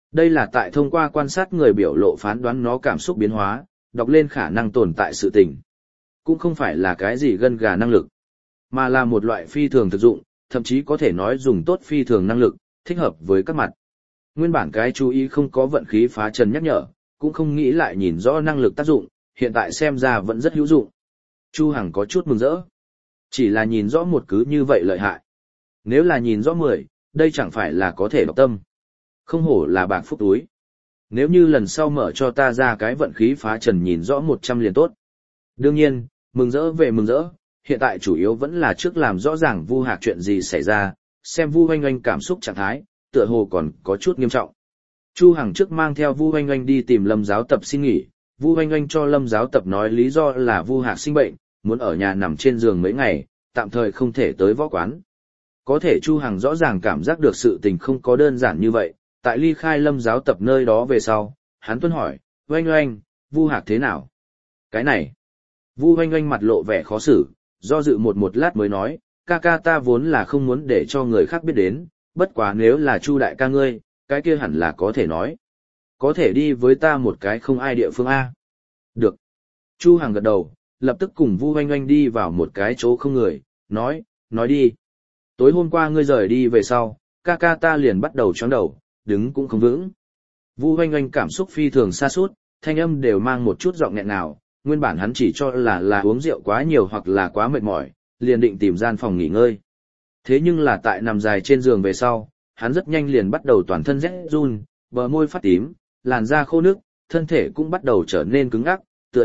Đây là tại thông qua quan sát người biểu lộ phán đoán nó cảm xúc biến hóa, đọc lên khả năng tồn tại sự tình. Cũng không phải là cái gì gân gà năng lực, mà là một loại phi thường thực dụng, thậm chí có thể nói dùng tốt phi thường năng lực, thích hợp với các mặt. Nguyên bản cái chú ý không có vận khí phá trần nhắc nhở, cũng không nghĩ lại nhìn rõ năng lực tác dụng, hiện tại xem ra vẫn rất hữu dụng. Chu Hằng có chút mừng rỡ. Chỉ là nhìn rõ một cứ như vậy lợi hại. Nếu là nhìn rõ 10, đây chẳng phải là có thể độc tâm. Không hổ là bạc phúc túi. Nếu như lần sau mở cho ta ra cái vận khí phá trần nhìn rõ 100 liền tốt. Đương nhiên, mừng rỡ về mừng rỡ, hiện tại chủ yếu vẫn là trước làm rõ ràng Vu Hạc chuyện gì xảy ra, xem Vu Oanh Oanh cảm xúc trạng thái, tựa hồ còn có chút nghiêm trọng. Chu Hằng trước mang theo Vu Oanh Oanh đi tìm Lâm giáo tập xin nghỉ, Vu Oanh Oanh cho Lâm giáo tập nói lý do là Vu Hạc sinh bệnh, muốn ở nhà nằm trên giường mấy ngày, tạm thời không thể tới võ quán. Có thể Chu Hằng rõ ràng cảm giác được sự tình không có đơn giản như vậy, tại ly khai Lâm giáo tập nơi đó về sau, hắn tuân hỏi, Oanh Oanh, Vu Hạc thế nào? Cái này, Vu Oanh Oanh mặt lộ vẻ khó xử, do dự một lát mới nói, ca ca ta vốn là không muốn để cho người khác biết đến, bất quá nếu là Chu đại ca ngươi, cái kia hẳn là có thể nói. Có thể đi với ta một cái không ai địa phương A. Được. Chu Hằng gật đầu, lập tức cùng Vu Oanh Oanh đi vào một cái chỗ không người, nói đi. Tối hôm qua ngươi rời đi về sau, ca ca ta liền bắt đầu choáng đầu, đứng cũng không vững. Vu Oanh Oanh cảm xúc phi thường sa sút, thanh âm đều mang một chút giọng nghẹn nào, nguyên bản hắn chỉ cho là uống rượu quá nhiều hoặc là quá mệt mỏi, liền định tìm gian phòng nghỉ ngơi. Thế nhưng là tại nằm dài trên giường về sau, hắn rất nhanh liền bắt đầu toàn thân rét run, bờ môi phát tím, làn da khô nước, thân thể cũng bắt đầu trở nên cứng ngắc, tựa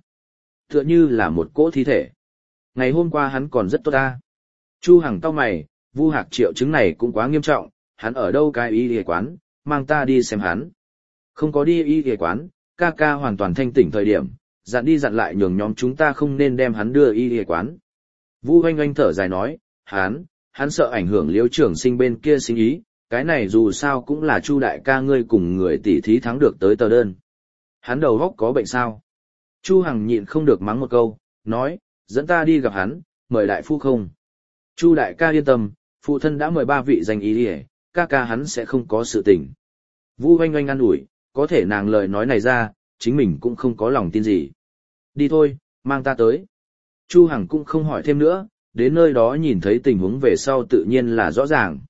như là một cỗ thi thể. Ngày hôm qua hắn còn rất tốt ta. Chu Hằng cau mày, Vu Hạc triệu chứng này cũng quá nghiêm trọng, hắn ở đâu cái y y quán, mang ta đi xem hắn. Không có đi y y quán, ca ca hoàn toàn thanh tỉnh thời điểm, dặn đi dặn lại nhường nhóm chúng ta không nên đem hắn đưa y y quán. Vu Oanh Oanh thở dài nói, hắn sợ ảnh hưởng Liễu Trường Sinh bên kia sinh ý, cái này dù sao cũng là Chu đại ca ngươi cùng người tỷ thí thắng được tới tờ đơn. Hắn đầu óc có bệnh sao? Chu Hằng nhịn không được mắng một câu, nói, dẫn ta đi gặp hắn, mời đại phu không? Chu đại ca yên tâm, phụ thân đã mời 3 vị danh y y, ca ca hắn sẽ không có sự tình. Vu Oanh Oanh an ủi, có thể nàng lời nói này ra, chính mình cũng không có lòng tin gì. Đi thôi, mang ta tới. Chu Hằng cũng không hỏi thêm nữa, đến nơi đó nhìn thấy tình huống về sau tự nhiên là rõ ràng.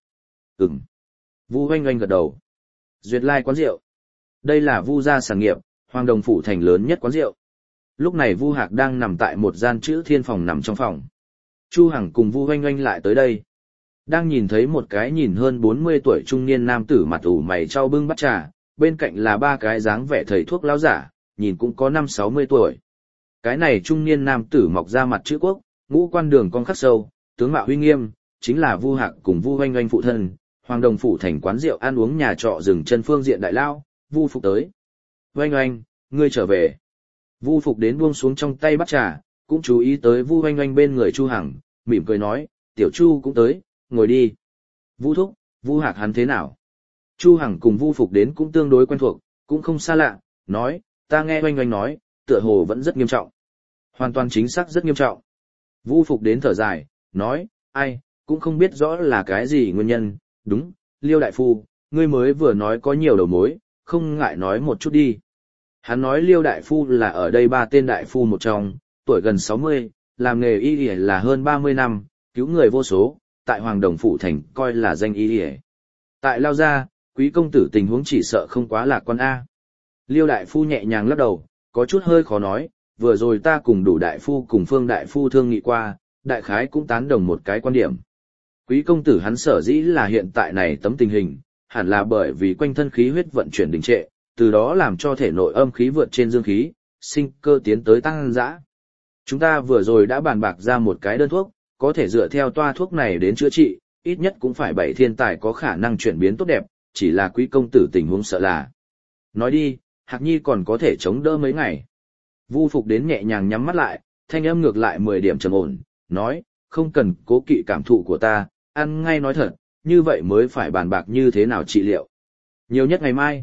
Vu Oanh Oanh gật đầu. Duyệt Lai quán rượu. Đây là Vu gia sản nghiệp, Hoàng Đồng phủ thành lớn nhất quán rượu. Lúc này Vu Hạc đang nằm tại một gian chữ thiên phòng nằm trong phòng. Chu Hằng cùng Vu Oanh Oanh lại tới đây. Đang nhìn thấy một cái nhìn hơn 40 tuổi trung niên nam tử mặt ủ mày trao bưng bát trà, bên cạnh là 3 cái dáng vẻ thầy thuốc lão giả, nhìn cũng có 50-60 tuổi. Cái này trung niên nam tử mọc ra mặt chữ quốc, ngũ quan đường cong khắc sâu, tướng mạo uy nghiêm, chính là Vu Hạc cùng Vu Oanh Oanh phụ thân, Hoàng Đồng phủ thành quán rượu ăn uống nhà trọ dừng chân phương diện đại lao, Vu Phục tới. Oanh Oanh, ngươi trở về. Vu Phục đến buông xuống trong tay bát trà, cũng chú ý tới Vu Oanh Oanh bên người Chu Hằng, mỉm cười nói, tiểu Chu cũng tới, ngồi đi. Vu thúc, Vu Hạc hắn thế nào? Chu Hằng cùng Vu Phục đến cũng tương đối quen thuộc, cũng không xa lạ, nói, ta nghe Oanh Oanh nói, tựa hồ vẫn rất nghiêm trọng. Hoàn toàn chính xác rất nghiêm trọng. Vu Phục đến thở dài, nói, ai, cũng không biết rõ là cái gì nguyên nhân, đúng, Liêu đại phu, ngươi mới vừa nói có nhiều đầu mối, không ngại nói một chút đi. Hắn nói Liêu đại phu là ở đây 3 tên đại phu một trong, tuổi gần 60, làm nghề y y là hơn 30 năm, cứu người vô số, tại Hoàng Đồng phủ thành coi là danh y y. Tại Lao gia, quý công tử tình huống chỉ sợ không quá lạc quan A. Liêu đại phu nhẹ nhàng lắc đầu, có chút hơi khó nói, vừa rồi ta cùng Đủ đại phu cùng Phương đại phu thương nghị qua, đại khái cũng tán đồng một cái quan điểm. Quý công tử hắn sở dĩ là hiện tại này tấm tình hình, hẳn là bởi vì quanh thân khí huyết vận chuyển đình trệ, từ đó làm cho thể nội âm khí vượt trên dương khí, sinh cơ tiến tới tăng dã. Chúng ta vừa rồi đã bàn bạc ra một cái đơn thuốc, có thể dựa theo toa thuốc này đến chữa trị, ít nhất cũng phải 7 thiên tài có khả năng chuyển biến tốt đẹp, chỉ là quý công tử tình huống sợ là. Nói đi, Hạc Nhi còn có thể chống đỡ mấy ngày. Vu Phục đến nhẹ nhàng nhắm mắt lại, thanh âm ngược lại 10 điểm trầm ổn, nói, không cần cố kỵ cảm thụ của ta, ăn ngay nói thật, như vậy mới phải bàn bạc như thế nào trị liệu. Nhiều nhất ngày mai,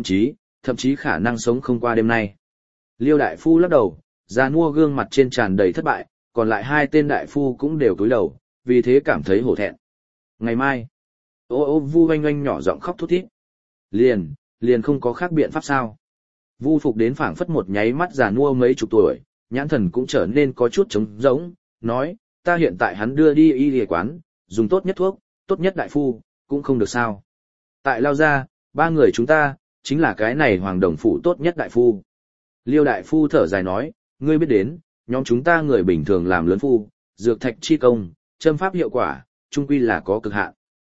thậm chí khả năng sống không qua đêm nay. Liêu đại phu lắc đầu, già nua gương mặt trên tràn đầy thất bại, còn lại 2 tên đại phu cũng đều cúi đầu, vì thế cảm thấy hổ thẹn. Ngày mai, Vu Oanh Oanh nhỏ giọng khóc thút thít. Liền, liền không có khác biện pháp sao? Vu Phục đến phảng phất một nháy mắt già nua mấy chục tuổi, nhãn thần cũng trở nên có chút trống rỗng, nói, ta hiện tại hắn đưa đi y y quán, dùng tốt nhất thuốc, tốt nhất đại phu, cũng không được sao. Tại Lao Gia, ba người chúng ta, chính là cái này Hoàng Đồng Phủ tốt nhất đại phu. Liêu đại phu thở dài nói, ngươi biết đến, nhóm chúng ta người bình thường làm lớn phu, dược thạch chi công, châm pháp hiệu quả, chung quy là có cực hạn.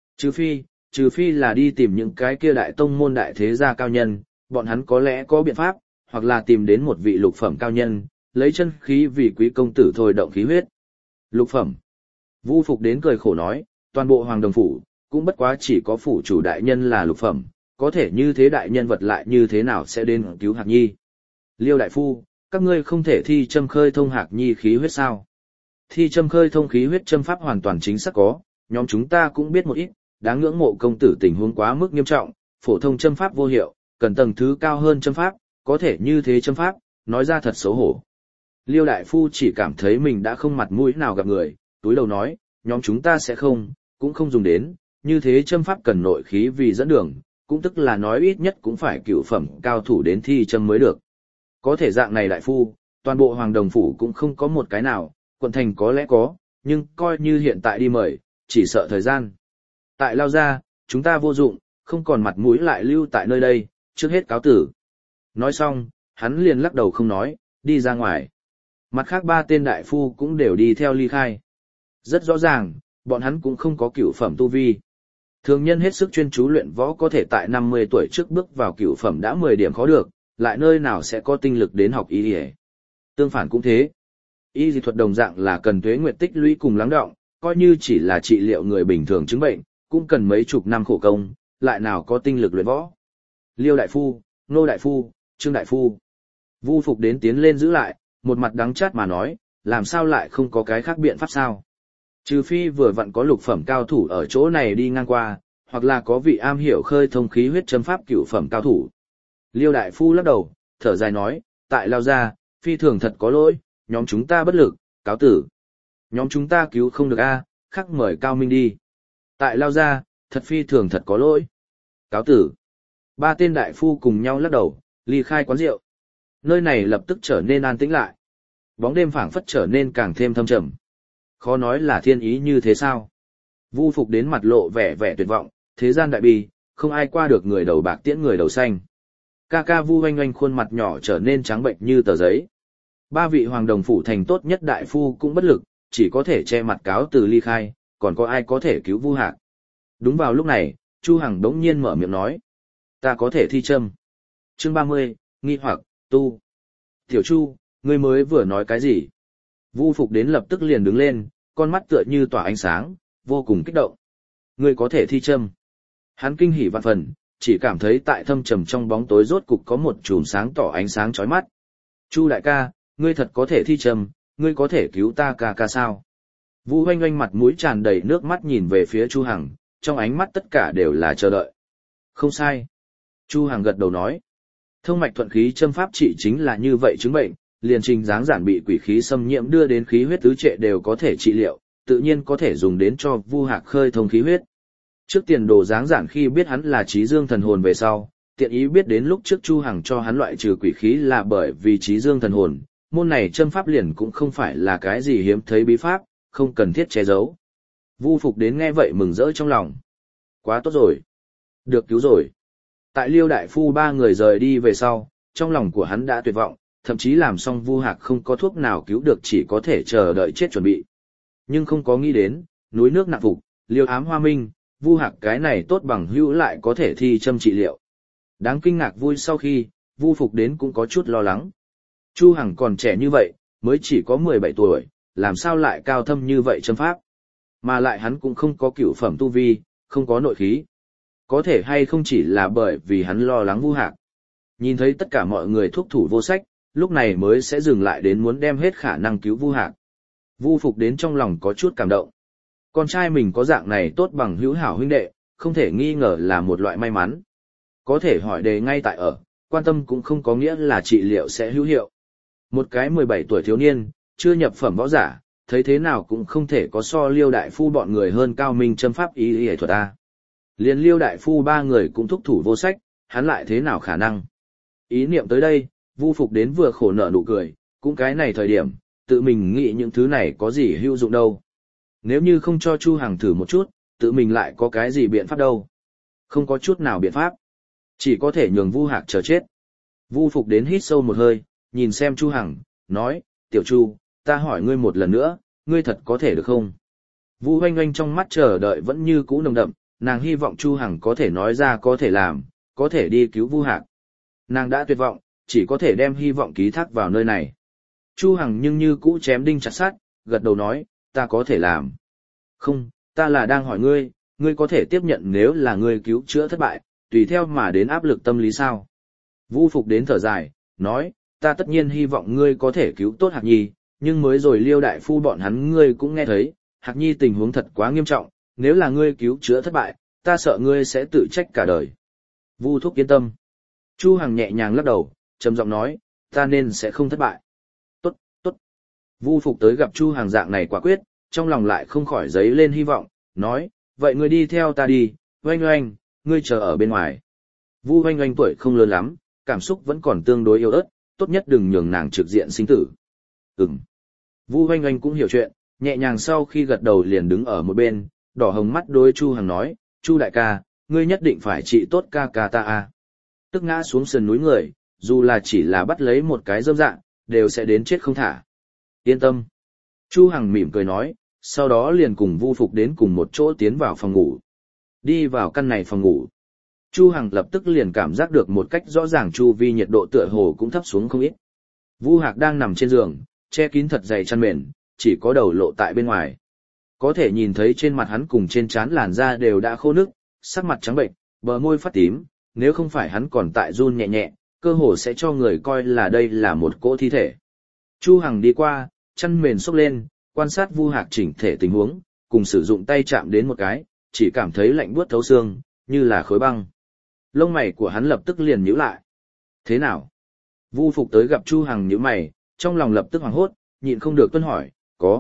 Trừ phi là đi tìm những cái kia đại tông môn đại thế gia cao nhân, bọn hắn có lẽ có biện pháp, hoặc là tìm đến một vị lục phẩm cao nhân, lấy chân khí vì quý công tử thôi động khí huyết. Lục phẩm. Vu Phục đến cười khổ nói, toàn bộ Hoàng Đồng Phủ, cũng bất quá chỉ có phủ chủ đại nhân là lục phẩm, có thể như thế đại nhân vật lại như thế nào sẽ đến cứu Hạc Nhi. Liêu đại phu, các ngươi không thể thi châm khơi thông Hạc Nhi khí huyết sao? Thi châm khơi thông khí huyết châm pháp hoàn toàn chính xác có, nhóm chúng ta cũng biết một ít, đáng ngưỡng mộ công tử tình huống quá mức nghiêm trọng, phổ thông châm pháp vô hiệu, cần tầng thứ cao hơn châm pháp, có thể như thế châm pháp, nói ra thật xấu hổ. Liêu đại phu chỉ cảm thấy mình đã không mặt mũi nào gặp người, túi đầu nói, nhóm chúng ta sẽ không, cũng không dùng đến, như thế châm pháp cần nội khí vì dẫn đường, cũng tức là nói ít nhất cũng phải cửu phẩm cao thủ đến thi châm mới được. Có thể dạng này đại phu, toàn bộ Hoàng Đồng Phủ cũng không có một cái nào, quận thành có lẽ có, nhưng coi như hiện tại đi mời, chỉ sợ thời gian. Tại Lao Gia, chúng ta vô dụng, không còn mặt mũi lại lưu tại nơi đây, trước hết cáo tử. Nói xong, hắn liền lắc đầu không nói, đi ra ngoài. Mặt khác ba tên đại phu cũng đều đi theo ly khai. Rất rõ ràng, bọn hắn cũng không có cửu phẩm tu vi. Thường nhân hết sức chuyên chú luyện võ có thể tại 50 tuổi trước bước vào cửu phẩm đã 10 điểm khó được, lại nơi nào sẽ có tinh lực đến học y y. Tương phản cũng thế. Y dị thuật đồng dạng là cần tuế nguyệt tích lũy cùng lắng đọng, coi như chỉ là trị liệu người bình thường chứng bệnh, cũng cần mấy chục năm khổ công, lại nào có tinh lực luyện võ. Liêu đại phu, Nô đại phu, Trương đại phu. Vu Phục đến tiến lên giữ lại, một mặt đắng chát mà nói, làm sao lại không có cái khác biện pháp sao? Trừ phi vừa vặn có lục phẩm cao thủ ở chỗ này đi ngang qua, hoặc là có vị am hiểu khơi thông khí huyết châm pháp cửu phẩm cao thủ. Liêu đại phu lắc đầu, thở dài nói, tại Lao Gia, phi thường thật có lỗi, nhóm chúng ta bất lực, cáo tử. Nhóm chúng ta cứu không được a, khắc mời Cao Minh đi. Tại Lao Gia, thật phi thường thật có lỗi. Cáo tử. Ba tên đại phu cùng nhau lắc đầu, ly khai quán rượu. Nơi này lập tức trở nên an tĩnh lại. Bóng đêm phảng phất trở nên càng thêm thâm trầm. Khó nói là thiên ý như thế sao? Vu Phục đến mặt lộ vẻ vẻ tuyệt vọng, thế gian đại bi, không ai qua được người đầu bạc tiễn người đầu xanh. Ca ca Vu Oanh Oanh khuôn mặt nhỏ trở nên trắng bệnh như tờ giấy. Ba vị Hoàng Đồng Phủ thành tốt nhất đại phu cũng bất lực, chỉ có thể che mặt cáo từ ly khai, còn có ai có thể cứu Vu Hạc. Đúng vào lúc này, Chu Hằng đống nhiên mở miệng nói. Ta có thể thi châm. Chương 30, nghi hoặc, tu. Tiểu Chu, ngươi mới vừa nói cái gì? Vu Phục đến lập tức liền đứng lên, con mắt tựa như tỏa ánh sáng, vô cùng kích động. Ngươi có thể thi châm. Hắn kinh hỉ vạn phần, chỉ cảm thấy tại thâm trầm trong bóng tối rốt cục có một chùm sáng tỏ ánh sáng chói mắt. Chu đại ca, ngươi thật có thể thi châm, ngươi có thể cứu ta ca ca sao? Vu Oanh Oanh mặt mũi tràn đầy nước mắt nhìn về phía Chu Hằng, trong ánh mắt tất cả đều là chờ đợi. Không sai. Chu Hằng gật đầu nói. Thông mạch thuận khí châm pháp trị chính là như vậy chứng bệnh, liền trình dáng giản bị quỷ khí xâm nhiễm đưa đến khí huyết tứ trệ đều có thể trị liệu, tự nhiên có thể dùng đến cho Vu Hạc khơi thông khí huyết. Trước tiền đồ dáng giản khi biết hắn là Chí Dương thần hồn về sau, tiện ý biết đến lúc trước Chu Hằng cho hắn loại trừ quỷ khí là bởi vì Chí Dương thần hồn, môn này châm pháp liền cũng không phải là cái gì hiếm thấy bí pháp, không cần thiết che giấu. Vu Phục đến nghe vậy mừng rỡ trong lòng. Quá tốt rồi. Được cứu rồi. Tại Liêu đại phu ba người rời đi về sau, trong lòng của hắn đã tuyệt vọng, thậm chí làm xong Vu Hạc không có thuốc nào cứu được chỉ có thể chờ đợi chết chuẩn bị. Nhưng không có nghĩ đến, núi nước nặng phục, Liêu ám hoa minh, Vu Hạc cái này tốt bằng hữu lại có thể thi châm trị liệu. Đáng kinh ngạc vui sau khi, Vu Phục đến cũng có chút lo lắng. Chu Hằng còn trẻ như vậy, mới chỉ có 17 tuổi, làm sao lại cao thâm như vậy châm pháp. Mà lại hắn cũng không có cửu phẩm tu vi, không có nội khí. Có thể hay không chỉ là bởi vì hắn lo lắng Vu Hạc. Nhìn thấy tất cả mọi người thuốc thủ vô sách, lúc này mới sẽ dừng lại đến muốn đem hết khả năng cứu Vu Hạc. Vu Phục đến trong lòng có chút cảm động. Con trai mình có dạng này tốt bằng hữu hảo huynh đệ, không thể nghi ngờ là một loại may mắn. Có thể hỏi đề ngay tại ở, quan tâm cũng không có nghĩa là trị liệu sẽ hữu hiệu. Một cái 17 tuổi thiếu niên, chưa nhập phẩm võ giả, thấy thế nào cũng không thể có so Liêu đại phu bọn người hơn cao minh châm pháp y y thuật a. Liên Liêu đại phu ba người cũng thúc thủ vô sách, hắn lại thế nào khả năng? Ý niệm tới đây, Vu Phục đến vừa khổ nở nụ cười, cũng cái này thời điểm, tự mình nghĩ những thứ này có gì hữu dụng đâu. Nếu như không cho Chu Hằng thử một chút, tự mình lại có cái gì biện pháp đâu. Không có chút nào biện pháp. Chỉ có thể nhường Vu Hạc chờ chết. Vu Phục đến hít sâu một hơi, nhìn xem Chu Hằng, nói, Tiểu Chu, ta hỏi ngươi một lần nữa, ngươi thật có thể được không? Vu Hoanh Hoanh trong mắt chờ đợi vẫn như cũ nồng đậm, nàng hy vọng Chu Hằng có thể nói ra có thể làm, có thể đi cứu Vu Hạc. Nàng đã tuyệt vọng, chỉ có thể đem hy vọng ký thác vào nơi này. Chu Hằng nhưng như cũ chém đinh chặt sắt, gật đầu nói, ta có thể làm. Không, ta là đang hỏi ngươi, ngươi có thể tiếp nhận nếu là ngươi cứu chữa thất bại, tùy theo mà đến áp lực tâm lý sao? Vu Phục đến thở dài, nói, ta tất nhiên hy vọng ngươi có thể cứu tốt Hạc Nhi, nhưng mới rồi Liêu đại phu bọn hắn ngươi cũng nghe thấy, Hạc Nhi tình huống thật quá nghiêm trọng, nếu là ngươi cứu chữa thất bại, ta sợ ngươi sẽ tự trách cả đời. Vu Thúc yên tâm. Chu Hằng nhẹ nhàng lắc đầu, trầm giọng nói, ta nên sẽ không thất bại. Tốt, tốt. Vu Phục tới gặp Chu Hằng dạng này quả quyết, trong lòng lại không khỏi dấy lên hy vọng, nói, vậy ngươi đi theo ta đi, Oanh Oanh, ngươi chờ ở bên ngoài. Vu Oanh Oanh tuổi không lớn lắm, cảm xúc vẫn còn tương đối yếu ớt, tốt nhất đừng nhường nàng trực diện sinh tử. Vu Oanh Oanh cũng hiểu chuyện, nhẹ nhàng sau khi gật đầu liền đứng ở một bên, đỏ hồng mắt đối Chu Hằng nói, Chu đại ca, ngươi nhất định phải trị tốt ca ca ta a. Tức ngã xuống sườn núi người, dù là chỉ là bắt lấy một cái dâm dạng, đều sẽ đến chết không thả. Yên tâm. Chu Hằng mỉm cười nói, sau đó liền cùng Vu Phục đến cùng một chỗ tiến vào phòng ngủ. Đi vào căn này phòng ngủ. Chu Hằng lập tức liền cảm giác được một cách rõ ràng chu vi nhiệt độ tựa hồ cũng thấp xuống không ít. Vu Hạc đang nằm trên giường, che kín thật dày chăn mền, chỉ có đầu lộ tại bên ngoài. Có thể nhìn thấy trên mặt hắn cùng trên trán làn da đều đã khô nứt, sắc mặt trắng bệnh, bờ môi phát tím, nếu không phải hắn còn tại run nhẹ nhẹ, cơ hồ sẽ cho người coi là đây là một cỗ thi thể. Chu Hằng đi qua, chăn mền xốc lên, quan sát Vu Hạc chỉnh thể tình huống, cùng sử dụng tay chạm đến một cái, chỉ cảm thấy lạnh buốt thấu xương, như là khối băng. Lông mày của hắn lập tức liền nhíu lại. Thế nào? Vu Phục tới gặp Chu Hằng nhíu mày, trong lòng lập tức hoảng hốt, nhịn không được tuân hỏi,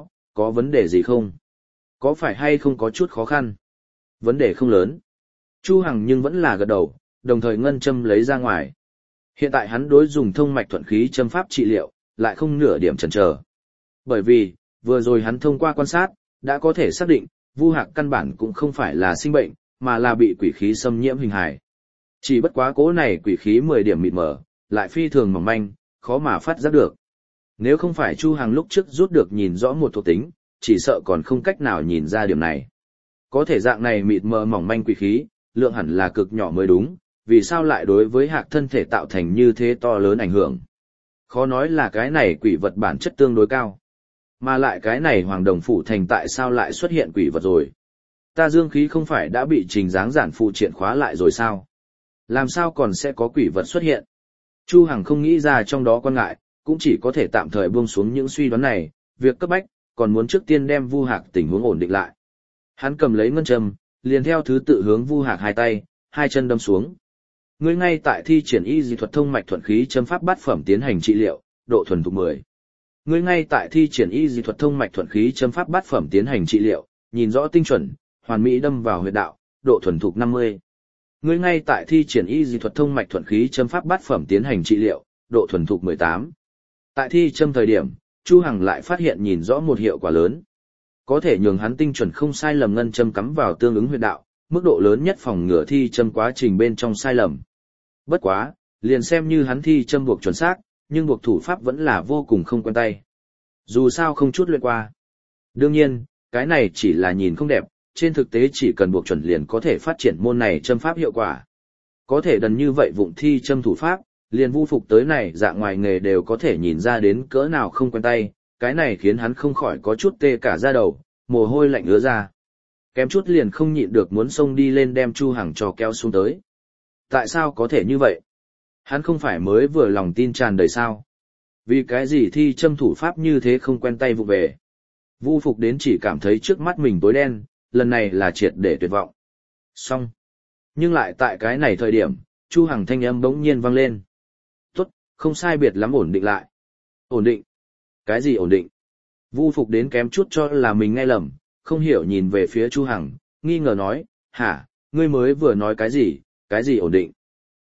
có vấn đề gì không? Có phải hay không có chút khó khăn? Vấn đề không lớn. Chu Hằng nhưng vẫn là gật đầu, đồng thời ngân châm lấy ra ngoài. Hiện tại hắn đối dùng thông mạch thuận khí châm pháp trị liệu, lại không nửa điểm chần chờ. Bởi vì, vừa rồi hắn thông qua quan sát, đã có thể xác định, Vu Hạc căn bản cũng không phải là sinh bệnh, mà là bị quỷ khí xâm nhiễm hình hài. Chỉ bất quá cố này quỷ khí 10 điểm mịt mờ, lại phi thường mỏng manh, khó mà phát giác được. Nếu không phải Chu Hằng lúc trước rút được nhìn rõ một thuộc tính, chỉ sợ còn không cách nào nhìn ra điểm này. Có thể dạng này mịt mờ mỏng manh quỷ khí, lượng hẳn là cực nhỏ mới đúng, vì sao lại đối với Hạc thân thể tạo thành như thế to lớn ảnh hưởng. Khó nói là cái này quỷ vật bản chất tương đối cao. Mà lại cái này Hoàng Đồng Phủ Thành tại sao lại xuất hiện quỷ vật rồi. Ta dương khí không phải đã bị Trình Giáng giản phụ triện khóa lại rồi sao? Làm sao còn sẽ có quỷ vật xuất hiện? Chu Hằng không nghĩ ra trong đó quan ngại, cũng chỉ có thể tạm thời buông xuống những suy đoán này, việc cấp bách, còn muốn trước tiên đem Vu Hạc tình huống ổn định lại. Hắn cầm lấy ngân châm, liền theo thứ tự hướng Vu Hạc hai tay, hai chân đâm xuống. Ngươi ngay tại thi triển y dị thuật thông mạch thuận khí châm pháp bát phẩm tiến hành trị liệu, độ thuần thục 10. Ngươi ngay tại thi triển y dị thuật thông mạch thuận khí châm pháp bát phẩm tiến hành trị liệu, nhìn rõ tinh chuẩn, hoàn mỹ đâm vào huyệt đạo, độ thuần thục 50. Ngươi ngay tại thi triển y dị thuật thông mạch thuận khí châm pháp bát phẩm tiến hành trị liệu, độ thuần thục 18. Tại thi châm thời điểm, Chu Hằng lại phát hiện nhìn rõ một hiệu quả lớn. Có thể nhường hắn tinh chuẩn không sai lầm ngân châm cắm vào tương ứng huyệt đạo, mức độ lớn nhất phòng ngừa thi châm quá trình bên trong sai lầm. Bất quá, liền xem như hắn thi châm buộc chuẩn xác, nhưng buộc thủ pháp vẫn là vô cùng không quen tay. Dù sao không chút luyện qua. Đương nhiên, cái này chỉ là nhìn không đẹp, trên thực tế chỉ cần buộc chuẩn liền có thể phát triển môn này châm pháp hiệu quả. Có thể đần như vậy vụng thi châm thủ pháp, liền Vu Phục tới này dạng ngoài nghề đều có thể nhìn ra đến cỡ nào không quen tay, cái này khiến hắn không khỏi có chút tê cả da đầu, mồ hôi lạnh ứa ra. Kém chút liền không nhịn được muốn xông đi lên đem Chu Hằng cho kéo xuống tới. Tại sao có thể như vậy? Hắn không phải mới vừa lòng tin tràn đầy sao? Vì cái gì thi châm thủ pháp như thế không quen tay vụ về? Vu Phục đến chỉ cảm thấy trước mắt mình tối đen, lần này là triệt để tuyệt vọng. Xong. Nhưng lại tại cái này thời điểm, Chu Hằng thanh âm bỗng nhiên vang lên. Tốt, không sai biệt lắm ổn định lại. Ổn định? Cái gì ổn định? Vu Phục đến kém chút cho là mình nghe lầm, không hiểu nhìn về phía Chu Hằng, nghi ngờ nói, hả, ngươi mới vừa nói cái gì ổn định?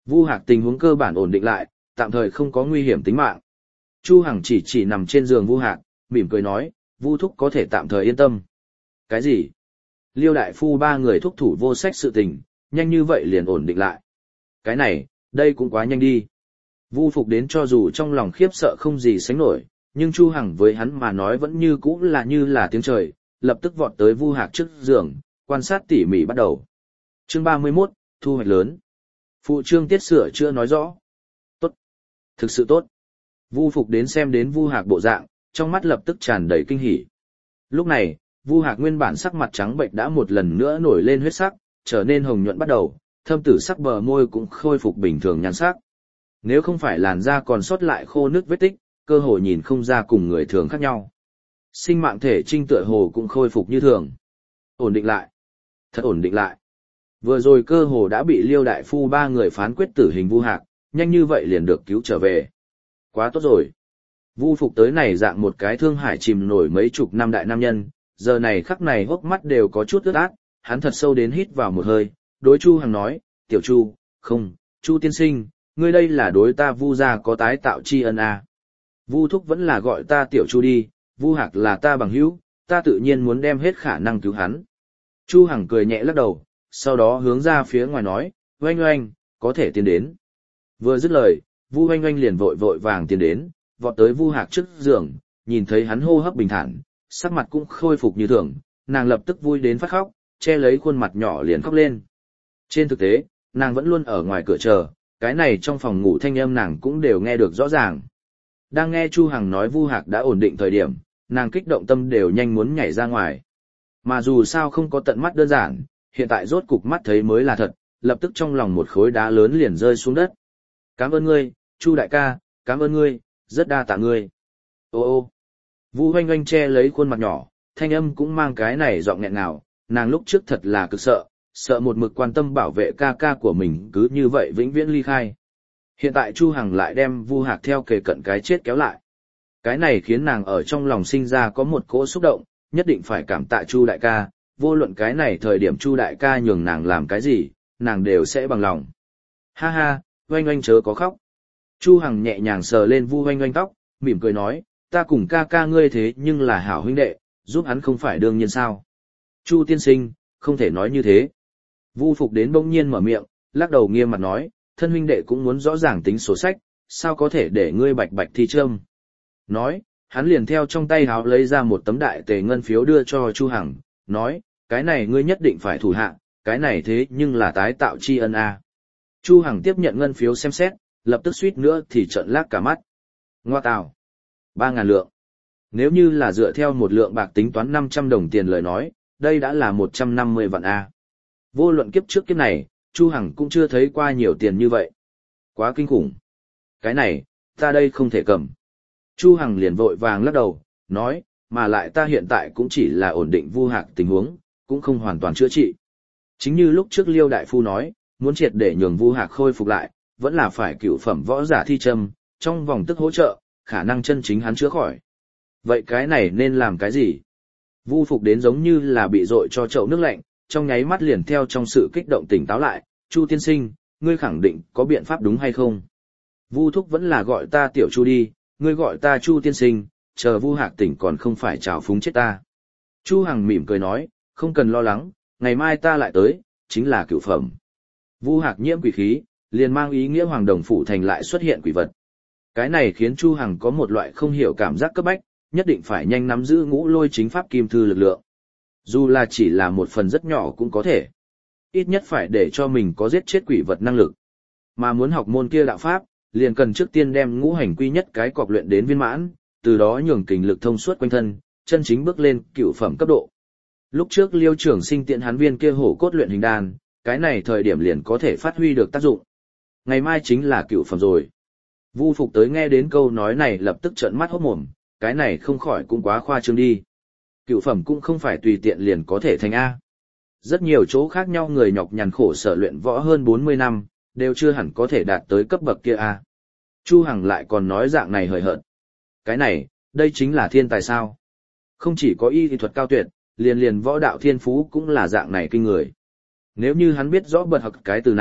Vu Hạc tình huống cơ bản ổn định lại, tạm thời không có nguy hiểm tính mạng. Chu Hằng chỉ nằm trên giường Vu Hạc, mỉm cười nói, Vu thúc có thể tạm thời yên tâm. Cái gì? Liêu đại phu ba người thúc thủ vô sách sự tình, nhanh như vậy liền ổn định lại. Cái này, đây cũng quá nhanh đi. Vu Phục đến cho dù trong lòng khiếp sợ không gì sánh nổi, nhưng Chu Hằng với hắn mà nói vẫn như cũ là như là tiếng trời, lập tức vọt tới Vu Hạc trước giường, quan sát tỉ mỉ bắt đầu. Chương 31, thu hoạch lớn. Phụ trương tiết sửa chưa nói rõ. Tốt. Thực sự tốt. Vu Phục đến xem đến Vu Hạc bộ dạng, trong mắt lập tức tràn đầy kinh hỉ. Lúc này, Vu Hạc nguyên bản sắc mặt trắng bệch đã một lần nữa nổi lên huyết sắc, trở nên hồng nhuận bắt đầu, thâm tử sắc bờ môi cũng khôi phục bình thường nhan sắc. Nếu không phải làn da còn sót lại khô nước vết tích, cơ hồ nhìn không ra cùng người thường khác nhau. Sinh mạng thể trinh tựa hồ cũng khôi phục như thường. Ổn định lại. Thật ổn định lại. Vừa rồi cơ hồ đã bị Liêu đại phu ba người phán quyết tử hình Vu Hạc, nhanh như vậy liền được cứu trở về. Quá tốt rồi. Vu Phục tới này dạng một cái thương hải chìm nổi mấy chục năm đại nam nhân, giờ này khắc này hốc mắt đều có chút ướt át, hắn thật sâu đến hít vào một hơi, đối Chu Hằng nói, tiểu Chu, không, Chu tiên sinh, ngươi đây là đối ta Vu gia có tái tạo tri ân à. Vu thúc vẫn là gọi ta tiểu Chu đi, Vu Hạc là ta bằng hữu, ta tự nhiên muốn đem hết khả năng cứu hắn. Chu Hằng cười nhẹ lắc đầu, sau đó hướng ra phía ngoài nói, oanh oanh, có thể tiến đến. Vừa dứt lời, Vu oanh oanh liền vội vội vàng tiến đến, vọt tới Vu Hạc trước giường, nhìn thấy hắn hô hấp bình thản, sắc mặt cũng khôi phục như thường, nàng lập tức vui đến phát khóc, che lấy khuôn mặt nhỏ liền khóc lên. Trên thực tế, nàng vẫn luôn ở ngoài cửa chờ, cái này trong phòng ngủ thanh âm nàng cũng đều nghe được rõ ràng. Đang nghe Chu Hằng nói Vu Hạc đã ổn định thời điểm, nàng kích động tâm đều nhanh muốn nhảy ra ngoài. Mà dù sao không có tận mắt đơn giản, hiện tại rốt cục mắt thấy mới là thật, lập tức trong lòng một khối đá lớn liền rơi xuống đất. Cảm ơn ngươi, Chu đại ca, cảm ơn ngươi, rất đa tạ ngươi. Ô ô. Vu oanh oanh che lấy khuôn mặt nhỏ, thanh âm cũng mang cái này giọng nghẹn ngào, nàng lúc trước thật là cực sợ, sợ một mực quan tâm bảo vệ ca ca của mình cứ như vậy vĩnh viễn ly khai. Hiện tại Chu Hằng lại đem Vu Hạc theo kề cận cái chết kéo lại. Cái này khiến nàng ở trong lòng sinh ra có một cỗ xúc động, nhất định phải cảm tạ Chu đại ca, vô luận cái này thời điểm Chu đại ca nhường nàng làm cái gì, nàng đều sẽ bằng lòng. Ha ha, oanh oanh chớ có khóc. Chu Hằng nhẹ nhàng sờ lên Vu oanh oanh tóc, mỉm cười nói, ta cùng ca ca ngươi thế nhưng là hảo huynh đệ, giúp hắn không phải đương nhiên sao. Chu tiên sinh, không thể nói như thế. Vu Phục đến bỗng nhiên mở miệng, lắc đầu nghiêm mặt nói, thân huynh đệ cũng muốn rõ ràng tính sổ sách, sao có thể để ngươi bạch bạch thi trâm. Nói, hắn liền theo trong tay háo lấy ra một tấm đại tề ngân phiếu đưa cho Chu Hằng, nói, cái này ngươi nhất định phải thủ hạ, cái này thế nhưng là tái tạo tri ân a. Chu Hằng tiếp nhận ngân phiếu xem xét, lập tức suýt nữa thì trợn lác cả mắt. Ngoa tào, 3.000 lượng. Nếu như là dựa theo một lượng bạc tính toán 500 đồng tiền lời nói, đây đã là 150 vạn a. Vô luận kiếp trước kiếp này, Chu Hằng cũng chưa thấy qua nhiều tiền như vậy. Quá kinh khủng. Cái này, ta đây không thể cầm. Chu Hằng liền vội vàng lắc đầu, nói, mà lại ta hiện tại cũng chỉ là ổn định Vu Hạc tình huống, cũng không hoàn toàn chữa trị. Chính như lúc trước Liêu đại phu nói, muốn triệt để nhường Vu Hạc khôi phục lại, vẫn là phải cựu phẩm võ giả thi châm, trong vòng tức hỗ trợ, khả năng chân chính hắn chữa khỏi. Vậy cái này nên làm cái gì? Vu Phục đến giống như là bị dội cho chậu nước lạnh, trong nháy mắt liền theo trong sự kích động tỉnh táo lại, Chu tiên sinh, ngươi khẳng định có biện pháp đúng hay không? Vu Thúc vẫn là gọi ta tiểu Chu đi, ngươi gọi ta Chu tiên sinh, chờ Vu Hạc tỉnh còn không phải trào phúng chết ta. Chu Hằng mỉm cười nói, không cần lo lắng, ngày mai ta lại tới, chính là cửu phẩm. Vu Hạc nhiễm quỷ khí, liền mang ý nghĩa Hoàng Đồng Phủ Thành lại xuất hiện quỷ vật. Cái này khiến Chu Hằng có một loại không hiểu cảm giác cấp bách, nhất định phải nhanh nắm giữ Ngũ Lôi Chính Pháp Kim Thư lực lượng. Dù là chỉ là một phần rất nhỏ cũng có thể. Ít nhất phải để cho mình có giết chết quỷ vật năng lực. Mà muốn học môn kia đạo pháp, liền cần trước tiên đem ngũ hành quy nhất cái cọc luyện đến viên mãn, từ đó nhường kình lực thông suốt quanh thân, chân chính bước lên cửu phẩm cấp độ. Lúc trước Liêu Trưởng Sinh tiện hắn viên kia hổ cốt luyện hình đan, cái này thời điểm liền có thể phát huy được tác dụng. Ngày mai chính là cửu phẩm rồi. Vu Phục tới nghe đến câu nói này lập tức trợn mắt hốt mồm, cái này không khỏi cũng quá khoa trương đi. Cửu phẩm cũng không phải tùy tiện liền có thể thành A. Rất nhiều chỗ khác nhau người nhọc nhằn khổ sở luyện võ hơn 40 năm, đều chưa hẳn có thể đạt tới cấp bậc kia A. Chu Hằng lại còn nói dạng này hời hợt. Cái này, đây chính là thiên tài sao. Không chỉ có y thuật cao tuyệt, liền võ đạo thiên phú cũng là dạng này kinh người. Nếu như hắn biết rõ bật học cái từ này,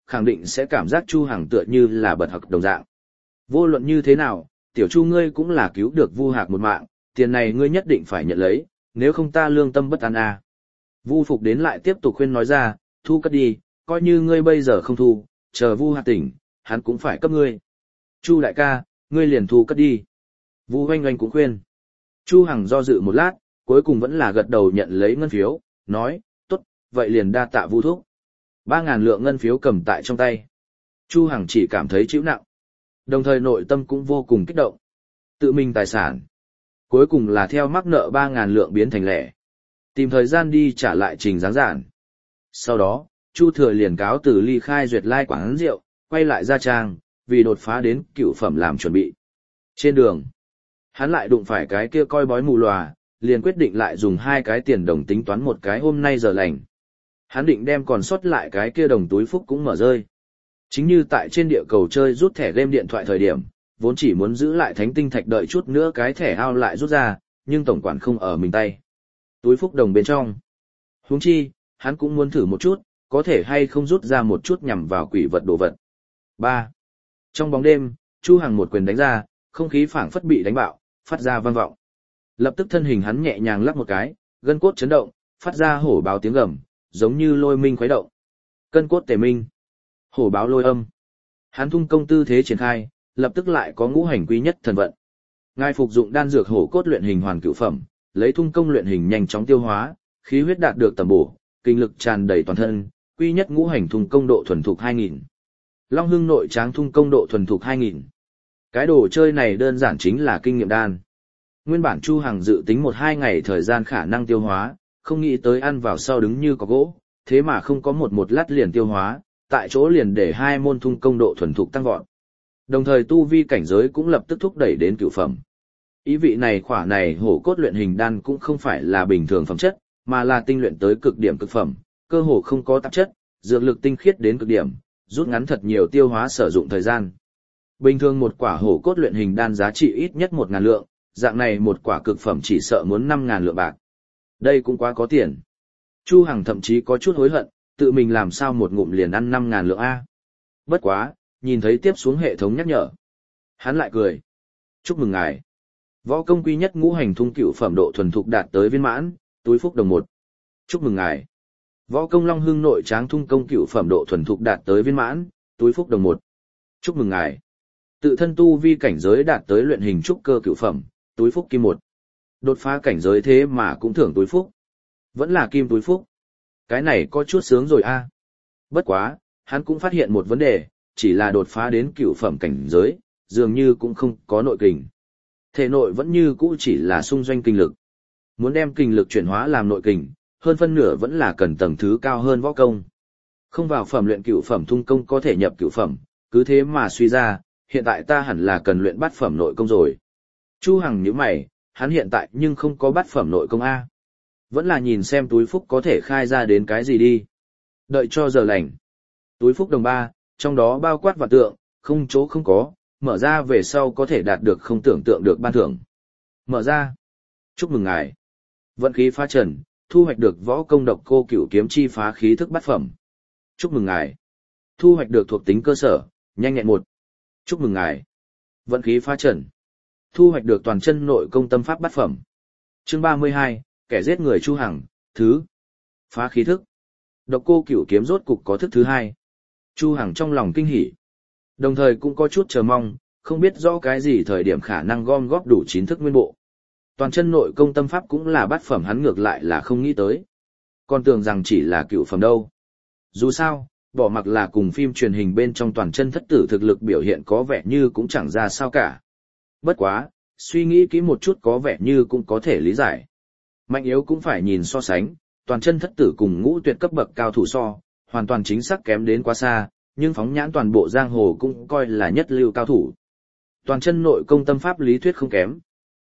khẳng định sẽ cảm giác Chu Hằng tựa như là bật học đồng dạng. Vô luận như thế nào, tiểu Chu ngươi cũng là cứu được Vu Hạc một mạng, tiền này ngươi nhất định phải nhận lấy, nếu không ta lương tâm bất an à. Vu Phục đến lại tiếp tục khuyên nói ra, thu cất đi, coi như ngươi bây giờ không thu, chờ Vu Hạc tỉnh, hắn cũng phải cấp ngươi. Chu đại ca, ngươi liền thu cất đi. Vu Oanh Oanh cũng khuyên. Chu Hằng do dự một lát, cuối cùng vẫn là gật đầu nhận lấy ngân phiếu, nói, tốt, vậy liền đa tạ Vu thúc. 3.000 lượng ngân phiếu cầm tại trong tay. Chu Hằng chỉ cảm thấy chịu nặng. Đồng thời nội tâm cũng vô cùng kích động. Tự mình tài sản. Cuối cùng là theo mắc nợ 3.000 lượng biến thành lẻ. Tìm thời gian đi trả lại Trình Giáng Giản. Sau đó, Chu Thừa liền cáo từ ly khai Duyệt Lai quán rượu, quay lại Gia Trang, vì đột phá đến cựu phẩm làm chuẩn bị. Trên đường, hắn lại đụng phải cái kia coi bói mù lòa, liền quyết định lại dùng 2 cái tiền đồng tính toán một cái hôm nay giờ lành. Hắn định đem còn sót lại cái kia đồng túi phúc cũng mở rơi. Chính như tại trên địa cầu chơi rút thẻ game điện thoại thời điểm, vốn chỉ muốn giữ lại thánh tinh thạch đợi chút nữa cái thẻ ao lại rút ra, nhưng tổng quản không ở mình tay. Túi phúc đồng bên trong. Huống chi, hắn cũng muốn thử một chút, có thể hay không rút ra một chút nhằm vào quỷ vật đồ vật. 3. Trong bóng đêm, Chu Hằng một quyền đánh ra, không khí phảng phất bị đánh bạo, phát ra vang vọng. Lập tức thân hình hắn nhẹ nhàng lắc một cái, gân cốt chấn động, phát ra hổ báo tiếng gầm, giống như lôi minh khuấy động. Cân cốt tề minh, hổ báo lôi âm. Hắn thung công tư thế triển khai, lập tức lại có ngũ hành quy nhất thần vận. Ngài phục dụng đan dược hổ cốt luyện hình hoàn cửu phẩm, lấy thung công luyện hình nhanh chóng tiêu hóa, khí huyết đạt được tầm bổ, kinh lực tràn đầy toàn thân, quy nhất ngũ hành thung công độ thuần thục 2000. Long Hưng nội tráng thung công độ thuần thục 2000. Cái đồ chơi này đơn giản chính là kinh nghiệm đan. Nguyên bản Chu Hằng dự tính 1-2 ngày thời gian khả năng tiêu hóa, không nghĩ tới ăn vào sau đứng như có gỗ, thế mà không có một lát liền tiêu hóa, tại chỗ liền để 2 môn thung công độ thuần thục tăng vọt. Đồng thời tu vi cảnh giới cũng lập tức thúc đẩy đến cửu phẩm. Ý vị này khỏa này hổ cốt luyện hình đan cũng không phải là bình thường phẩm chất, mà là tinh luyện tới cực điểm cực phẩm, cơ hồ không có tạp chất, dược lực tinh khiết đến cực điểm, rút ngắn thật nhiều tiêu hóa sử dụng thời gian. Bình thường một quả hổ cốt luyện hình đan giá trị ít nhất 1.000 lượng, dạng này một quả cực phẩm chỉ sợ muốn 5.000 lượng bạc. Đây cũng quá có tiền. Chu Hằng thậm chí có chút hối hận, tự mình làm sao một ngụm liền ăn 5.000 lượng A. Bất quá, nhìn thấy tiếp xuống hệ thống nhắc nhở. Hắn lại cười. Chúc mừng ngài. Võ công quy nhất ngũ hành thung cửu phẩm độ thuần thục đạt tới viên mãn, túi phúc đồng 1. Chúc mừng ngài. Võ công Long Hưng nội tráng thung công cửu phẩm độ thuần thục đạt tới viên mãn, túi phúc đồng 1. Chúc mừng ngài. Tự thân tu vi cảnh giới đạt tới luyện hình trúc cơ cửu phẩm, túi phúc kim 1. Đột phá cảnh giới thế mà cũng thưởng túi phúc. Vẫn là kim túi phúc. Cái này có chút sướng rồi a. Bất quá, hắn cũng phát hiện một vấn đề, chỉ là đột phá đến cửu phẩm cảnh giới, dường như cũng không có nội kình. Thể nội vẫn như cũ chỉ là xung doanh kinh lực. Muốn đem kinh lực chuyển hóa làm nội kình, hơn phân nửa vẫn là cần tầng thứ cao hơn võ công. Không vào phẩm luyện cửu phẩm thung công có thể nhập cửu phẩm, cứ thế mà suy ra, hiện tại ta hẳn là cần luyện bát phẩm nội công rồi. Chu Hằng nhíu mày, hắn hiện tại nhưng không có bát phẩm nội công A. Vẫn là nhìn xem túi phúc có thể khai ra đến cái gì đi. Đợi cho giờ lành. Túi phúc đồng 3, trong đó bao quát vạn tượng, không chỗ không có, mở ra về sau có thể đạt được không tưởng tượng được ban thưởng. Mở ra. Chúc mừng ngài. Vận khí phá trần, thu hoạch được võ công độc cô cửu kiếm chi phá khí thức bát phẩm. Chúc mừng ngài. Thu hoạch được thuộc tính cơ sở, nhanh nhẹn 1. Chúc mừng ngài. Vận khí phá trần. Thu hoạch được toàn chân nội công tâm pháp bát phẩm. Chương 32, kẻ giết người Chu Hằng, thứ. Phá khí thức. Độc cô cửu kiếm rốt cục có thức thứ 2. Chu Hằng trong lòng kinh hỉ. Đồng thời cũng có chút chờ mong, không biết rõ cái gì thời điểm khả năng gom góp đủ 9 thức nguyên bộ. Toàn chân nội công tâm pháp cũng là bát phẩm hắn ngược lại là không nghĩ tới. Còn tưởng rằng chỉ là cửu phẩm đâu. Dù sao, bỏ mặc là cùng phim truyền hình bên trong toàn chân thất tử thực lực biểu hiện có vẻ như cũng chẳng ra sao cả. Bất quá, suy nghĩ kỹ một chút có vẻ như cũng có thể lý giải. Mạnh yếu cũng phải nhìn so sánh, toàn chân thất tử cùng ngũ tuyệt cấp bậc cao thủ so, hoàn toàn chính xác kém đến quá xa, nhưng phóng nhãn toàn bộ giang hồ cũng coi là nhất lưu cao thủ. Toàn chân nội công tâm pháp lý thuyết không kém.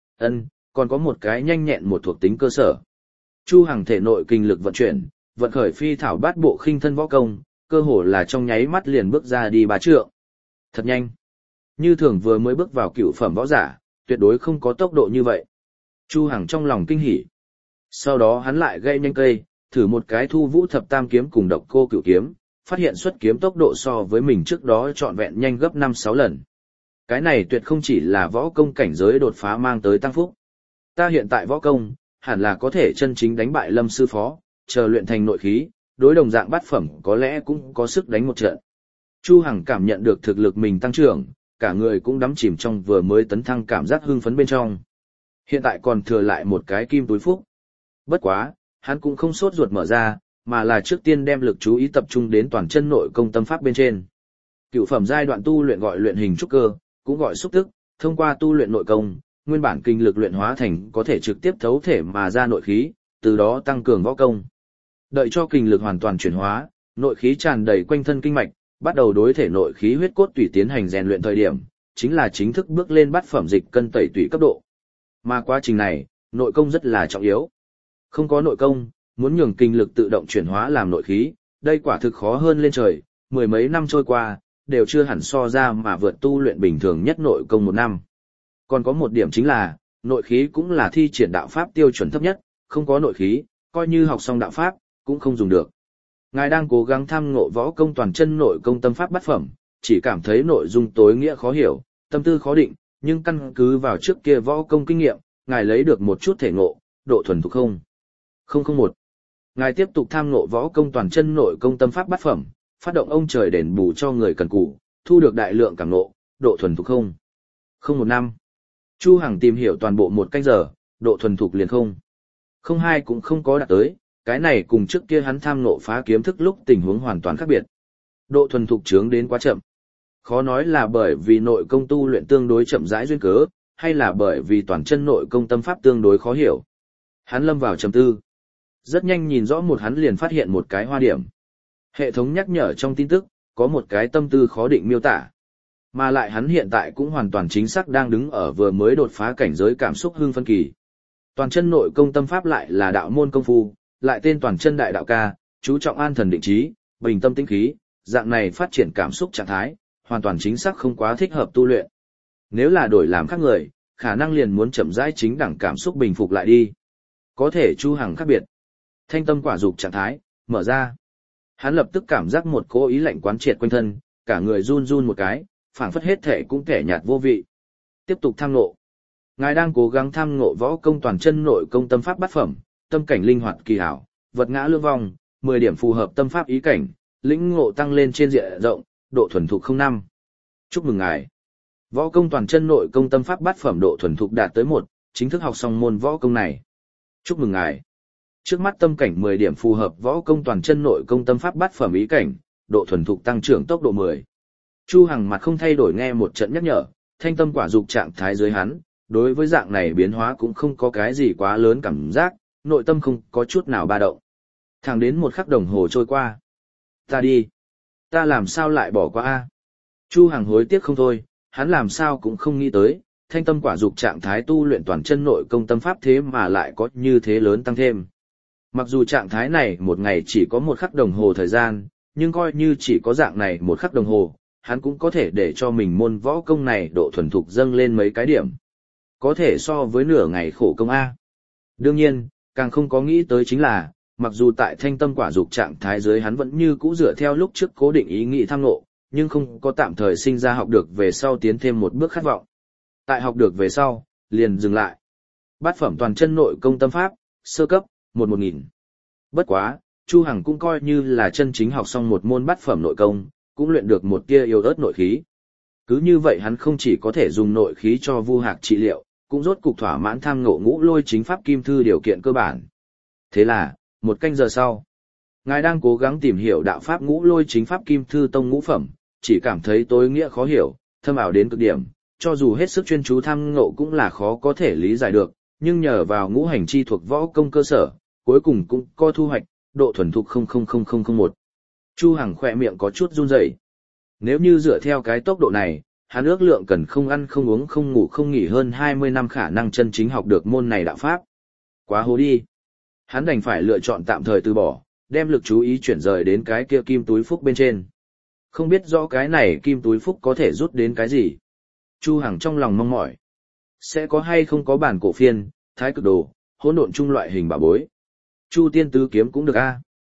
Còn có một cái nhanh nhẹn một thuộc tính cơ sở. Chu Hằng thể nội kinh lực vận chuyển, vận khởi phi thảo bát bộ khinh thân võ công, cơ hồ là trong nháy mắt liền bước ra đi 3 trượng. Thật nhanh. Như thường vừa mới bước vào cửu phẩm võ giả, tuyệt đối không có tốc độ như vậy. Chu Hằng trong lòng kinh hỉ. Sau đó hắn lại gây nhanh cây, thử một cái thu vũ thập tam kiếm cùng độc cô cửu kiếm, phát hiện xuất kiếm tốc độ so với mình trước đó trọn vẹn nhanh gấp 5-6 lần. Cái này tuyệt không chỉ là võ công cảnh giới đột phá mang tới tăng phúc. Ta hiện tại võ công, hẳn là có thể chân chính đánh bại Lâm sư phó, chờ luyện thành nội khí, đối đồng dạng bát phẩm có lẽ cũng có sức đánh một trận. Chu Hằng cảm nhận được thực lực mình tăng trưởng, cả người cũng đắm chìm trong vừa mới tấn thăng cảm giác hưng phấn bên trong. Hiện tại còn thừa lại một cái kim túi phúc. Bất quá, hắn cũng không sốt ruột mở ra, mà là trước tiên đem lực chú ý tập trung đến toàn chân nội công tâm pháp bên trên. Cựu phẩm giai đoạn tu luyện gọi luyện hình trúc cơ, cũng gọi xúc tức, thông qua tu luyện nội công, nguyên bản kinh lực luyện hóa thành có thể trực tiếp thấu thể mà ra nội khí, từ đó tăng cường võ công. Đợi cho kinh lực hoàn toàn chuyển hóa, nội khí tràn đầy quanh thân kinh mạch, bắt đầu đối thể nội khí huyết cốt tủy tiến hành rèn luyện thời điểm, chính là chính thức bước lên bát phẩm dịch cân tẩy tủy cấp độ. Mà quá trình này, nội công rất là trọng yếu. Không có nội công, muốn nhường kinh lực tự động chuyển hóa làm nội khí, đây quả thực khó hơn lên trời, mười mấy năm trôi qua, đều chưa hẳn so ra mà vượt tu luyện bình thường nhất nội công một năm. Còn có một điểm chính là, nội khí cũng là thi triển đạo pháp tiêu chuẩn thấp nhất, không có nội khí, coi như học xong đạo pháp, cũng không dùng được. Ngài đang cố gắng tham ngộ võ công toàn chân nội công tâm pháp bát phẩm, chỉ cảm thấy nội dung tối nghĩa khó hiểu, tâm tư khó định, nhưng căn cứ vào trước kia võ công kinh nghiệm, ngài lấy được một chút thể ngộ, độ thuần thục không. 001. Ngài tiếp tục tham ngộ võ công toàn chân nội công tâm pháp bát phẩm, phát động ông trời đền bù cho người cần cù, thu được đại lượng cảm ngộ, độ thuần thục không. 015. Chu Hằng tìm hiểu toàn bộ một canh giờ, độ thuần thục liền không. 02 cũng không có đạt tới, cái này cùng trước kia hắn tham ngộ phá kiếm thức lúc tình huống hoàn toàn khác biệt. Độ thuần thục chướng đến quá chậm. Khó nói là bởi vì nội công tu luyện tương đối chậm rãi duyên cớ, hay là bởi vì toàn chân nội công tâm pháp tương đối khó hiểu. Hắn lâm vào trầm tư. Rất nhanh nhìn rõ một hắn liền phát hiện một cái hoa điểm. Hệ thống nhắc nhở trong tin tức, có một cái tâm tư khó định miêu tả. Mà lại hắn hiện tại cũng hoàn toàn chính xác đang đứng ở vừa mới đột phá cảnh giới cảm xúc hưng phân kỳ. Toàn chân nội công tâm pháp lại là đạo môn công phu, lại tên toàn chân đại đạo ca, chú trọng an thần định trí, bình tâm tĩnh khí, dạng này phát triển cảm xúc trạng thái, hoàn toàn chính xác không quá thích hợp tu luyện. Nếu là đổi làm khác người, khả năng liền muốn chậm rãi chính đẳng cảm xúc bình phục lại đi. Có thể Chu Hằng khác biệt. Thanh tâm quả dục trạng thái, mở ra. Hắn lập tức cảm giác một cỗ ý lạnh quán triệt quanh thân, cả người run run một cái, phảng phất hết thể cũng kẻ nhạt vô vị. Tiếp tục tham ngộ. Ngài đang cố gắng tham ngộ võ công toàn chân nội công tâm pháp bát phẩm, tâm cảnh linh hoạt kỳ hảo, vật ngã lương vong, 10 điểm phù hợp tâm pháp ý cảnh, lĩnh ngộ tăng lên trên diện rộng, độ thuần thục 05. Chúc mừng ngài. Võ công toàn chân nội công tâm pháp bát phẩm độ thuần thục đạt tới 1, chính thức học xong môn võ công này. Chúc mừng ngài. Trước mắt tâm cảnh 10 điểm phù hợp võ công toàn chân nội công tâm pháp bát phẩm ý cảnh, độ thuần thục tăng trưởng tốc độ 10. Chu Hằng mặt không thay đổi nghe một trận nhắc nhở, thanh tâm quả dục trạng thái dưới hắn, đối với dạng này biến hóa cũng không có cái gì quá lớn cảm giác, nội tâm không có chút nào ba động. Thẳng đến một khắc đồng hồ trôi qua. Ta đi. Ta làm sao lại bỏ qua a? Chu Hằng hối tiếc không thôi, hắn làm sao cũng không nghĩ tới, thanh tâm quả dục trạng thái tu luyện toàn chân nội công tâm pháp thế mà lại có như thế lớn tăng thêm. Mặc dù trạng thái này một ngày chỉ có một khắc đồng hồ thời gian, nhưng coi như chỉ có dạng này một khắc đồng hồ, hắn cũng có thể để cho mình môn võ công này độ thuần thục dâng lên mấy cái điểm. Có thể so với nửa ngày khổ công A. Đương nhiên, càng không có nghĩ tới chính là, mặc dù tại thanh tâm quả dục trạng thái dưới hắn vẫn như cũ dựa theo lúc trước cố định ý nghĩ tham ngộ, nhưng không có tạm thời sinh ra học được về sau tiến thêm một bước khát vọng. Tại học được về sau, liền dừng lại. Bát phẩm toàn chân nội công tâm pháp, sơ cấp, 1-1000. Bất quá, Chu Hằng cũng coi như là chân chính học xong một môn bát phẩm nội công, cũng luyện được một tia yêu ớt nội khí. Cứ như vậy hắn không chỉ có thể dùng nội khí cho Vu Hạc trị liệu, cũng rốt cục thỏa mãn tham ngộ ngũ lôi chính pháp kim thư điều kiện cơ bản. Thế là, một canh giờ sau, ngài đang cố gắng tìm hiểu đạo pháp ngũ lôi chính pháp kim thư tông ngũ phẩm, chỉ cảm thấy tối nghĩa khó hiểu, thâm ảo đến cực điểm, cho dù hết sức chuyên chú tham ngộ cũng là khó có thể lý giải được, nhưng nhờ vào ngũ hành chi thuộc võ công cơ sở, cuối cùng cũng có thu hoạch, độ thuần thục 0,00001. Chu Hằng khỏe miệng có chút run rẩy. Nếu như dựa theo cái tốc độ này, hắn ước lượng cần không ăn không uống không ngủ không nghỉ hơn 20 năm khả năng chân chính học được môn này đạo pháp. Quá hố đi. Hắn đành phải lựa chọn tạm thời từ bỏ, đem lực chú ý chuyển rời đến cái kia kim túi phúc bên trên. Không biết rõ cái này kim túi phúc có thể rút đến cái gì. Chu Hằng trong lòng mong mỏi. Sẽ có hay không có bản cổ phiên, thái cực đồ, hỗn độn trung loại hình bảo bối. Chu tiên tứ kiếm cũng được a.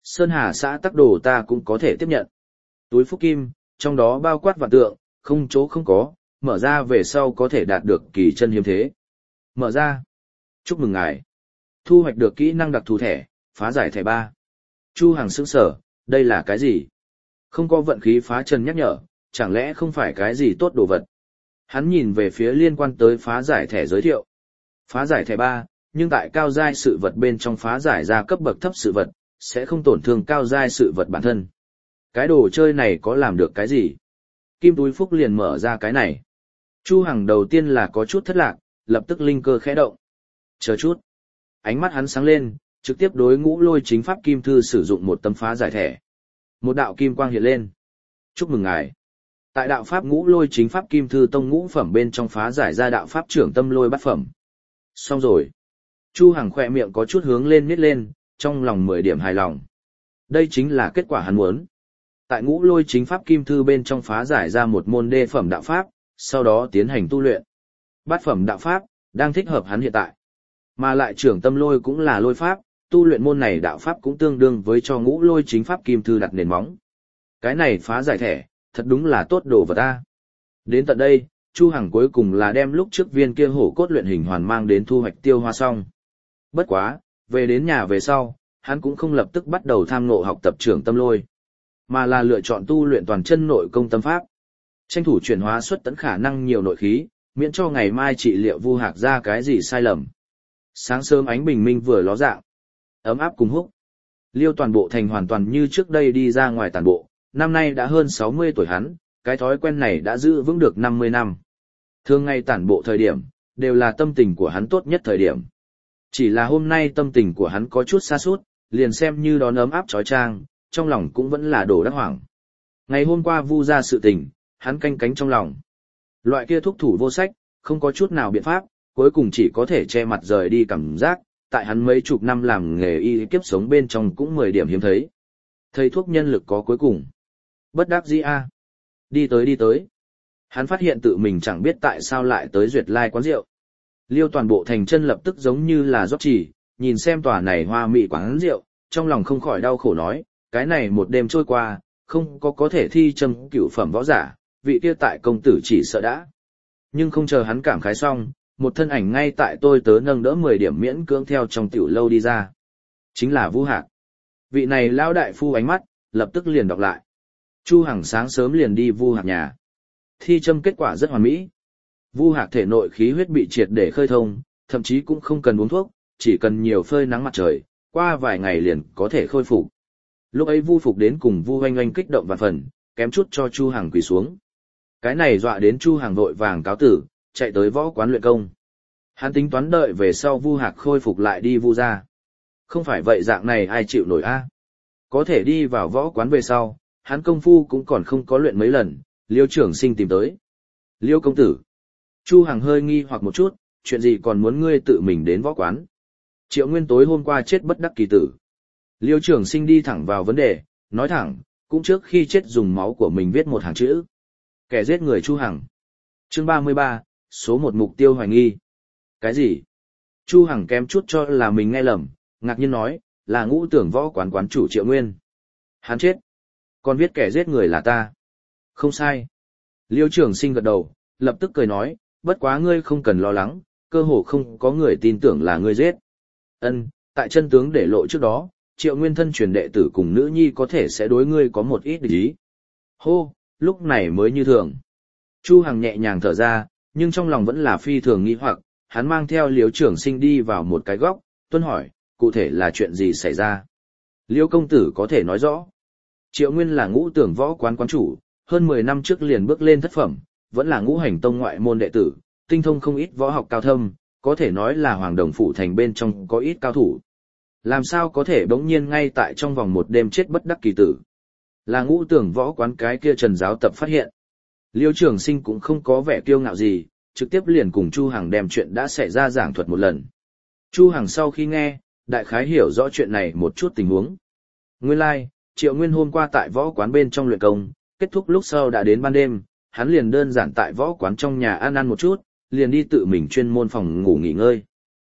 Sơn Hà xã tắc đồ ta cũng có thể tiếp nhận. Túi phúc kim, trong đó bao quát vạn tượng, không chỗ không có, mở ra về sau có thể đạt được kỳ chân hiếm thế. Mở ra. Chúc mừng ngài. Thu hoạch được kỹ năng đặc thù thẻ, phá giải thẻ 3. Chu Hằng sững sờ, đây là cái gì? Không có vận khí phá trần nhắc nhở, chẳng lẽ không phải cái gì tốt đồ vật? Hắn nhìn về phía liên quan tới phá giải thẻ giới thiệu. Phá giải thẻ 3, nhưng tại cao giai sự vật bên trong phá giải ra cấp bậc thấp sự vật, sẽ không tổn thương cao giai sự vật bản thân. Cái đồ chơi này có làm được cái gì? Kim túi phúc liền mở ra cái này. Chu Hằng đầu tiên là có chút thất lạc, lập tức linh cơ khẽ động. Chờ chút. Ánh mắt hắn sáng lên, trực tiếp đối Ngũ Lôi Chính Pháp Kim Thư sử dụng một tấm phá giải thẻ. Một đạo kim quang hiện lên. Chúc mừng ngài. Tại đạo pháp Ngũ Lôi Chính Pháp Kim Thư tông ngũ phẩm bên trong phá giải ra đạo pháp trưởng tâm lôi bát phẩm. Xong rồi. Chu Hằng khỏe miệng có chút hướng lên miết lên, trong lòng 10 điểm hài lòng. Đây chính là kết quả hắn muốn. Tại Ngũ Lôi Chính Pháp Kim Thư bên trong phá giải ra một môn đê phẩm đạo pháp, sau đó tiến hành tu luyện. Bát phẩm đạo pháp, đang thích hợp hắn hiện tại. Mà lại trưởng tâm lôi cũng là lôi pháp, tu luyện môn này đạo pháp cũng tương đương với cho Ngũ Lôi Chính Pháp Kim Thư đặt nền móng. Cái này phá giải thẻ, thật đúng là tốt đồ vật ta. Đến tận đây, Chu Hằng cuối cùng là đem lúc trước viên kia hổ cốt luyện hình hoàn mang đến thu hoạch tiêu hoa xong. Bất quá, về đến nhà về sau, hắn cũng không lập tức bắt đầu tham ngộ học tập trưởng tâm lôi, mà là lựa chọn tu luyện toàn chân nội công tâm pháp. Tranh thủ chuyển hóa xuất tận khả năng nhiều nội khí, miễn cho ngày mai trị liệu Vu Hạc ra cái gì sai lầm. Sáng sớm ánh bình minh vừa ló dạng, ấm áp cùng húc. Liêu toàn bộ thành hoàn toàn như trước đây đi ra ngoài tản bộ, năm nay đã hơn 60 tuổi hắn, cái thói quen này đã giữ vững được 50 năm. Thường ngày tản bộ thời điểm, đều là tâm tình của hắn tốt nhất thời điểm. Chỉ là hôm nay tâm tình của hắn có chút sa sút, liền xem như đón ấm áp trói trang, trong lòng cũng vẫn là đổ đắc hoảng. Ngày hôm qua Vu ra sự tình, hắn canh cánh trong lòng. Loại kia thúc thủ vô sách, không có chút nào biện pháp, cuối cùng chỉ có thể che mặt rời đi cảm giác, tại hắn mấy chục năm làm nghề y kiếp sống bên trong cũng 10 điểm hiếm thấy. Thầy thuốc nhân lực có cuối cùng. Bất đắc dĩ a. Đi tới. Hắn phát hiện tự mình chẳng biết tại sao lại tới Duyệt Lai quán rượu. Liêu toàn bộ thành chân lập tức giống như là rót chỉ, nhìn xem tòa này hoa mỹ quán rượu, trong lòng không khỏi đau khổ nói, cái này một đêm trôi qua, không có thể thi châm cửu phẩm võ giả, vị kia tại công tử chỉ sợ đã. Nhưng không chờ hắn cảm khái xong, một thân ảnh ngay tại tôi tớ nâng đỡ 10 điểm miễn cưỡng theo trong tiểu lâu đi ra. Chính là Vu Hạc. Vị này lão đại phu ánh mắt, lập tức liền đọc lại. Chu Hằng sáng sớm liền đi Vu Hạc nhà. Thi châm kết quả rất hoàn mỹ. Vu Hạc thể nội khí huyết bị triệt để khơi thông, thậm chí cũng không cần uống thuốc, chỉ cần nhiều phơi nắng mặt trời, qua vài ngày liền có thể khôi phục. Lúc ấy Vu Phục đến cùng Vu Oanh Oanh kích động vạn phần, kém chút cho Chu Hằng quỳ xuống. Cái này dọa đến Chu Hằng vội vàng cáo tử, chạy tới võ quán luyện công. Hắn tính toán đợi về sau Vu Hạc khôi phục lại đi Vu ra. Không phải vậy dạng này ai chịu nổi a? Có thể đi vào võ quán về sau, hắn công phu cũng còn không có luyện mấy lần, Liêu trưởng sinh tìm tới. Liêu công tử. Chu Hằng hơi nghi hoặc một chút, chuyện gì còn muốn ngươi tự mình đến võ quán? Triệu Nguyên tối hôm qua chết bất đắc kỳ tử. Liêu trưởng sinh đi thẳng vào vấn đề, nói thẳng, cũng trước khi chết dùng máu của mình viết một hàng chữ. Kẻ giết người Chu Hằng. Chương 33, số 1 mục tiêu hoài nghi. Cái gì? Chu Hằng kém chút cho là mình nghe lầm, ngạc nhiên nói, là Ngũ Tưởng võ quán quán chủ Triệu Nguyên. Hắn chết. Còn viết kẻ giết người là ta. Không sai. Liêu trưởng sinh gật đầu, lập tức cười nói, bất quá ngươi không cần lo lắng, cơ hồ không có người tin tưởng là ngươi giết. Ân, tại chân tướng để lộ trước đó, Triệu Nguyên thân truyền đệ tử cùng nữ nhi có thể sẽ đối ngươi có một ít địch ý. Hô, lúc này mới như thường. Chu Hằng nhẹ nhàng thở ra, nhưng trong lòng vẫn là phi thường nghi hoặc, hắn mang theo Liêu trưởng sinh đi vào một cái góc, tuân hỏi, cụ thể là chuyện gì xảy ra? Liêu công tử có thể nói rõ. Triệu Nguyên là Ngũ Tưởng võ quán quán chủ, hơn 10 năm trước liền bước lên thất phẩm, vẫn là Ngũ Hành tông ngoại môn đệ tử, tinh thông không ít võ học cao thâm, có thể nói là Hoàng Đồng phủ thành bên trong có ít cao thủ. Làm sao có thể bỗng nhiên ngay tại trong vòng một đêm chết bất đắc kỳ tử? Là Ngũ Tưởng võ quán cái kia Trần giáo tập phát hiện. Liêu Trường Sinh cũng không có vẻ kiêu ngạo gì, trực tiếp liền cùng Chu Hằng đem chuyện đã xảy ra giảng thuật một lần. Chu Hằng sau khi nghe, đại khái hiểu rõ chuyện này một chút tình huống. Nguyên lai, Triệu Nguyên hôm qua tại võ quán bên trong luyện công, kết thúc lúc sau đã đến ban đêm, hắn liền đơn giản tại võ quán trong nhà ăn một chút, liền đi tự mình chuyên môn phòng ngủ nghỉ ngơi.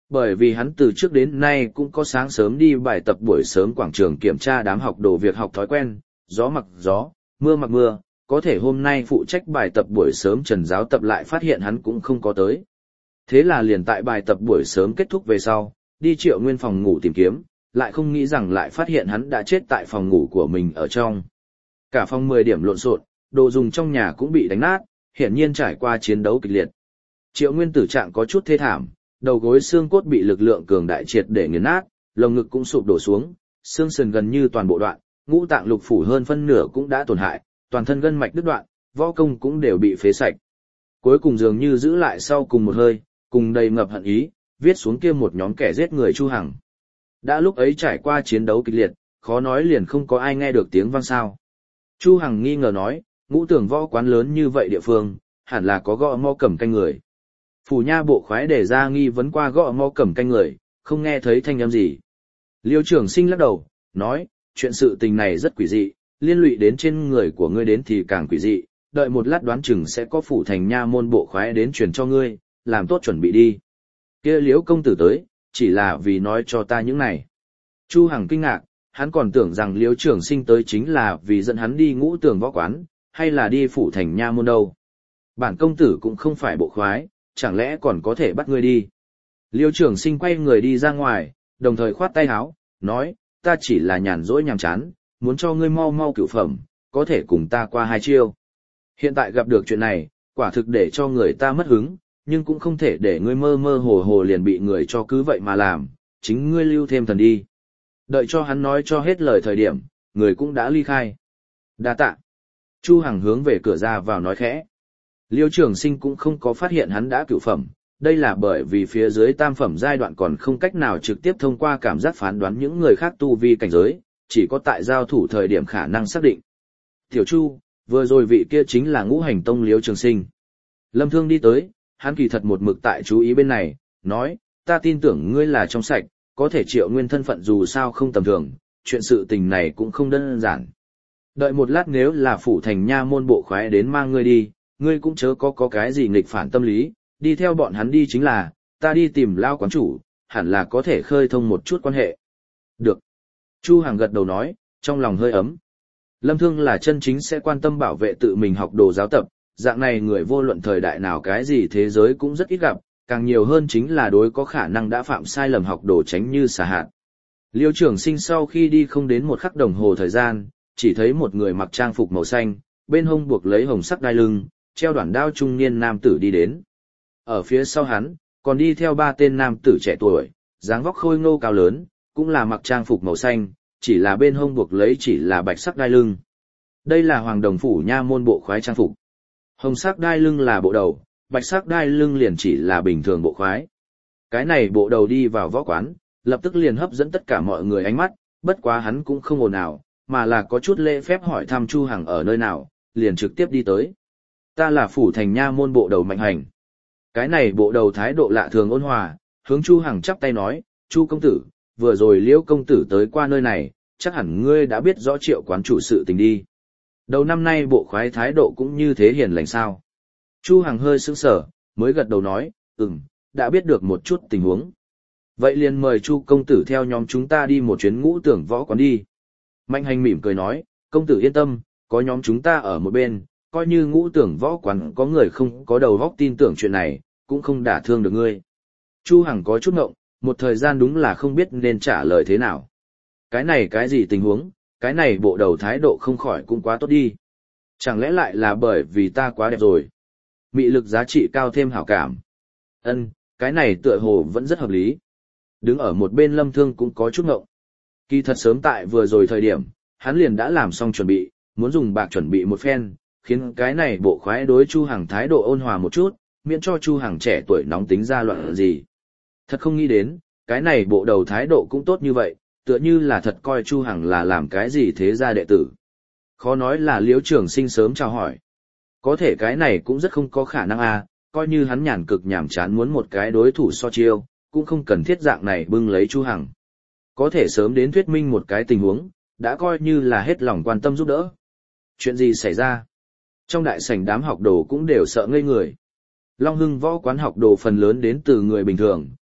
Bởi vì hắn từ trước đến nay cũng có sáng sớm đi bài tập buổi sớm quảng trường kiểm tra đám học đồ việc học thói quen, gió mặc gió, mưa mặc mưa, có thể hôm nay phụ trách bài tập buổi sớm Trần Giáo Tập lại phát hiện hắn cũng không có tới. Thế là liền tại bài tập buổi sớm kết thúc về sau, đi Triệu Nguyên phòng ngủ tìm kiếm, lại không nghĩ rằng lại phát hiện hắn đã chết tại phòng ngủ của mình ở trong. Cả phòng 10 điểm lộn xộn, đồ dùng trong nhà cũng bị đánh nát, hiển nhiên trải qua chiến đấu kịch liệt. Triệu Nguyên tử trạng có chút thê thảm, đầu gối xương cốt bị lực lượng cường đại triệt để nghiền nát, lồng ngực cũng sụp đổ xuống, xương sườn gần như toàn bộ đoạn, ngũ tạng lục phủ hơn phân nửa cũng đã tổn hại, toàn thân gân mạch đứt đoạn, võ công cũng đều bị phế sạch. Cuối cùng dường như giữ lại sau cùng một hơi, cùng đầy ngập hận ý, viết xuống kia một nhóm kẻ giết người Chu Hằng. Đã lúc ấy trải qua chiến đấu kịch liệt, khó nói liền không có ai nghe được tiếng vang sao. Chu Hằng nghi ngờ nói, Ngũ Tưởng võ quán lớn như vậy địa phương, hẳn là có gõ mõ cầm canh người. Phủ nha bộ khoái để ra nghi vấn qua gõ mõ cầm canh người, không nghe thấy thanh âm gì. Liêu trưởng sinh lắc đầu, nói, chuyện sự tình này rất quỷ dị, liên lụy đến trên người của ngươi đến thì càng quỷ dị, đợi một lát đoán chừng sẽ có phủ thành nha môn bộ khoái đến truyền cho ngươi, làm tốt chuẩn bị đi. Kia Liễu công tử tới, chỉ là vì nói cho ta những này. Chu Hằng kinh ngạc, hắn còn tưởng rằng Liễu trưởng sinh tới chính là vì dẫn hắn đi Ngũ Tường võ quán, hay là đi phủ thành nha môn đâu. Bản công tử cũng không phải bộ khoái, chẳng lẽ còn có thể bắt ngươi đi. Liễu trưởng sinh quay người đi ra ngoài, đồng thời khoát tay áo, nói, ta chỉ là nhàn rỗi nhàm chán, muốn cho ngươi mau mau cửu phẩm, có thể cùng ta qua 2 chiêu. Hiện tại gặp được chuyện này, quả thực để cho người ta mất hứng, nhưng cũng không thể để ngươi mơ mơ hồ hồ liền bị người cho cứ vậy mà làm, chính ngươi lưu thêm thần đi. Đợi cho hắn nói cho hết lời thời điểm, người cũng đã ly khai. Đa tạ. Chu Hằng hướng về cửa ra vào nói khẽ. Liêu Trường Sinh cũng không có phát hiện hắn đã cửu phẩm, đây là bởi vì phía dưới tam phẩm giai đoạn còn không cách nào trực tiếp thông qua cảm giác phán đoán những người khác tu vi cảnh giới, chỉ có tại giao thủ thời điểm khả năng xác định. Tiểu Chu, vừa rồi vị kia chính là Ngũ Hành Tông Liêu Trường Sinh. Lâm Thương đi tới, hắn kỳ thật một mực tại chú ý bên này, nói, ta tin tưởng ngươi là trong sạch, có thể Triệu Nguyên thân phận dù sao không tầm thường, chuyện sự tình này cũng không đơn giản. Đợi một lát nếu là phủ thành nha môn bộ khoái đến mang ngươi đi, ngươi cũng chớ có cái gì nghịch phản tâm lý, đi theo bọn hắn đi chính là, ta đi tìm Lao quán chủ, hẳn là có thể khơi thông một chút quan hệ. Được. Chu Hằng gật đầu nói, trong lòng hơi ấm. Lâm Thương là chân chính sẽ quan tâm bảo vệ tự mình học đồ giáo tập, dạng này người vô luận thời đại nào cái gì thế giới cũng rất ít gặp, càng nhiều hơn chính là đối có khả năng đã phạm sai lầm học đồ tránh như xả hạn. Liêu Trường Sinh sau khi đi không đến một khắc đồng hồ thời gian, chỉ thấy một người mặc trang phục màu xanh, bên hông buộc lấy hồng sắc đai lưng, treo đoạn đao trung niên nam tử đi đến. Ở phía sau hắn, còn đi theo 3 tên nam tử trẻ tuổi, dáng vóc khôi ngô cao lớn, cũng là mặc trang phục màu xanh, chỉ là bên hông buộc lấy chỉ là bạch sắc đai lưng. Đây là Hoàng Đồng phủ nha môn bộ khoái trang phục. Hồng sắc đai lưng là bộ đầu, bạch sắc đai lưng liền chỉ là bình thường bộ khoái. Cái này bộ đầu đi vào võ quán, lập tức liền hấp dẫn tất cả mọi người ánh mắt, bất quá hắn cũng không ồn ào, mà là có chút lễ phép hỏi thăm Chu Hằng ở nơi nào, liền trực tiếp đi tới. Ta là phủ thành nha môn bộ đầu Mạnh Hành. Cái này bộ đầu thái độ lạ thường ôn hòa, hướng Chu Hằng chắp tay nói, Chu công tử, vừa rồi Liễu công tử tới qua nơi này, chắc hẳn ngươi đã biết rõ Triệu quán chủ sự tình đi. Đầu năm nay bộ khoái thái độ cũng như thế hiền lành sao. Chu Hằng hơi sững sờ, mới gật đầu nói, đã biết được một chút tình huống. Vậy liền mời Chu công tử theo nhóm chúng ta đi một chuyến Ngũ Tưởng võ quán đi. Mạnh Hành mỉm cười nói, công tử yên tâm, có nhóm chúng ta ở một bên, coi như Ngũ Tưởng võ quán có người không có đầu óc tin tưởng chuyện này, cũng không đả thương được ngươi. Chu Hằng có chút ngộng, một thời gian đúng là không biết nên trả lời thế nào. Cái này cái gì tình huống, cái này bộ đầu thái độ không khỏi cũng quá tốt đi. Chẳng lẽ lại là bởi vì ta quá đẹp rồi? Mị lực giá trị cao thêm hảo cảm. Cái này tựa hồ vẫn rất hợp lý. Đứng ở một bên Lâm Thương cũng có chút ngộng. Kỳ thật sớm tại vừa rồi thời điểm, hắn liền đã làm xong chuẩn bị, muốn dùng bạc chuẩn bị một phen, khiến cái này bộ khoái đối Chu Hằng thái độ ôn hòa một chút, miễn cho Chu Hằng trẻ tuổi nóng tính ra loạn gì. Thật không nghĩ đến, cái này bộ đầu thái độ cũng tốt như vậy, tựa như là thật coi Chu Hằng là làm cái gì thế gia đệ tử. Khó nói là Liễu Trường Sinh sớm chào hỏi. Có thể cái này cũng rất không có khả năng à, coi như hắn nhàn cực nhàm chán muốn một cái đối thủ so chiêu, cũng không cần thiết dạng này bưng lấy Chu Hằng. Có thể sớm đến thuyết minh một cái tình huống, đã coi như là hết lòng quan tâm giúp đỡ. Chuyện gì xảy ra? Trong đại sảnh đám học đồ cũng đều sợ ngây người. Long Hưng võ quán học đồ phần lớn đến từ người bình thường,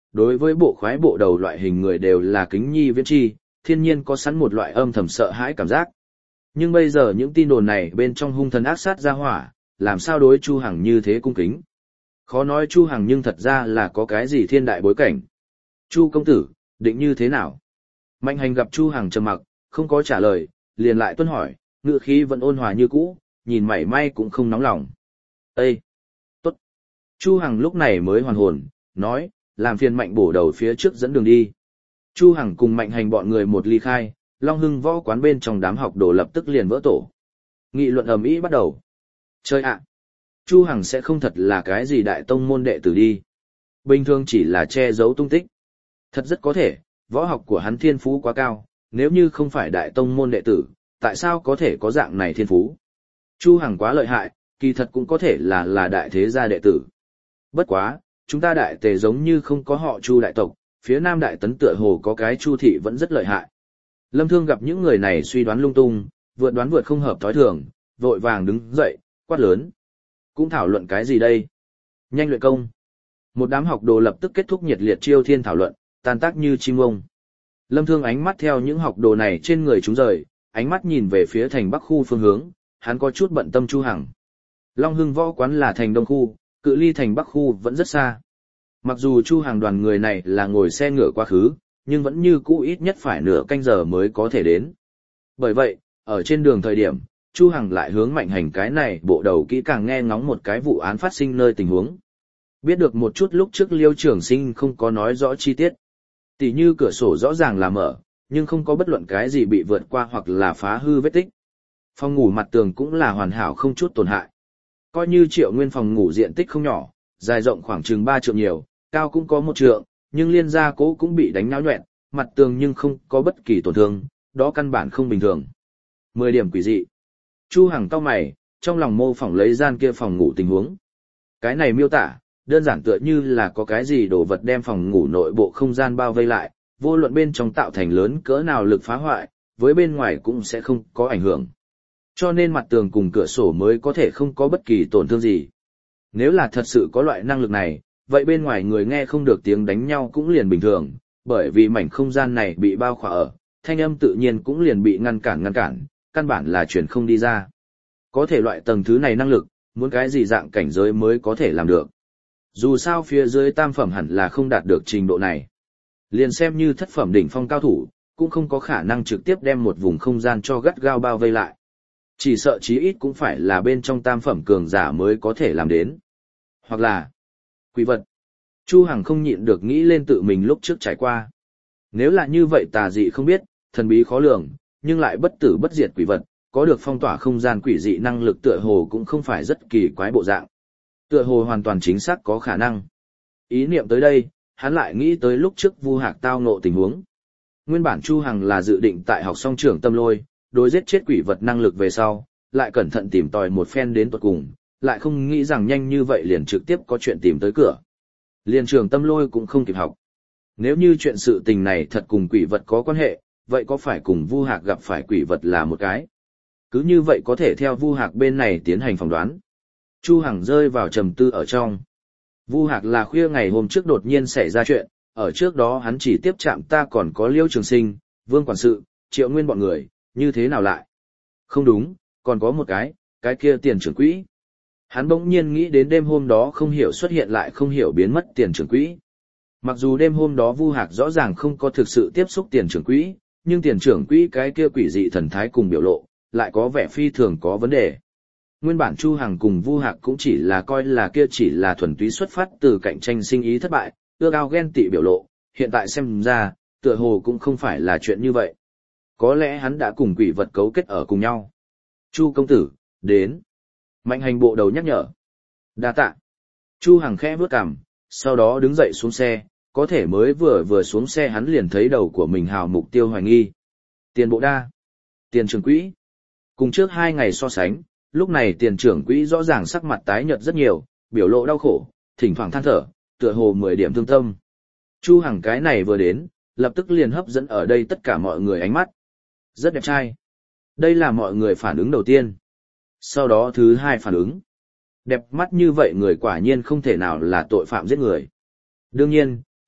đối với bộ khoái bộ đầu loại hình người đều là kính nhi viễn chi, thiên nhiên có sẵn một loại âm thầm sợ hãi cảm giác. Nhưng bây giờ những tin đồn này bên trong hung thần ác sát ra hỏa, làm sao đối Chu Hằng như thế cung kính. Khó nói Chu Hằng nhưng thật ra là có cái gì thiên đại bối cảnh. Chu công tử, định như thế nào? Mạnh Hành gặp Chu Hằng trầm mặc, không có trả lời, liền lại tuân hỏi, ngữ khí vẫn ôn hòa như cũ, nhìn mảy may cũng không nóng lòng. Ê! Tốt! Chu Hằng lúc này mới hoàn hồn, nói, làm phiền Mạnh bổ đầu phía trước dẫn đường đi. Chu Hằng cùng Mạnh Hành bọn người một ly khai, Long Hưng võ quán bên trong đám học đồ lập tức liền vỡ tổ. Nghị luận ầm ĩ bắt đầu. Chơi ạ! Chu Hằng sẽ không thật là cái gì đại tông môn đệ tử đi. Bình thường chỉ là che giấu tung tích. Thật rất có thể, võ học của hắn thiên phú quá cao, nếu như không phải đại tông môn đệ tử, tại sao có thể có dạng này thiên phú? Chu Hằng quá lợi hại, kỳ thật cũng có thể là đại thế gia đệ tử. Bất quá, chúng ta đại tề giống như không có họ Chu đại tộc, phía Nam Đại Tấn tựa hồ có cái Chu thị vẫn rất lợi hại. Lâm Thương gặp những người này suy đoán lung tung, vượt không hợp thói thường, vội vàng đứng dậy, quát lớn. Cũng thảo luận cái gì đây? Nhanh luyện công. Một đám học đồ lập tức kết thúc nhiệt liệt chiêu thiên thảo luận, tan tác như chim ông. Lâm Thương ánh mắt theo những học đồ này trên người chúng rời, ánh mắt nhìn về phía thành Bắc khu phương hướng, hắn có chút bận tâm Chu Hằng. Long Hưng võ quán là thành Đông khu, cự ly thành Bắc khu vẫn rất xa. Mặc dù Chu Hằng đoàn người này là ngồi xe ngựa quá khứ, nhưng vẫn như cũ ít nhất phải nửa canh giờ mới có thể đến. Bởi vậy, ở trên đường thời điểm, Chu Hằng lại hướng Mạnh Hành cái này bộ đầu kỹ càng nghe ngóng một cái vụ án phát sinh nơi tình huống. Biết được một chút lúc trước Liêu Trường Sinh không có nói rõ chi tiết. Tỷ như cửa sổ rõ ràng là mở, nhưng không có bất luận cái gì bị vượt qua hoặc là phá hư vết tích. Phòng ngủ mặt tường cũng là hoàn hảo không chút tổn hại. Coi như Triệu Nguyên phòng ngủ diện tích không nhỏ, dài rộng khoảng chừng 3 trượng nhiều, cao cũng có 1 trượng, nhưng liên gia cố cũng bị đánh náo nhoẹn, mặt tường nhưng không có bất kỳ tổn thương, đó căn bản không bình thường. 10 điểm quỷ dị. Chu Hằng cau mày, trong lòng mô phỏng lấy gian kia phòng ngủ tình huống. Cái này miêu tả, đơn giản tựa như là có cái gì đồ vật đem phòng ngủ nội bộ không gian bao vây lại, vô luận bên trong tạo thành lớn cỡ nào lực phá hoại, với bên ngoài cũng sẽ không có ảnh hưởng. Cho nên mặt tường cùng cửa sổ mới có thể không có bất kỳ tổn thương gì. Nếu là thật sự có loại năng lực này, vậy bên ngoài người nghe không được tiếng đánh nhau cũng liền bình thường, bởi vì mảnh không gian này bị bao khỏa ở, thanh âm tự nhiên cũng liền bị ngăn cản, căn bản là truyền không đi ra. Có thể loại tầng thứ này năng lực, muốn cái gì dạng cảnh giới mới có thể làm được. Dù sao phía dưới tam phẩm hẳn là không đạt được trình độ này. Liền xem như thất phẩm đỉnh phong cao thủ, cũng không có khả năng trực tiếp đem một vùng không gian cho gắt gao bao vây lại. Chỉ sợ chí ít cũng phải là bên trong tam phẩm cường giả mới có thể làm đến. Hoặc là quỷ vật. Chu Hằng không nhịn được nghĩ lên tự mình lúc trước trải qua. Nếu là như vậy tà dị không biết, thần bí khó lường, nhưng lại bất tử bất diệt quỷ vật, có được phong tỏa không gian quỷ dị năng lực tựa hồ cũng không phải rất kỳ quái bộ dạng. Tựa hồ hoàn toàn chính xác có khả năng. Ý niệm tới đây, hắn lại nghĩ tới lúc trước Vu Hạc tao ngộ tình huống. Nguyên bản Chu Hằng là dự định tại học xong trưởng tâm lôi, đối giết chết quỷ vật năng lực về sau, lại cẩn thận tìm tòi một phen đến tuột cùng, lại không nghĩ rằng nhanh như vậy liền trực tiếp có chuyện tìm tới cửa. Liền trường tâm lôi cũng không kịp học. Nếu như chuyện sự tình này thật cùng quỷ vật có quan hệ, vậy có phải cùng Vu Hạc gặp phải quỷ vật là một cái? Cứ như vậy có thể theo Vu Hạc bên này tiến hành phỏng đoán. Chu Hằng rơi vào trầm tư ở trong. Vu Hạc là khuya ngày hôm trước đột nhiên xảy ra chuyện, ở trước đó hắn chỉ tiếp chạm ta còn có Liêu Trường Sinh, Vương Quản sự, Triệu Nguyên bọn người, như thế nào lại? Không đúng, còn có một cái kia tiền trưởng quỹ. Hắn bỗng nhiên nghĩ đến đêm hôm đó không hiểu xuất hiện lại không hiểu biến mất tiền trưởng quỹ. Mặc dù đêm hôm đó Vu Hạc rõ ràng không có thực sự tiếp xúc tiền trưởng quỹ, nhưng tiền trưởng quỹ cái kia quỷ dị thần thái cùng biểu lộ, lại có vẻ phi thường có vấn đề. Nguyên bản Chu Hằng cùng Vu Hạc cũng chỉ là coi là kia chỉ là thuần túy xuất phát từ cạnh tranh sinh ý thất bại, ước ao ghen tị biểu lộ, hiện tại xem ra, tựa hồ cũng không phải là chuyện như vậy. Có lẽ hắn đã cùng quỷ vật cấu kết ở cùng nhau. Chu công tử, đến. Mạnh Hành bộ đầu nhắc nhở. Đa tạ. Chu Hằng khẽ bước cằm, sau đó đứng dậy xuống xe, có thể mới vừa xuống xe hắn liền thấy đầu của mình hào mục tiêu hoài nghi. Tiền bộ đa. Tiền trưởng quỹ. Cùng trước 2 ngày so sánh, lúc này tiền trưởng quỹ rõ ràng sắc mặt tái nhợt rất nhiều, biểu lộ đau khổ, thỉnh thoảng than thở, tựa hồ 10 điểm thương tâm. Chu Hằng cái này vừa đến, lập tức liền hấp dẫn ở đây tất cả mọi người ánh mắt. Rất đẹp trai. Đây là mọi người phản ứng đầu tiên. Sau đó thứ hai phản ứng. Đẹp mắt như vậy người quả nhiên không thể nào là tội phạm giết người. Đương nhiên,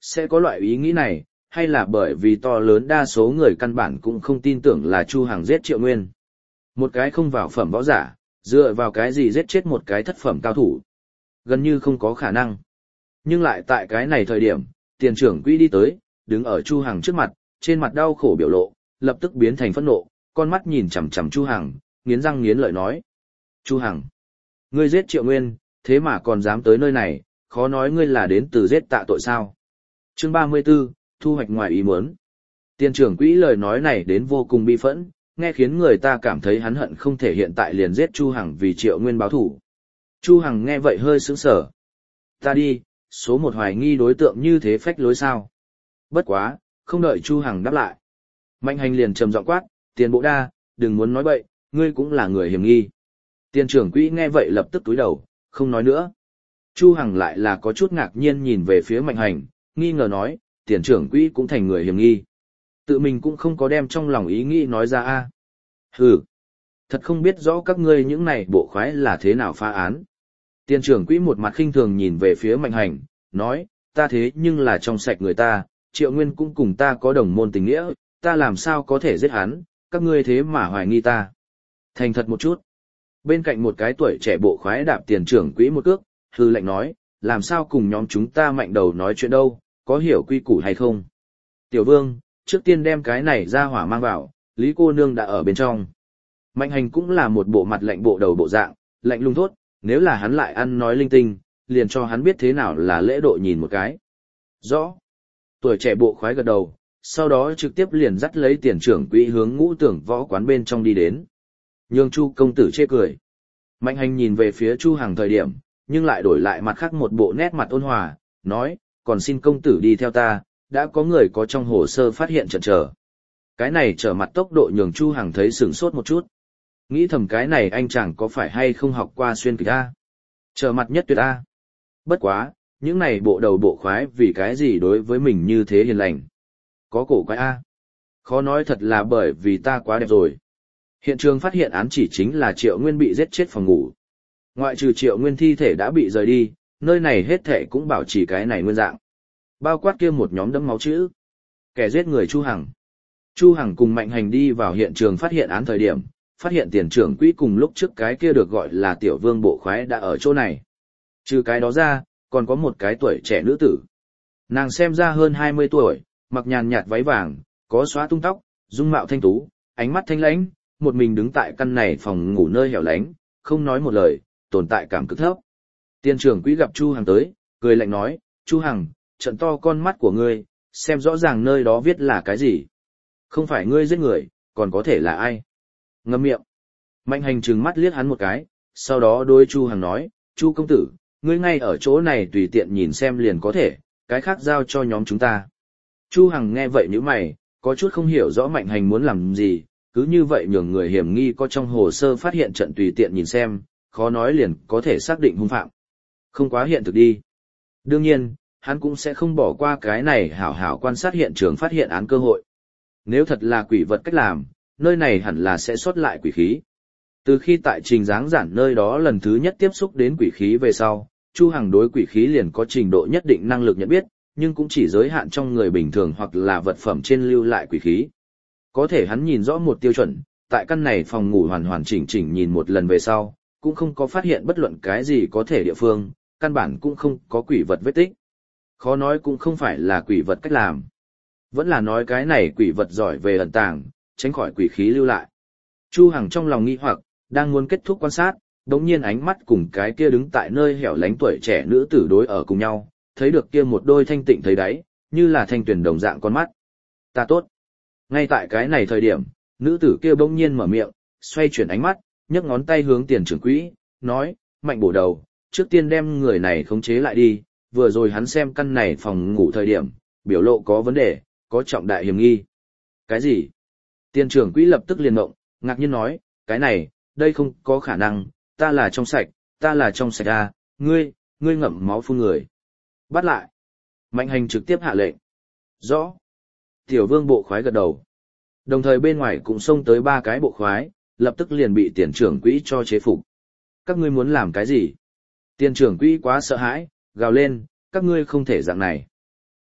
Sẽ có loại ý nghĩ này, hay là bởi vì to lớn đa số người căn bản cũng không tin tưởng là Chu Hằng giết Triệu Nguyên. Một cái không vào phẩm võ giả, dựa vào cái gì giết chết một cái thất phẩm cao thủ. Gần như không có khả năng. Nhưng lại tại cái này thời điểm, tiền trưởng quỹ đi tới, đứng ở Chu Hằng trước mặt, trên mặt đau khổ biểu lộ, lập tức biến thành phẫn nộ, con mắt nhìn chằm chằm Chu Hằng, nghiến răng nghiến lợi nói. Chu Hằng, ngươi giết Triệu Nguyên, thế mà còn dám tới nơi này, khó nói ngươi là đến từ giết tạ tội sao. Chương 34, thu hoạch ngoài ý muốn. Tiền trưởng quỹ lời nói này đến vô cùng bi phẫn, nghe khiến người ta cảm thấy hắn hận không thể hiện tại liền giết Chu Hằng vì Triệu Nguyên báo thù. Chu Hằng nghe vậy hơi sững sờ. Ta đi, số một hoài nghi đối tượng như thế phách lối sao. Bất quá, không đợi Chu Hằng đáp lại. Mạnh Hành liền trầm giọng quát, Tiền Bộ Đa, đừng muốn nói bậy, ngươi cũng là người hiểm nghi. Tiền trưởng quỹ nghe vậy lập tức cúi đầu, không nói nữa. Chu Hằng lại là có chút ngạc nhiên nhìn về phía Mạnh Hành, nghi ngờ nói, tiền trưởng quỹ cũng thành người hiểm nghi. Tự mình cũng không có đem trong lòng ý nghĩ nói ra a. Hừ, thật không biết rõ các ngươi những này bộ khoái là thế nào phá án. Tiền trưởng quỹ một mặt khinh thường nhìn về phía Mạnh Hành, nói, ta thế nhưng là trong sạch người ta, Triệu Nguyên cũng cùng ta có đồng môn tình nghĩa, ta làm sao có thể giết hắn, các ngươi thế mà hoài nghi ta. Thành thật một chút. Bên cạnh một cái tuổi trẻ bộ khoái đạp tiền trưởng quỹ một cước, hư lệnh nói, làm sao cùng nhóm chúng ta mạnh đầu nói chuyện đâu, có hiểu quy củ hay không. Tiểu Vương, trước tiên đem cái này ra hỏa mang vào, Lý cô nương đã ở bên trong. Mạnh Hành cũng là một bộ mặt lạnh bộ đầu bộ dạng, lạnh lùng thốt, nếu là hắn lại ăn nói linh tinh, liền cho hắn biết thế nào là lễ độ nhìn một cái. Rõ. Tuổi trẻ bộ khoái gật đầu, sau đó trực tiếp liền dắt lấy tiền trưởng quỹ hướng Ngũ Tưởng võ quán bên trong đi đến. Nhường Chu công tử chê cười. Mạnh Hành nhìn về phía Chu Hằng thời điểm, nhưng lại đổi lại mặt khác một bộ nét mặt ôn hòa, nói, còn xin công tử đi theo ta, đã có người có trong hồ sơ phát hiện chần chờ. Cái này trở mặt tốc độ nhường Chu Hằng thấy sửng sốt một chút. Nghĩ thầm cái này anh chàng có phải hay không học qua xuyên kịch A? Trở mặt nhất tuyệt A. Bất quá, những này bộ đầu bộ khoái vì cái gì đối với mình như thế hiền lành. Có cổ quái A. Khó nói thật là bởi vì ta quá đẹp rồi. Hiện trường phát hiện án chỉ chính là Triệu Nguyên bị giết chết phòng ngủ. Ngoại trừ Triệu Nguyên thi thể đã bị rời đi, nơi này hết thể cũng bảo trì cái này nguyên dạng. Bao quát kia một nhóm đẫm máu chữ. Kẻ giết người Chu Hằng. Chu Hằng cùng Mạnh Hành đi vào hiện trường phát hiện án thời điểm, phát hiện tiền trưởng quỹ cùng lúc trước cái kia được gọi là Tiểu Vương bộ khoái đã ở chỗ này. Trừ cái đó ra, còn có một cái tuổi trẻ nữ tử. Nàng xem ra hơn 20 tuổi, mặc nhàn nhạt váy vàng, có xóa tung tóc, dung mạo thanh tú, ánh mắt thanh lãnh, một mình đứng tại căn này phòng ngủ nơi hẻo lánh, không nói một lời, tồn tại cảm cực thấp. Tiền trưởng quỹ gặp Chu Hằng tới, cười lạnh nói, Chu Hằng, trận to con mắt của ngươi, xem rõ ràng nơi đó viết là cái gì. Không phải ngươi giết người, còn có thể là ai? Ngậm miệng. Mạnh Hành trừng mắt liếc hắn một cái, sau đó đối Chu Hằng nói, Chu công tử, ngươi ngay ở chỗ này tùy tiện nhìn xem liền có thể, cái khác giao cho nhóm chúng ta. Chu Hằng nghe vậy nhíu mày, có chút không hiểu rõ Mạnh Hành muốn làm gì, cứ như vậy nhường người hiểm nghi có trong hồ sơ phát hiện trận tùy tiện nhìn xem, khó nói liền có thể xác định hung phạm. Không quá hiện thực đi. Đương nhiên, hắn cũng sẽ không bỏ qua cái này hảo hảo quan sát hiện trường phát hiện án cơ hội. Nếu thật là quỷ vật cách làm, nơi này hẳn là sẽ xuất lại quỷ khí. Từ khi tại Trình Giáng Giản nơi đó lần thứ nhất tiếp xúc đến quỷ khí về sau, Chu Hằng đối quỷ khí liền có trình độ nhất định năng lực nhận biết, nhưng cũng chỉ giới hạn trong người bình thường hoặc là vật phẩm trên lưu lại quỷ khí. Có thể hắn nhìn rõ một tiêu chuẩn, tại căn này phòng ngủ hoàn hoàn chỉnh chỉnh nhìn một lần về sau, cũng không có phát hiện bất luận cái gì có thể địa phương, căn bản cũng không có quỷ vật vết tích. Khó nói cũng không phải là quỷ vật cách làm. Vẫn là nói cái này quỷ vật giỏi về ẩn tàng, tránh khỏi quỷ khí lưu lại. Chu Hằng trong lòng nghi hoặc, đang muốn kết thúc quan sát, đống nhiên ánh mắt cùng cái kia đứng tại nơi hẻo lánh tuổi trẻ nữ tử đối ở cùng nhau, thấy được kia một đôi thanh tịnh thấy đáy, như là thanh tuyển đồng dạng con mắt. Ta tốt. Ngay tại cái này thời điểm, nữ tử kia bỗng nhiên mở miệng, xoay chuyển ánh mắt, nhấc ngón tay hướng tiền trưởng quỹ, nói, Mạnh bổ đầu, trước tiên đem người này khống chế lại đi, vừa rồi hắn xem căn này phòng ngủ thời điểm, biểu lộ có vấn đề, có trọng đại hiểm nghi. Cái gì? Tiền trưởng quỹ lập tức liền động, ngạc nhiên nói, cái này, đây không có khả năng, ta là trong sạch à, ngươi ngậm máu phun người. Bắt lại. Mạnh Hành trực tiếp hạ lệnh. Rõ. Tiểu Vương bộ khoái gật đầu. Đồng thời bên ngoài cũng xông tới 3 cái bộ khoái, lập tức liền bị tiền trưởng quỹ cho chế phục. Các ngươi muốn làm cái gì? Tiền trưởng quỹ quá sợ hãi, gào lên, các ngươi không thể dạng này.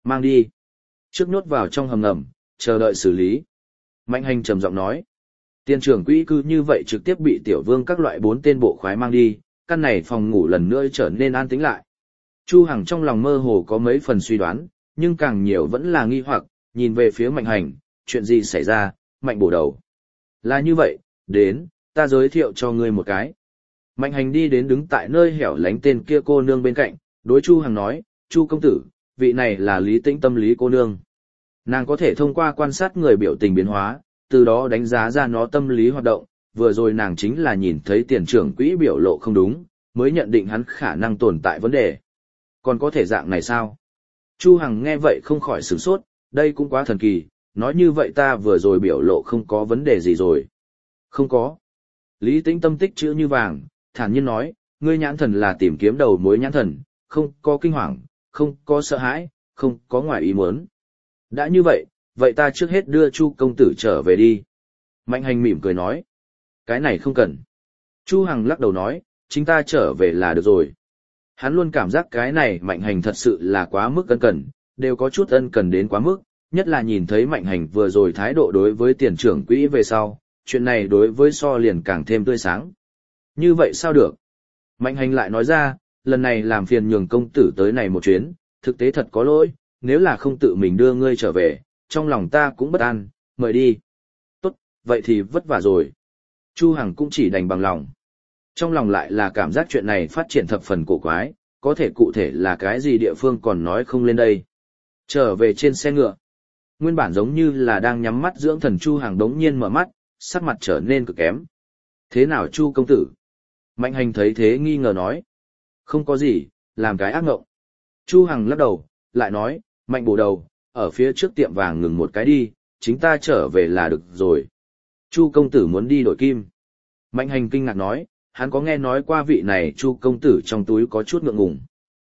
Mang đi. Trước nhốt vào trong hầm ngầm, chờ đợi xử lý. Mạnh Hành trầm giọng nói. Tiền trưởng quỹ cứ như vậy trực tiếp bị Tiểu Vương các loại 4 tên bộ khoái mang đi, căn này phòng ngủ lần nữa trở nên an tĩnh lại. Chu Hằng trong lòng mơ hồ có mấy phần suy đoán, nhưng càng nhiều vẫn là nghi hoặc, nhìn về phía Mạnh Hành, chuyện gì xảy ra, Mạnh bổ đầu. Là như vậy, đến, ta giới thiệu cho ngươi một cái. Mạnh Hành đi đến đứng tại nơi hẻo lánh tên kia cô nương bên cạnh, đối Chu Hằng nói, Chu công tử, vị này là Lý Tĩnh tâm lý cô nương. Nàng có thể thông qua quan sát người biểu tình biến hóa, từ đó đánh giá ra nó tâm lý hoạt động, vừa rồi nàng chính là nhìn thấy tiền trưởng quỹ biểu lộ không đúng, mới nhận định hắn khả năng tồn tại vấn đề. Còn có thể dạng này sao? Chu Hằng nghe vậy không khỏi sửng sốt, đây cũng quá thần kỳ, nói như vậy ta vừa rồi biểu lộ không có vấn đề gì rồi. Không có. Lý Tĩnh tâm tích chữ như vàng, thản nhiên nói, ngươi nhãn thần là tìm kiếm đầu mối nhãn thần, không có kinh hoàng, không có sợ hãi, không có ngoài ý muốn. Đã như vậy, vậy ta trước hết đưa Chu công tử trở về đi. Mạnh Hành mỉm cười nói, cái này không cần. Chu Hằng lắc đầu nói, chính ta trở về là được rồi. Hắn luôn cảm giác cái này Mạnh Hành thật sự là quá mức ân cần, đều có chút ân cần đến quá mức, nhất là nhìn thấy Mạnh Hành vừa rồi thái độ đối với tiền trưởng quỹ về sau, chuyện này đối với so liền càng thêm tươi sáng. Như vậy sao được? Mạnh Hành lại nói ra, lần này làm phiền nhường công tử tới này một chuyến, thực tế thật có lỗi, nếu là không tự mình đưa ngươi trở về, trong lòng ta cũng bất an, mời đi. Tốt, vậy thì vất vả rồi. Chu Hằng cũng chỉ đành bằng lòng. Trong lòng lại là cảm giác chuyện này phát triển thập phần cổ quái, có thể cụ thể là cái gì địa phương còn nói không lên đây. Trở về trên xe ngựa. Nguyên bản giống như là đang nhắm mắt dưỡng thần Chu Hằng đống nhiên mở mắt, sắc mặt trở nên cực kém. Thế nào Chu công tử? Mạnh Hành thấy thế nghi ngờ nói. Không có gì, làm cái ác ngộng. Chu Hằng lắc đầu, lại nói, Mạnh bổ đầu, ở phía trước tiệm vàng ngừng một cái đi, chính ta trở về là được rồi. Chu công tử muốn đi đổi kim. Mạnh Hành kinh ngạc nói, hắn có nghe nói qua vị này Chu công tử trong túi có chút ngượng ngùng.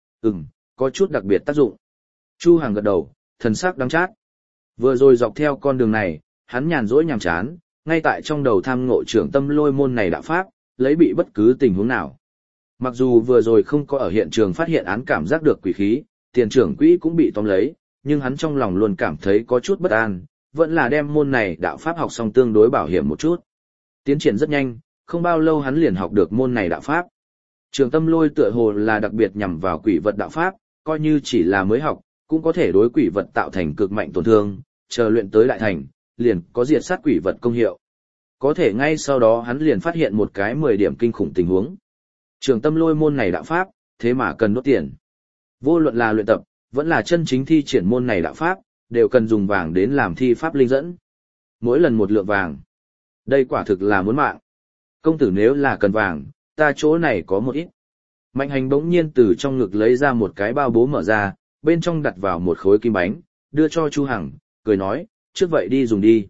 Có chút đặc biệt tác dụng. Chu Hằng gật đầu, thần sắc đắng chát. Vừa rồi dọc theo con đường này, hắn nhàn rỗi nhàm chán, ngay tại trong đầu tham ngộ trưởng tâm lôi môn này đạo pháp, lấy bị bất cứ tình huống nào. Mặc dù vừa rồi không có ở hiện trường phát hiện án cảm giác được quỷ khí, tiền trưởng quỹ cũng bị tóm lấy, nhưng hắn trong lòng luôn cảm thấy có chút bất an, vẫn là đem môn này đạo pháp học xong tương đối bảo hiểm một chút. Tiến triển rất nhanh, không bao lâu hắn liền học được môn này đạo pháp. Trường tâm lôi tựa hồ là đặc biệt nhằm vào quỷ vật đạo pháp, coi như chỉ là mới học, cũng có thể đối quỷ vật tạo thành cực mạnh tổn thương, chờ luyện tới đại thành, liền có diệt sát quỷ vật công hiệu. Có thể ngay sau đó hắn liền phát hiện một cái 10 điểm kinh khủng tình huống. Trường tâm lôi môn này đạo pháp, thế mà cần đốt tiền. Vô luận là luyện tập, vẫn là chân chính thi triển môn này đạo pháp, đều cần dùng vàng đến làm thi pháp linh dẫn. Mỗi lần một lượng vàng. Đây quả thực là muốn mạng. Công tử nếu là cần vàng, ta chỗ này có một ít. Mạnh Hành bỗng nhiên từ trong ngực lấy ra một cái bao bố mở ra, bên trong đặt vào một khối kim bánh, đưa cho Chu Hằng, cười nói, trước vậy đi dùng đi.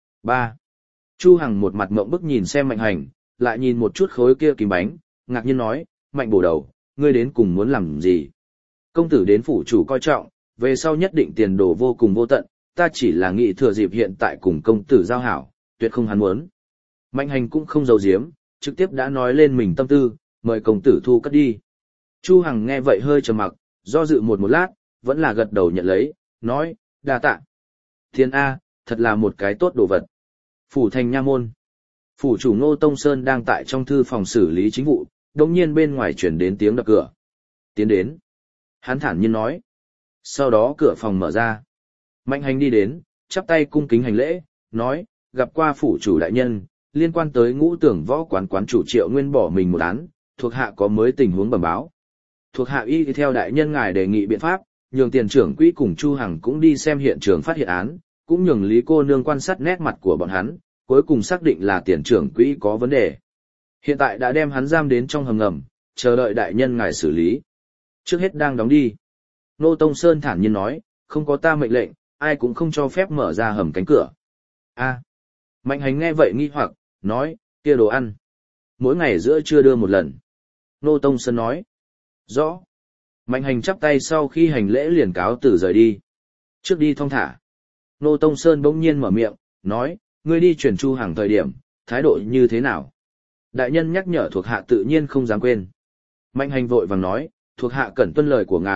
3. Chu Hằng một mặt ngượng bức nhìn xem Mạnh Hành, lại nhìn một chút khối kia kim bánh, ngạc nhiên nói, Mạnh bổ đầu, ngươi đến cùng muốn làm gì? Công tử đến phủ chủ coi trọng, về sau nhất định tiền đồ vô cùng vô tận, ta chỉ là nghĩ thừa dịp hiện tại cùng công tử giao hảo, tuyệt không hắn muốn. Mạnh Hành cũng không giấu giếm, trực tiếp đã nói lên mình tâm tư, mời công tử thu cất đi. Chu Hằng nghe vậy hơi trầm mặc, do dự một lát, vẫn là gật đầu nhận lấy, nói, đa tạ. Thiên A, thật là một cái tốt đồ vật. Phủ thành nha môn. Phủ chủ Ngô Tông Sơn đang tại trong thư phòng xử lý chính vụ, đồng nhiên bên ngoài chuyển đến tiếng đập cửa. Tiến đến. Hắn thản nhiên nói. Sau đó cửa phòng mở ra. Mạnh Hành đi đến, chắp tay cung kính hành lễ, nói, gặp qua phủ chủ đại nhân, liên quan tới Ngũ Tưởng Võ quán quán chủ Triệu Nguyên bỏ mình một án, thuộc hạ có mới tình huống bẩm báo. Thuộc hạ y theo đại nhân ngài đề nghị biện pháp, nhường tiền trưởng quỹ cùng Chu Hằng cũng đi xem hiện trường phát hiện án, cũng nhường Lý cô nương quan sát nét mặt của bọn hắn, cuối cùng xác định là tiền trưởng quỹ có vấn đề. Hiện tại đã đem hắn giam đến trong hầm ngầm, chờ đợi đại nhân ngài xử lý. Trước hết đang đóng đi. Nô Tông Sơn thản nhiên nói, không có ta mệnh lệnh, ai cũng không cho phép mở ra hầm cánh cửa. A. Mạnh Hành nghe vậy nghi hoặc, nói, kia đồ ăn. Mỗi ngày giữa trưa đưa một lần. Nô Tông Sơn nói. Rõ. Mạnh Hành chắp tay sau khi hành lễ liền cáo từ rời đi. Trước đi thong thả. Nô Tông Sơn bỗng nhiên mở miệng, nói, ngươi đi truyền Chu Hằng thời điểm, thái độ như thế nào? Đại nhân nhắc nhở thuộc hạ tự nhiên không dám quên. Mạnh Hành vội vàng nói, thuộc hạ cẩn tuân lời của ngài,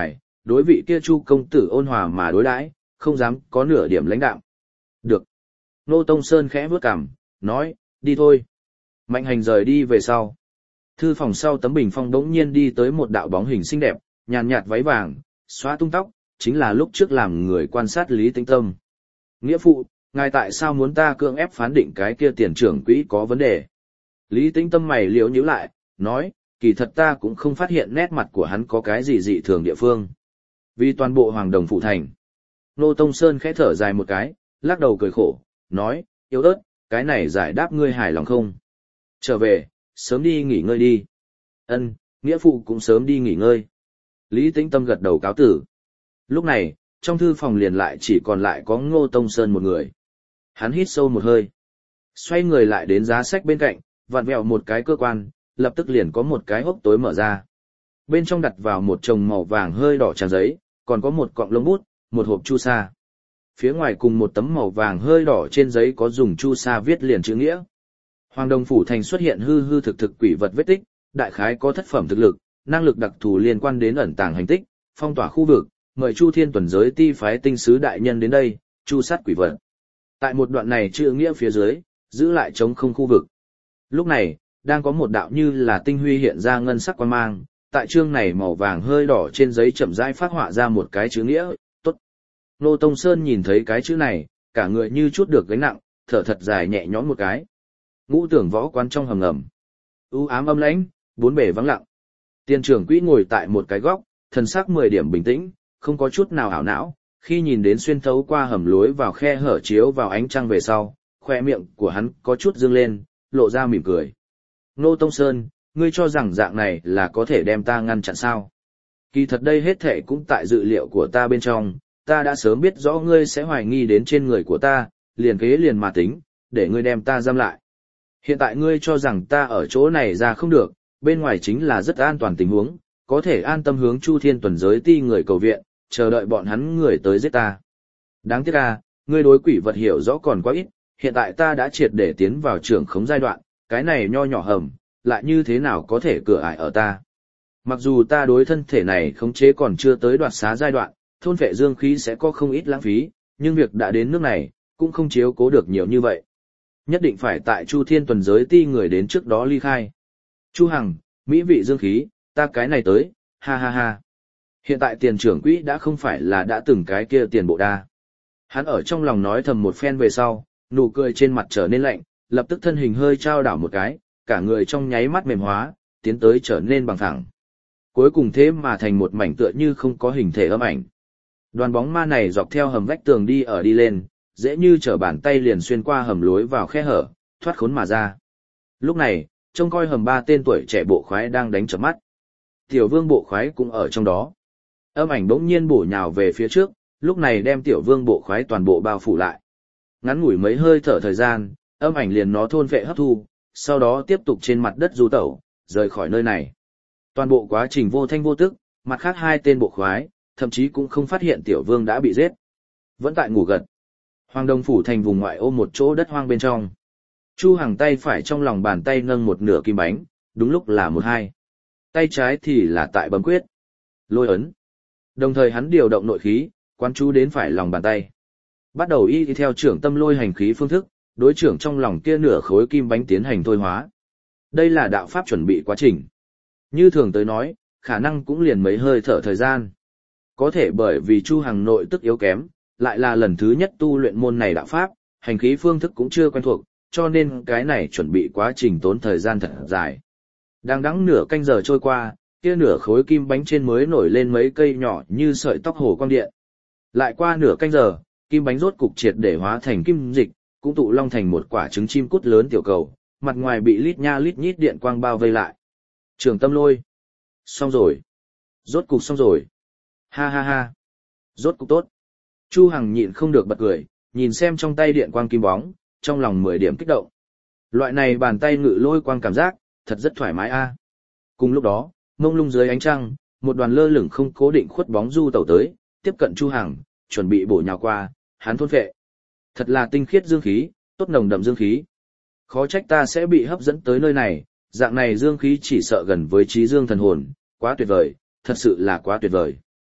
đối vị kia Chu công tử ôn hòa mà đối đãi, không dám có nửa điểm lãnh đạm. Được. Ngô Tông Sơn khẽ bước cằm, nói, đi thôi. Mạnh Hành rời đi về sau. Thư phòng sau tấm bình phong đống nhiên đi tới một đạo bóng hình xinh đẹp, nhàn nhạt váy vàng, xóa tung tóc, chính là lúc trước làm người quan sát Lý Tĩnh Tâm. Nghĩa phụ, ngài tại sao muốn ta cưỡng ép phán định cái kia tiền trưởng quỹ có vấn đề? Lý Tĩnh Tâm mày liễu nhíu lại, nói, kỳ thật ta cũng không phát hiện nét mặt của hắn có cái gì dị thường địa phương. Vì toàn bộ Hoàng Đồng Phủ Thành. Ngô Tông Sơn khẽ thở dài một cái, lắc đầu cười khổ, nói, yếu ớt, cái này giải đáp ngươi hài lòng không? Trở về, sớm đi nghỉ ngơi đi. Ân, nghĩa phụ cũng sớm đi nghỉ ngơi. Lý Tĩnh Tâm gật đầu cáo tử. Lúc này, trong thư phòng liền lại chỉ còn lại có Ngô Tông Sơn một người. Hắn hít sâu một hơi. Xoay người lại đến giá sách bên cạnh, vặn vẹo một cái cơ quan, lập tức liền có một cái hốc tối mở ra. Bên trong đặt vào một chồng màu vàng hơi đỏ trang giấy, còn có một cọng lông bút, một hộp chu sa. Phía ngoài cùng một tấm màu vàng hơi đỏ trên giấy có dùng chu sa viết liền chữ nghĩa. Hoàng Đồng Phủ Thành xuất hiện hư hư thực thực quỷ vật vết tích, đại khái có thất phẩm thực lực, năng lực đặc thù liên quan đến ẩn tàng hành tích, phong tỏa khu vực, mời Chu Thiên Tuần giới ti phái tinh sứ đại nhân đến đây, chu sát quỷ vật. Tại một đoạn này chữ nghĩa phía dưới, giữ lại trống không khu vực. Lúc này, đang có một đạo như là tinh huy hiện ra ngân sắc quang mang, tại chương này màu vàng hơi đỏ trên giấy chậm rãi phát họa ra một cái chữ nghĩa, tốt. Ngô Tông Sơn nhìn thấy cái chữ này, cả người như chút được gánh nặng, thở thật dài nhẹ nhõm một cái. Ngũ Tưởng Võ quán trong hầm ngầm, u ám âm lãnh, bốn bề vắng lặng. Tiền trưởng quỹ ngồi tại một cái góc, thần sắc 10 điểm bình tĩnh, không có chút nào ảo não. Khi nhìn đến xuyên thấu qua hầm lối vào khe hở chiếu vào ánh trăng về sau, khoe miệng của hắn có chút dương lên, lộ ra mỉm cười. Ngô Tông Sơn, ngươi cho rằng dạng này là có thể đem ta ngăn chặn sao? Kỳ thật đây hết thảy cũng tại dự liệu của ta bên trong, ta đã sớm biết rõ ngươi sẽ hoài nghi đến trên người của ta, liền kế liền mà tính, để ngươi đem ta giam lại. Hiện tại ngươi cho rằng ta ở chỗ này ra không được, bên ngoài chính là rất an toàn tình huống, có thể an tâm hướng Chu Thiên Tuần giới ti người cầu viện, chờ đợi bọn hắn người tới giết ta. Đáng tiếc ngươi đối quỷ vật hiểu rõ còn quá ít, hiện tại ta đã triệt để tiến vào trưởng khống giai đoạn, cái này nho nhỏ hầm, lại như thế nào có thể cửa ải ở ta. Mặc dù ta đối thân thể này khống chế còn chưa tới đoạt xá giai đoạn, thôn vệ dương khí sẽ có không ít lãng phí, nhưng việc đã đến nước này, cũng không chiếu cố được nhiều như vậy. Nhất định phải tại Chu Thiên Tuần giới ti người đến trước đó ly khai. Chu Hằng, mỹ vị dương khí, ta cái này tới, ha ha ha. Hiện tại tiền trưởng quỹ đã không phải là đã từng cái kia tiền bộ đa. Hắn ở trong lòng nói thầm một phen về sau, nụ cười trên mặt trở nên lạnh, lập tức thân hình hơi trao đảo một cái, cả người trong nháy mắt mềm hóa, tiến tới trở nên bằng thẳng. Cuối cùng thế mà thành một mảnh tựa như không có hình thể âm ảnh. Đoàn bóng ma này dọc theo hầm vách tường đi ở đi lên, dễ như trở bàn tay liền xuyên qua hầm lối vào khe hở, thoát khốn mà ra. Lúc này, trông coi hầm 3 tên tuổi trẻ bộ khoái đang đánh chớp mắt. Tiểu Vương bộ khoái cũng ở trong đó. Âm ảnh bỗng nhiên bổ nhào về phía trước, lúc này đem Tiểu Vương bộ khoái toàn bộ bao phủ lại. Ngắn ngủi mấy hơi thở thời gian, âm ảnh liền nó thôn phệ hấp thu, sau đó tiếp tục trên mặt đất du tẩu, rời khỏi nơi này. Toàn bộ quá trình vô thanh vô tức, mặt khác 2 tên bộ khoái, thậm chí cũng không phát hiện Tiểu Vương đã bị giết. Vẫn tại ngủ gật. Hoàng Đồng Phủ Thành vùng ngoại ô một chỗ đất hoang bên trong. Chu Hằng tay phải trong lòng bàn tay nâng một nửa kim bánh, đúng lúc là 1-2. Tay trái thì là tại bấm quyết. Lôi ấn. Đồng thời hắn điều động nội khí, quán chú đến phải lòng bàn tay. Bắt đầu y theo trưởng tâm lôi hành khí phương thức, đối trưởng trong lòng kia nửa khối kim bánh tiến hành thôi hóa. Đây là đạo pháp chuẩn bị quá trình. Như thường tới nói, khả năng cũng liền mấy hơi thở thời gian. Có thể bởi vì Chu Hằng nội tức yếu kém, lại là lần thứ nhất tu luyện môn này đạo pháp, hành khí phương thức cũng chưa quen thuộc, cho nên cái này chuẩn bị quá trình tốn thời gian thật dài. Đang đắng nửa canh giờ trôi qua, kia nửa khối kim bánh trên mới nổi lên mấy cây nhỏ như sợi tóc hồ quang điện. Lại qua nửa canh giờ, kim bánh rốt cục triệt để hóa thành kim dịch, cũng tụ long thành một quả trứng chim cút lớn tiểu cầu, mặt ngoài bị lít nha lít nhít điện quang bao vây lại. Trường tâm lôi. Xong rồi. Rốt cục xong rồi. Ha ha ha. Rốt cục tốt. Chu Hằng nhịn không được bật cười, nhìn xem trong tay điện quang kim bóng, trong lòng 10 điểm kích động. Loại này bàn tay ngự lôi quang cảm giác, thật rất thoải mái a. Cùng lúc đó, mông lung dưới ánh trăng, một đoàn lơ lửng không cố định khuất bóng du tẩu tới, tiếp cận Chu Hằng, chuẩn bị bổ nhào qua, hắn thôn phệ. Thật là tinh khiết dương khí, tốt nồng đậm dương khí. Khó trách ta sẽ bị hấp dẫn tới nơi này, dạng này dương khí chỉ sợ gần với trí dương thần hồn, quá tuyệt vời, thật sự là quá tuyệt vời.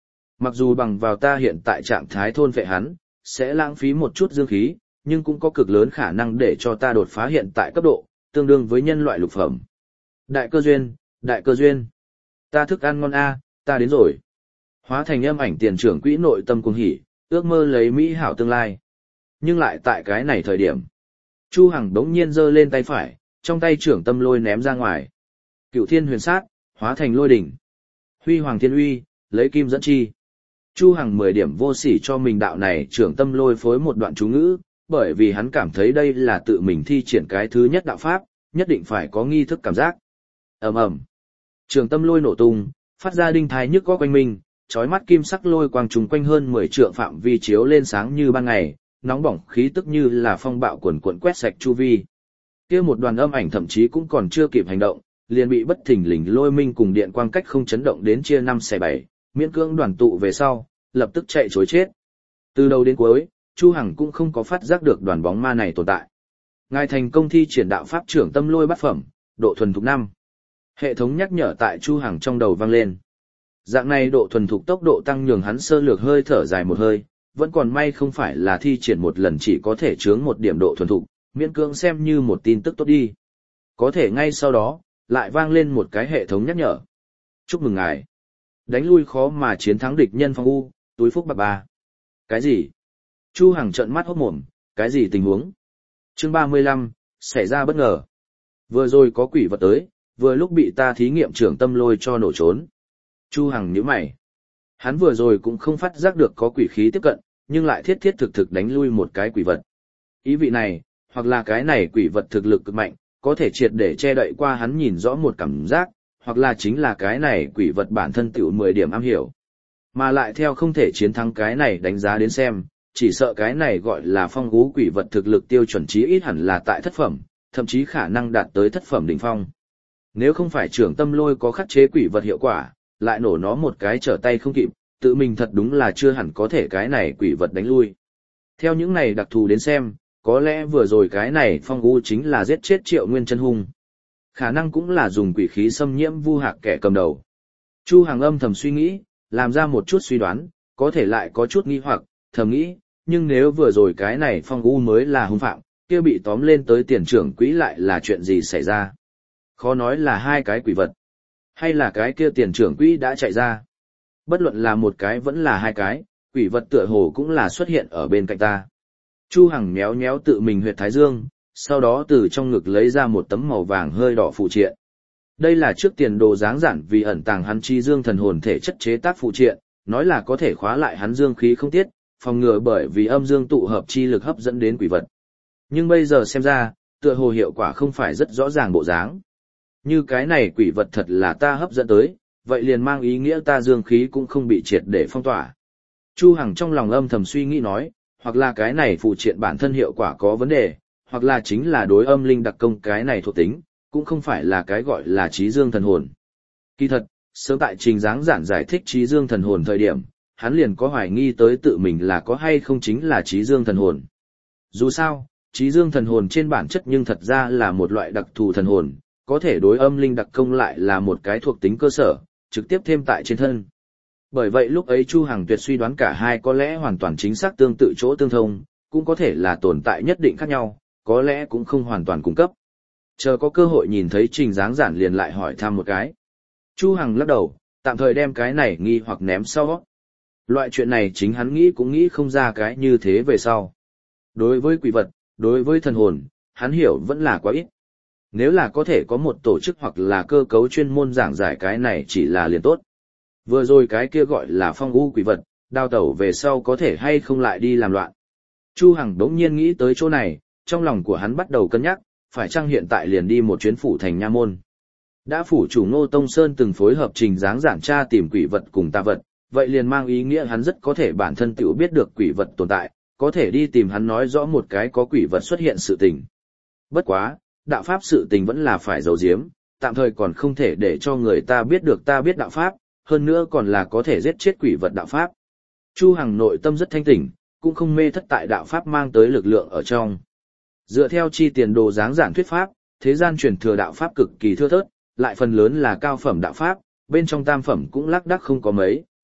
Mặc dù bằng vào ta hiện tại trạng thái thôn vệ hắn, sẽ lãng phí một chút dương khí, nhưng cũng có cực lớn khả năng để cho ta đột phá hiện tại cấp độ, tương đương với nhân loại lục phẩm. Đại cơ duyên, đại cơ duyên. Ta thức ăn ngon a, ta đến rồi. Hóa thành âm ảnh tiền trưởng quỹ nội tâm cuồng hỉ, ước mơ lấy mỹ hảo tương lai. Nhưng lại tại cái này thời điểm, Chu Hằng đống nhiên giơ lên tay phải, trong tay trưởng tâm lôi ném ra ngoài. Cửu thiên huyền sát, hóa thành lôi đỉnh. Huy hoàng thiên uy, lấy kim dẫn chi. Chu Hằng 10 điểm vô sỉ cho mình đạo này trưởng tâm lôi phối một đoạn chú ngữ, bởi vì hắn cảm thấy đây là tự mình thi triển cái thứ nhất đạo pháp, nhất định phải có nghi thức cảm giác. Ầm ầm. Trưởng tâm lôi nổ tung, phát ra đinh thái nhức có quanh mình, chói mắt kim sắc lôi quang trùng quanh hơn 10 trượng phạm vi chiếu lên sáng như ban ngày, nóng bỏng khí tức như là phong bạo cuồn cuộn quét sạch chu vi. Kia một đoàn âm ảnh thậm chí cũng còn chưa kịp hành động, liền bị bất thình lình lôi minh cùng điện quang cách không chấn động đến chia 5/7, miễn cưỡng đoàn tụ về sau, lập tức chạy trối chết. Từ đầu đến cuối, Chu Hằng cũng không có phát giác được đoàn bóng ma này tồn tại. Ngài thành công thi triển đạo pháp trưởng tâm lôi bát phẩm, độ thuần thục 5. Hệ thống nhắc nhở tại Chu Hằng trong đầu vang lên. Dạng này độ thuần thục tốc độ tăng nhường hắn sơ lược hơi thở dài một hơi, vẫn còn may không phải là thi triển một lần chỉ có thể chướng một điểm độ thuần thục, miễn cưỡng xem như một tin tức tốt đi. Có thể ngay sau đó, lại vang lên một cái hệ thống nhắc nhở. Chúc mừng ngài. Đánh lui khó mà chiến thắng địch nhân phong u, túi phúc bạc ba. Cái gì? Chu Hằng trợn mắt hốt mồm, cái gì tình huống? Chương 35, xảy ra bất ngờ. Vừa rồi có quỷ vật tới, vừa lúc bị ta thí nghiệm trưởng tâm lôi cho nổ trốn. Chu Hằng nhíu mày. Hắn vừa rồi cũng không phát giác được có quỷ khí tiếp cận, nhưng lại thiết thiết thực thực đánh lui một cái quỷ vật. Ý vị này, hoặc là cái này quỷ vật thực lực cực mạnh, có thể triệt để che đậy qua hắn nhìn rõ một cảm giác, hoặc là chính là cái này quỷ vật bản thân tiểu 10 điểm am hiểu. Mà lại theo không thể chiến thắng cái này đánh giá đến xem, chỉ sợ cái này gọi là phong gú quỷ vật thực lực tiêu chuẩn chí ít hẳn là tại thất phẩm, thậm chí khả năng đạt tới thất phẩm đỉnh phong. Nếu không phải trưởng tâm lôi có khắc chế quỷ vật hiệu quả, lại nổ nó một cái trở tay không kịp, tự mình thật đúng là chưa hẳn có thể cái này quỷ vật đánh lui. Theo những này đặc thù đến xem, có lẽ vừa rồi cái này phong gú chính là giết chết Triệu Nguyên chân hung. Khả năng cũng là dùng quỷ khí xâm nhiễm Vu Hạc kẻ cầm đầu. Chu Hằng âm thầm suy nghĩ, làm ra một chút suy đoán, có thể lại có chút nghi hoặc, thầm nghĩ, nhưng nếu vừa rồi cái này phong gú mới là hung phạm, kia bị tóm lên tới tiền trưởng quỹ lại là chuyện gì xảy ra? Khó nói là hai cái quỷ vật, hay là cái kia tiền trưởng quỹ đã chạy ra. Bất luận là một cái vẫn là hai cái, quỷ vật tựa hồ cũng là xuất hiện ở bên cạnh ta. Chu Hằng méo méo tự mình huyệt thái dương, sau đó từ trong ngực lấy ra một tấm màu vàng hơi đỏ phụ triện. Đây là trước tiền đồ dáng giản vì ẩn tàng hắn chi dương thần hồn thể chất chế tác phụ triện, nói là có thể khóa lại hắn dương khí không tiết, phòng ngừa bởi vì âm dương tụ hợp chi lực hấp dẫn đến quỷ vật. Nhưng bây giờ xem ra, tựa hồ hiệu quả không phải rất rõ ràng bộ dáng. Như cái này quỷ vật thật là ta hấp dẫn tới, vậy liền mang ý nghĩa ta dương khí cũng không bị triệt để phong tỏa. Chu Hằng trong lòng âm thầm suy nghĩ nói, hoặc là cái này phụ triện bản thân hiệu quả có vấn đề, hoặc là chính là đối âm linh đặc công cái này thuộc tính, cũng không phải là cái gọi là trí dương thần hồn. Kỳ thật, sớm tại trình dáng giản giải thích trí dương thần hồn thời điểm, hắn liền có hoài nghi tới tự mình là có hay không chính là trí dương thần hồn. Dù sao, trí dương thần hồn trên bản chất nhưng thật ra là một loại đặc thù thần hồn, có thể đối âm linh đặc công lại là một cái thuộc tính cơ sở, trực tiếp thêm tại trên thân. Bởi vậy lúc ấy Chu Hằng tuyệt suy đoán cả hai có lẽ hoàn toàn chính xác tương tự chỗ tương thông, cũng có thể là tồn tại nhất định khác nhau, có lẽ cũng không hoàn toàn cung cấp. Chờ có cơ hội nhìn thấy trình dáng giản liền lại hỏi thăm một cái. Chu Hằng lắc đầu, tạm thời đem cái này nghi hoặc ném sau. Loại chuyện này chính hắn nghĩ cũng nghĩ không ra cái như thế về sau. Đối với quỷ vật, đối với thần hồn, hắn hiểu vẫn là quá ít. Nếu là có thể có một tổ chức hoặc là cơ cấu chuyên môn giảng giải cái này chỉ là liền tốt. Vừa rồi cái kia gọi là phong u quỷ vật, đào tẩu về sau có thể hay không lại đi làm loạn. Chu Hằng đống nhiên nghĩ tới chỗ này, trong lòng của hắn bắt đầu cân nhắc, phải chăng hiện tại liền đi một chuyến phủ thành nha môn. Đã phủ chủ Ngô Tông Sơn từng phối hợp trình dáng giản tra tìm quỷ vật cùng tà vật, vậy liền mang ý nghĩa hắn rất có thể bản thân tự biết được quỷ vật tồn tại, có thể đi tìm hắn nói rõ một cái có quỷ vật xuất hiện sự tình. Bất quá, đạo pháp sự tình vẫn là phải giấu giếm, tạm thời còn không thể để cho người ta biết được ta biết đạo pháp, hơn nữa còn là có thể giết chết quỷ vật đạo pháp. Chu Hằng nội tâm rất thanh tỉnh, cũng không mê thất tại đạo pháp mang tới lực lượng ở trong. Dựa theo chi tiền đồ dáng giản thuyết pháp, thế gian truyền thừa đạo pháp cực kỳ thưa thớt, lại phần lớn là cao phẩm đạo pháp, bên trong tam phẩm cũng lác đác không có mấy,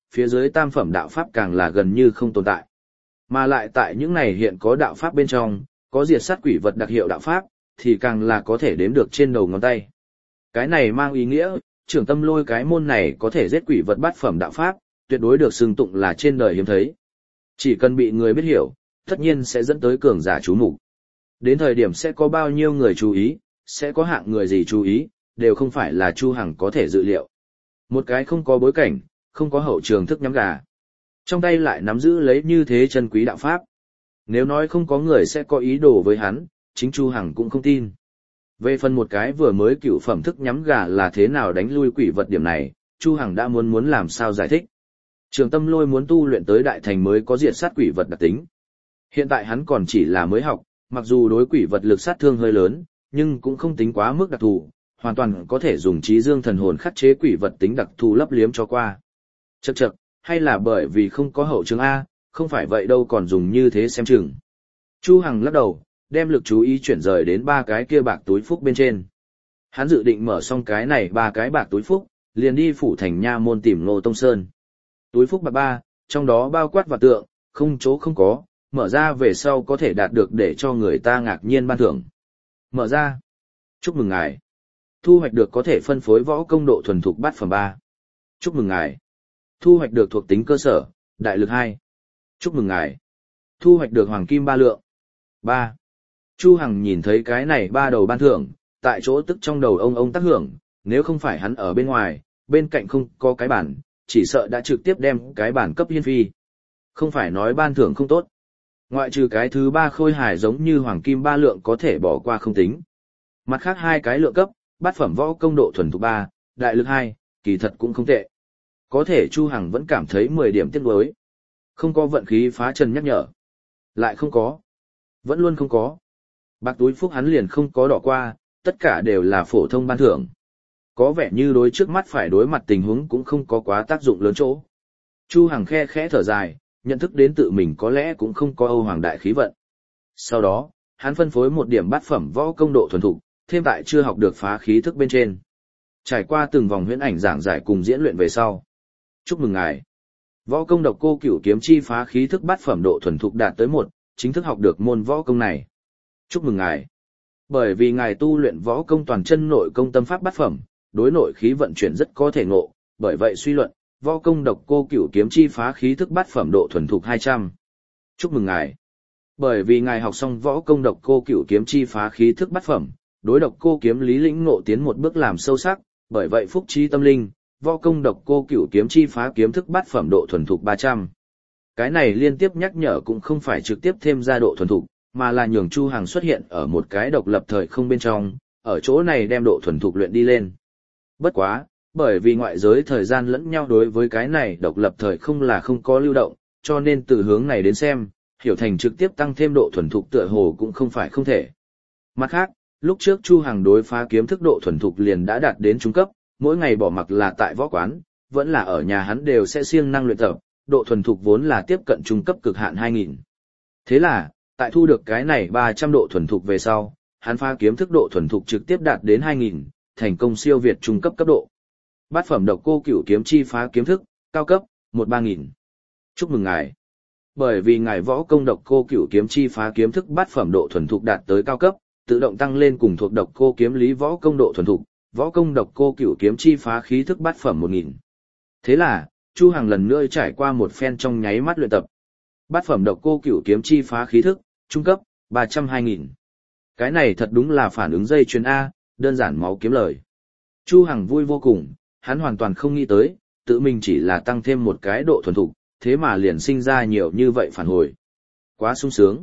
phía dưới tam phẩm đạo pháp càng là gần như không tồn tại. Mà lại tại những này hiện có đạo pháp bên trong, có diệt sát quỷ vật đặc hiệu đạo pháp, thì càng là có thể đếm được trên đầu ngón tay. Cái này mang ý nghĩa, Trưởng Tâm Lôi cái môn này có thể giết quỷ vật bát phẩm đạo pháp, tuyệt đối được xưng tụng là trên đời hiếm thấy. Chỉ cần bị người biết hiểu, tất nhiên sẽ dẫn tới cường giả chú mục. Đến thời điểm sẽ có bao nhiêu người chú ý, sẽ có hạng người gì chú ý, đều không phải là Chu Hằng có thể dự liệu. Một cái không có bối cảnh, không có hậu trường thức nhắm gà. Trong tay lại nắm giữ lấy như thế chân quý đạo pháp. Nếu nói không có người sẽ có ý đồ với hắn, chính Chu Hằng cũng không tin. Về phần một cái vừa mới cựu phẩm thức nhắm gà là thế nào đánh lui quỷ vật điểm này, Chu Hằng đã muốn làm sao giải thích. Trường Tâm Lôi muốn tu luyện tới đại thành mới có diệt sát quỷ vật đặc tính. Hiện tại hắn còn chỉ là mới học, mặc dù đối quỷ vật lực sát thương hơi lớn, nhưng cũng không tính quá mức đặc thù, hoàn toàn có thể dùng trí dương thần hồn khắc chế quỷ vật tính đặc thù lấp liếm cho qua. Chậc, hay là bởi vì không có hậu trường A, không phải vậy đâu còn dùng như thế xem chừng. Chu Hằng lắc đầu, đem lực chú ý chuyển rời đến ba cái kia bạc túi phúc bên trên. Hắn dự định mở xong cái này ba cái bạc túi phúc, liền đi phủ thành nha môn tìm Ngô Tông Sơn. Túi phúc bạc ba, trong đó bao quát và tượng, không chỗ không có, mở ra về sau có thể đạt được để cho người ta ngạc nhiên ban thưởng. Mở ra. Chúc mừng ngài. Thu hoạch được có thể phân phối võ công độ thuần thục bát phẩm 3. Chúc mừng ngài. Thu hoạch được thuộc tính cơ sở, đại lực 2. Chúc mừng ngài. Thu hoạch được hoàng kim 3 lượng. 3. Chu Hằng nhìn thấy cái này ba đầu ban thưởng, tại chỗ tức trong đầu ông tác hưởng, nếu không phải hắn ở bên ngoài, bên cạnh không có cái bản, chỉ sợ đã trực tiếp đem cái bản cấp hiên phi. Không phải nói ban thưởng không tốt. Ngoại trừ cái thứ ba khôi hài giống như hoàng kim 3 lượng có thể bỏ qua không tính. Mặt khác hai cái lượng cấp, bát phẩm võ công độ thuần thục 3, đại lực 2, kỳ thật cũng không tệ. Có thể Chu Hằng vẫn cảm thấy 10 điểm tiếc nuối. Không có vận khí phá trần nhắc nhở. Lại không có. Vẫn luôn không có. Bạc túi phúc hắn liền không có đỏ qua, tất cả đều là phổ thông ban thưởng. Có vẻ như đối trước mắt phải đối mặt tình huống cũng không có quá tác dụng lớn chỗ. Chu Hằng khe khẽ thở dài, nhận thức đến tự mình có lẽ cũng không có Âu Hoàng đại khí vận. Sau đó, hắn phân phối một điểm bát phẩm võ công độ thuần thục, thêm tại chưa học được phá khí thức bên trên. Trải qua từng vòng huyễn ảnh giảng giải cùng diễn luyện về sau. Chúc mừng ngài. Võ công độc cô cửu kiếm chi phá khí thức bát phẩm độ thuần thục đạt tới 1, chính thức học được môn võ công này. Chúc mừng ngài. Bởi vì ngài tu luyện võ công toàn chân nội công tâm pháp bát phẩm, đối nội khí vận chuyển rất có thể ngộ, bởi vậy suy luận, võ công độc cô cửu kiếm chi phá khí thức bát phẩm độ thuần thục 200. Chúc mừng ngài. Bởi vì ngài học xong võ công độc cô cửu kiếm chi phá khí thức bát phẩm, đối độc cô kiếm lý lĩnh ngộ tiến một bước làm sâu sắc, bởi vậy phúc trí tâm linh, võ công độc cô cửu kiếm chi phá kiếm thức bát phẩm độ thuần thục 300. Cái này liên tiếp nhắc nhở cũng không phải trực tiếp thêm ra độ thuần thục, mà là nhường Chu Hằng xuất hiện ở một cái độc lập thời không bên trong, ở chỗ này đem độ thuần thục luyện đi lên. Bất quá, bởi vì ngoại giới thời gian lẫn nhau đối với cái này độc lập thời không là không có lưu động, cho nên từ hướng này đến xem, hiểu thành trực tiếp tăng thêm độ thuần thục tựa hồ cũng không phải không thể. Mặt khác, lúc trước Chu Hằng đối phá kiếm thức độ thuần thục liền đã đạt đến trung cấp, mỗi ngày bỏ mặc là tại võ quán, vẫn là ở nhà hắn đều sẽ siêng năng luyện tập, độ thuần thục vốn là tiếp cận trung cấp cực hạn 2000. Thế là, tại thu được cái này 300 độ thuần thục về sau, hắn phá kiếm thức độ thuần thục trực tiếp đạt đến 2000, thành công siêu việt trung cấp cấp độ. Bát phẩm độc cô cửu kiếm chi phá kiếm thức, cao cấp, 13000. Chúc mừng ngài. Bởi vì ngài võ công độc cô cửu kiếm chi phá kiếm thức bát phẩm độ thuần thục đạt tới cao cấp, tự động tăng lên cùng thuộc độc cô kiếm lý võ công độ thuần thục, võ công độc cô cửu kiếm chi phá khí thức bát phẩm 1000. Thế là, Chu Hằng lần nữa trải qua một phen trong nháy mắt luyện tập. Bát phẩm độc cô cửu kiếm chi phá khí thức, trung cấp, 320.000. Cái này thật đúng là phản ứng dây chuyền A, đơn giản máu kiếm lời. Chu Hằng vui vô cùng, hắn hoàn toàn không nghĩ tới, tự mình chỉ là tăng thêm một cái độ thuần thục, thế mà liền sinh ra nhiều như vậy phản hồi. Quá sung sướng.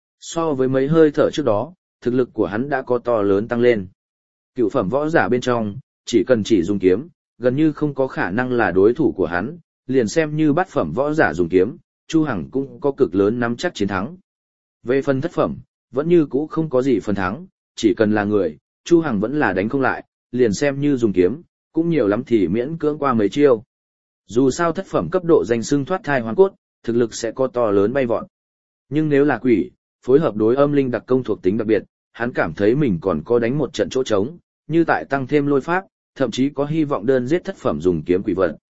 So với mấy hơi thở trước đó, thực lực của hắn đã có to lớn tăng lên. Cựu phẩm võ giả bên trong, chỉ cần chỉ dùng kiếm, gần như không có khả năng là đối thủ của hắn, liền xem như bát phẩm võ giả dùng kiếm, Chu Hằng cũng có cực lớn nắm chắc chiến thắng. Về phần thất phẩm, vẫn như cũ không có gì phần thắng, chỉ cần là người, Chu Hằng vẫn là đánh không lại, liền xem như dùng kiếm, cũng nhiều lắm thì miễn cưỡng qua mấy chiêu. Dù sao thất phẩm cấp độ danh xưng thoát thai hoàn cốt, thực lực sẽ có to lớn bay vọt. Nhưng nếu là quỷ, phối hợp đối âm linh đặc công thuộc tính đặc biệt, hắn cảm thấy mình còn có đánh một trận chỗ trống, như tại tăng thêm lôi pháp, thậm chí có hy vọng đơn giết thất phẩm dùng kiếm quỷ vật.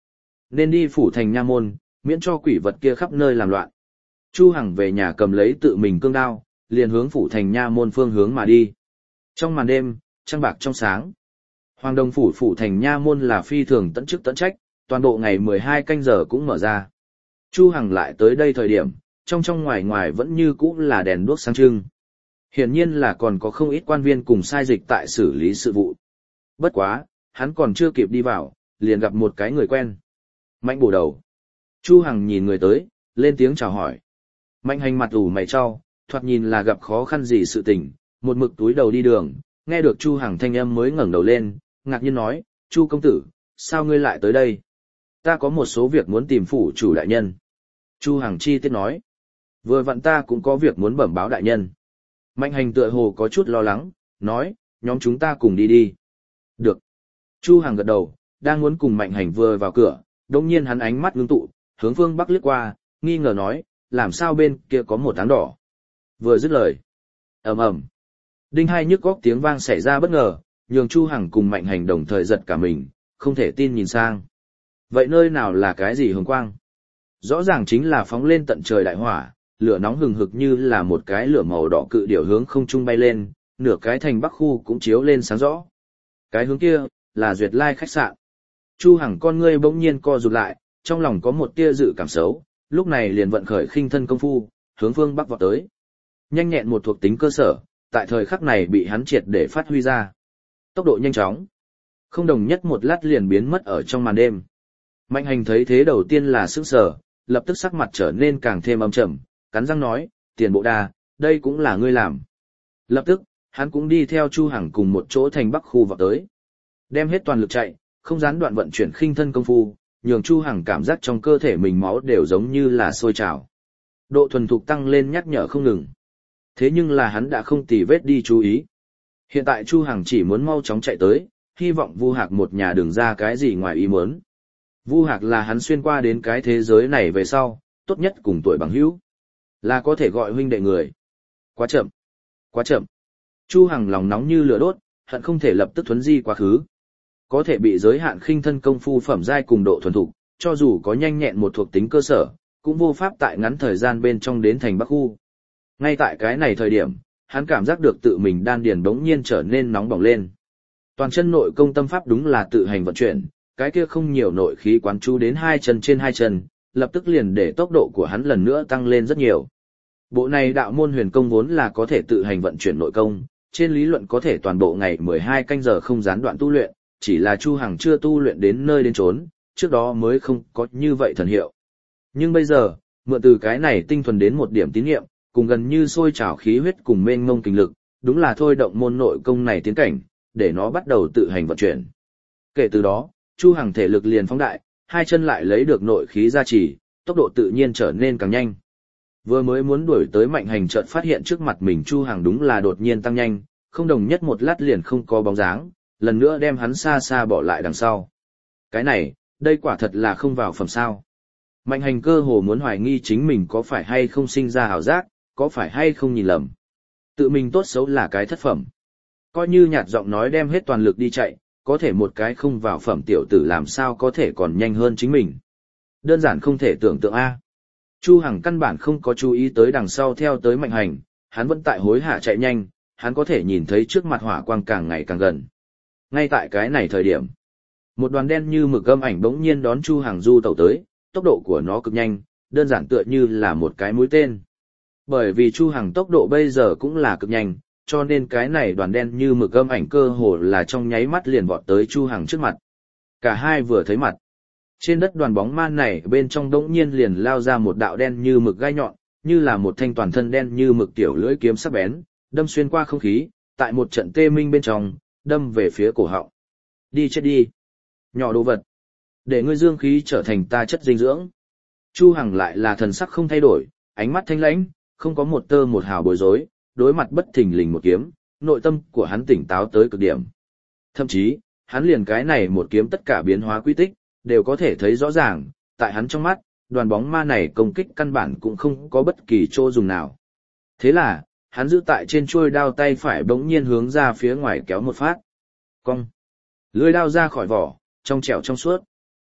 nên đi phủ thành nha môn, miễn cho quỷ vật kia khắp nơi làm loạn. Chu Hằng về nhà cầm lấy tự mình cương đao, liền hướng phủ thành nha môn phương hướng mà đi. Trong màn đêm, trăng bạc trong sáng. Hoàng Đồng phủ thành nha môn là phi thường tận chức tận trách, toàn bộ ngày 12 canh giờ cũng mở ra. Chu Hằng lại tới đây thời điểm, trong ngoài ngoài vẫn như cũ là đèn đuốc sáng trưng. Hiển nhiên là còn có không ít quan viên cùng sai dịch tại xử lý sự vụ. Bất quá, hắn còn chưa kịp đi vào, liền gặp một cái người quen. Mạnh bổ đầu. Chu Hằng nhìn người tới, lên tiếng chào hỏi. Mạnh hành mặt ủ mày cho, thoạt nhìn là gặp khó khăn gì sự tình, một mực túi đầu đi đường, nghe được Chu Hằng thanh âm mới ngẩng đầu lên, ngạc nhiên nói, Chu công tử, sao ngươi lại tới đây? Ta có một số việc muốn tìm phủ chủ đại nhân. Chu Hằng chi tiết nói, vừa vặn ta cũng có việc muốn bẩm báo đại nhân. Mạnh hành tựa hồ có chút lo lắng, nói, nhóm chúng ta cùng đi đi. Được. Chu Hằng gật đầu, đang muốn cùng mạnh hành vừa vào cửa, đột nhiên hắn ánh mắt ngưng tụ, hướng phương bắc liếc qua, nghi ngờ nói, làm sao bên kia có một áng đỏ. Vừa dứt lời, ầm ầm, đinh hai nhức góc tiếng vang xảy ra bất ngờ, nhường Chu Hằng cùng mạnh hành đồng thời giật cả mình, không thể tin nhìn sang. Vậy nơi nào là cái gì hồng quang? Rõ ràng chính là phóng lên tận trời đại hỏa, lửa nóng hừng hực như là một cái lửa màu đỏ cự điểu hướng không trung bay lên, nửa cái thành bắc khu cũng chiếu lên sáng rõ. Cái hướng kia, là Duyệt Lai khách sạn. Chu Hằng con ngươi bỗng nhiên co rụt lại, trong lòng có một tia dự cảm xấu, lúc này liền vận khởi khinh thân công phu, hướng phương bắc vọt tới. Nhanh nhẹn một thuộc tính cơ sở, tại thời khắc này bị hắn triệt để phát huy ra. Tốc độ nhanh chóng, không đồng nhất một lát liền biến mất ở trong màn đêm. Mạnh hành thấy thế đầu tiên là sững sờ, lập tức sắc mặt trở nên càng thêm âm trầm, cắn răng nói, Tiền Bộ Đà, đây cũng là ngươi làm. Lập tức, hắn cũng đi theo Chu Hằng cùng một chỗ thành bắc khu vọt tới. Đem hết toàn lực chạy, không gián đoạn vận chuyển khinh thân công phu, nhường Chu Hằng cảm giác trong cơ thể mình máu đều giống như là sôi trào. Độ thuần thục tăng lên nhắc nhở không ngừng. Thế nhưng là hắn đã không tì vết đi chú ý. Hiện tại Chu Hằng chỉ muốn mau chóng chạy tới, hy vọng Vu Hạc một nhà đừng ra cái gì ngoài ý muốn. Vu Hạc là hắn xuyên qua đến cái thế giới này về sau, tốt nhất cùng tuổi bằng hữu. Là có thể gọi huynh đệ người. Quá chậm. Quá chậm. Chu Hằng lòng nóng như lửa đốt, hận không thể lập tức thuấn di quá khứ. Có thể bị giới hạn khinh thân công phu phẩm giai cùng độ thuần thục, cho dù có nhanh nhẹn một thuộc tính cơ sở, cũng vô pháp tại ngắn thời gian bên trong đến thành bắc khu. Ngay tại cái này thời điểm, hắn cảm giác được tự mình đan điền bỗng nhiên trở nên nóng bỏng lên. Toàn chân nội công tâm pháp đúng là tự hành vận chuyển, cái kia không nhiều nội khí quán chú đến hai chân trên hai chân, lập tức liền để tốc độ của hắn lần nữa tăng lên rất nhiều. Bộ này đạo môn huyền công vốn là có thể tự hành vận chuyển nội công, trên lý luận có thể toàn bộ ngày 12 canh giờ không gián đoạn tu luyện, chỉ là Chu Hằng chưa tu luyện đến nơi đến chốn, trước đó mới không có như vậy thần hiệu. Nhưng bây giờ, mượn từ cái này tinh thuần đến một điểm tín niệm, cùng gần như sôi trào khí huyết cùng mênh mông kinh lực, đúng là thôi động môn nội công này tiến cảnh, để nó bắt đầu tự hành vận chuyển. Kể từ đó, Chu Hằng thể lực liền phóng đại, hai chân lại lấy được nội khí gia trì, tốc độ tự nhiên trở nên càng nhanh. Vừa mới muốn đuổi tới Mạnh Hành chợt phát hiện trước mặt mình Chu Hằng đúng là đột nhiên tăng nhanh, không đồng nhất một lát liền không có bóng dáng, lần nữa đem hắn xa xa bỏ lại đằng sau. Cái này, đây quả thật là không vào phẩm sao. Mạnh Hành cơ hồ muốn hoài nghi chính mình có phải hay không sinh ra ảo giác, có phải hay không nhìn lầm. Tự mình tốt xấu là cái thất phẩm. Coi như nhạt giọng nói đem hết toàn lực đi chạy, có thể một cái không vào phẩm tiểu tử làm sao có thể còn nhanh hơn chính mình. Đơn giản không thể tưởng tượng a. Chu Hằng căn bản không có chú ý tới đằng sau theo tới Mạnh Hành, hắn vẫn tại hối hả chạy nhanh, hắn có thể nhìn thấy trước mặt hỏa quang càng ngày càng gần. Ngay tại cái này thời điểm, một đoàn đen như mực âm ảnh bỗng nhiên đón Chu Hằng du tẩu tới, tốc độ của nó cực nhanh, đơn giản tựa như là một cái mũi tên. Bởi vì Chu Hằng tốc độ bây giờ cũng là cực nhanh, cho nên cái này đoàn đen như mực âm ảnh cơ hồ là trong nháy mắt liền vọt tới Chu Hằng trước mặt. Cả hai vừa thấy mặt, trên đất đoàn bóng ma này bên trong đống nhiên liền lao ra một đạo đen như mực gai nhọn, như là một thanh toàn thân đen như mực tiểu lưỡi kiếm sắc bén, đâm xuyên qua không khí, tại một trận tê minh bên trong, đâm về phía cổ họng. Đi chết đi, nhỏ đồ vật, để ngươi dương khí trở thành ta chất dinh dưỡng. Chu Hằng lại là thần sắc không thay đổi, ánh mắt thanh lãnh, không có một tơ một hào bối rối, đối mặt bất thình lình một kiếm, nội tâm của hắn tỉnh táo tới cực điểm. Thậm chí, hắn liền cái này một kiếm tất cả biến hóa quy tích, đều có thể thấy rõ ràng, tại hắn trong mắt, đoàn bóng ma này công kích căn bản cũng không có bất kỳ chỗ dùng nào. Thế là, hắn giữ tại trên chuôi đao tay phải bỗng nhiên hướng ra phía ngoài kéo một phát. Cong. Lưỡi đao ra khỏi vỏ, trong trẻo trong suốt.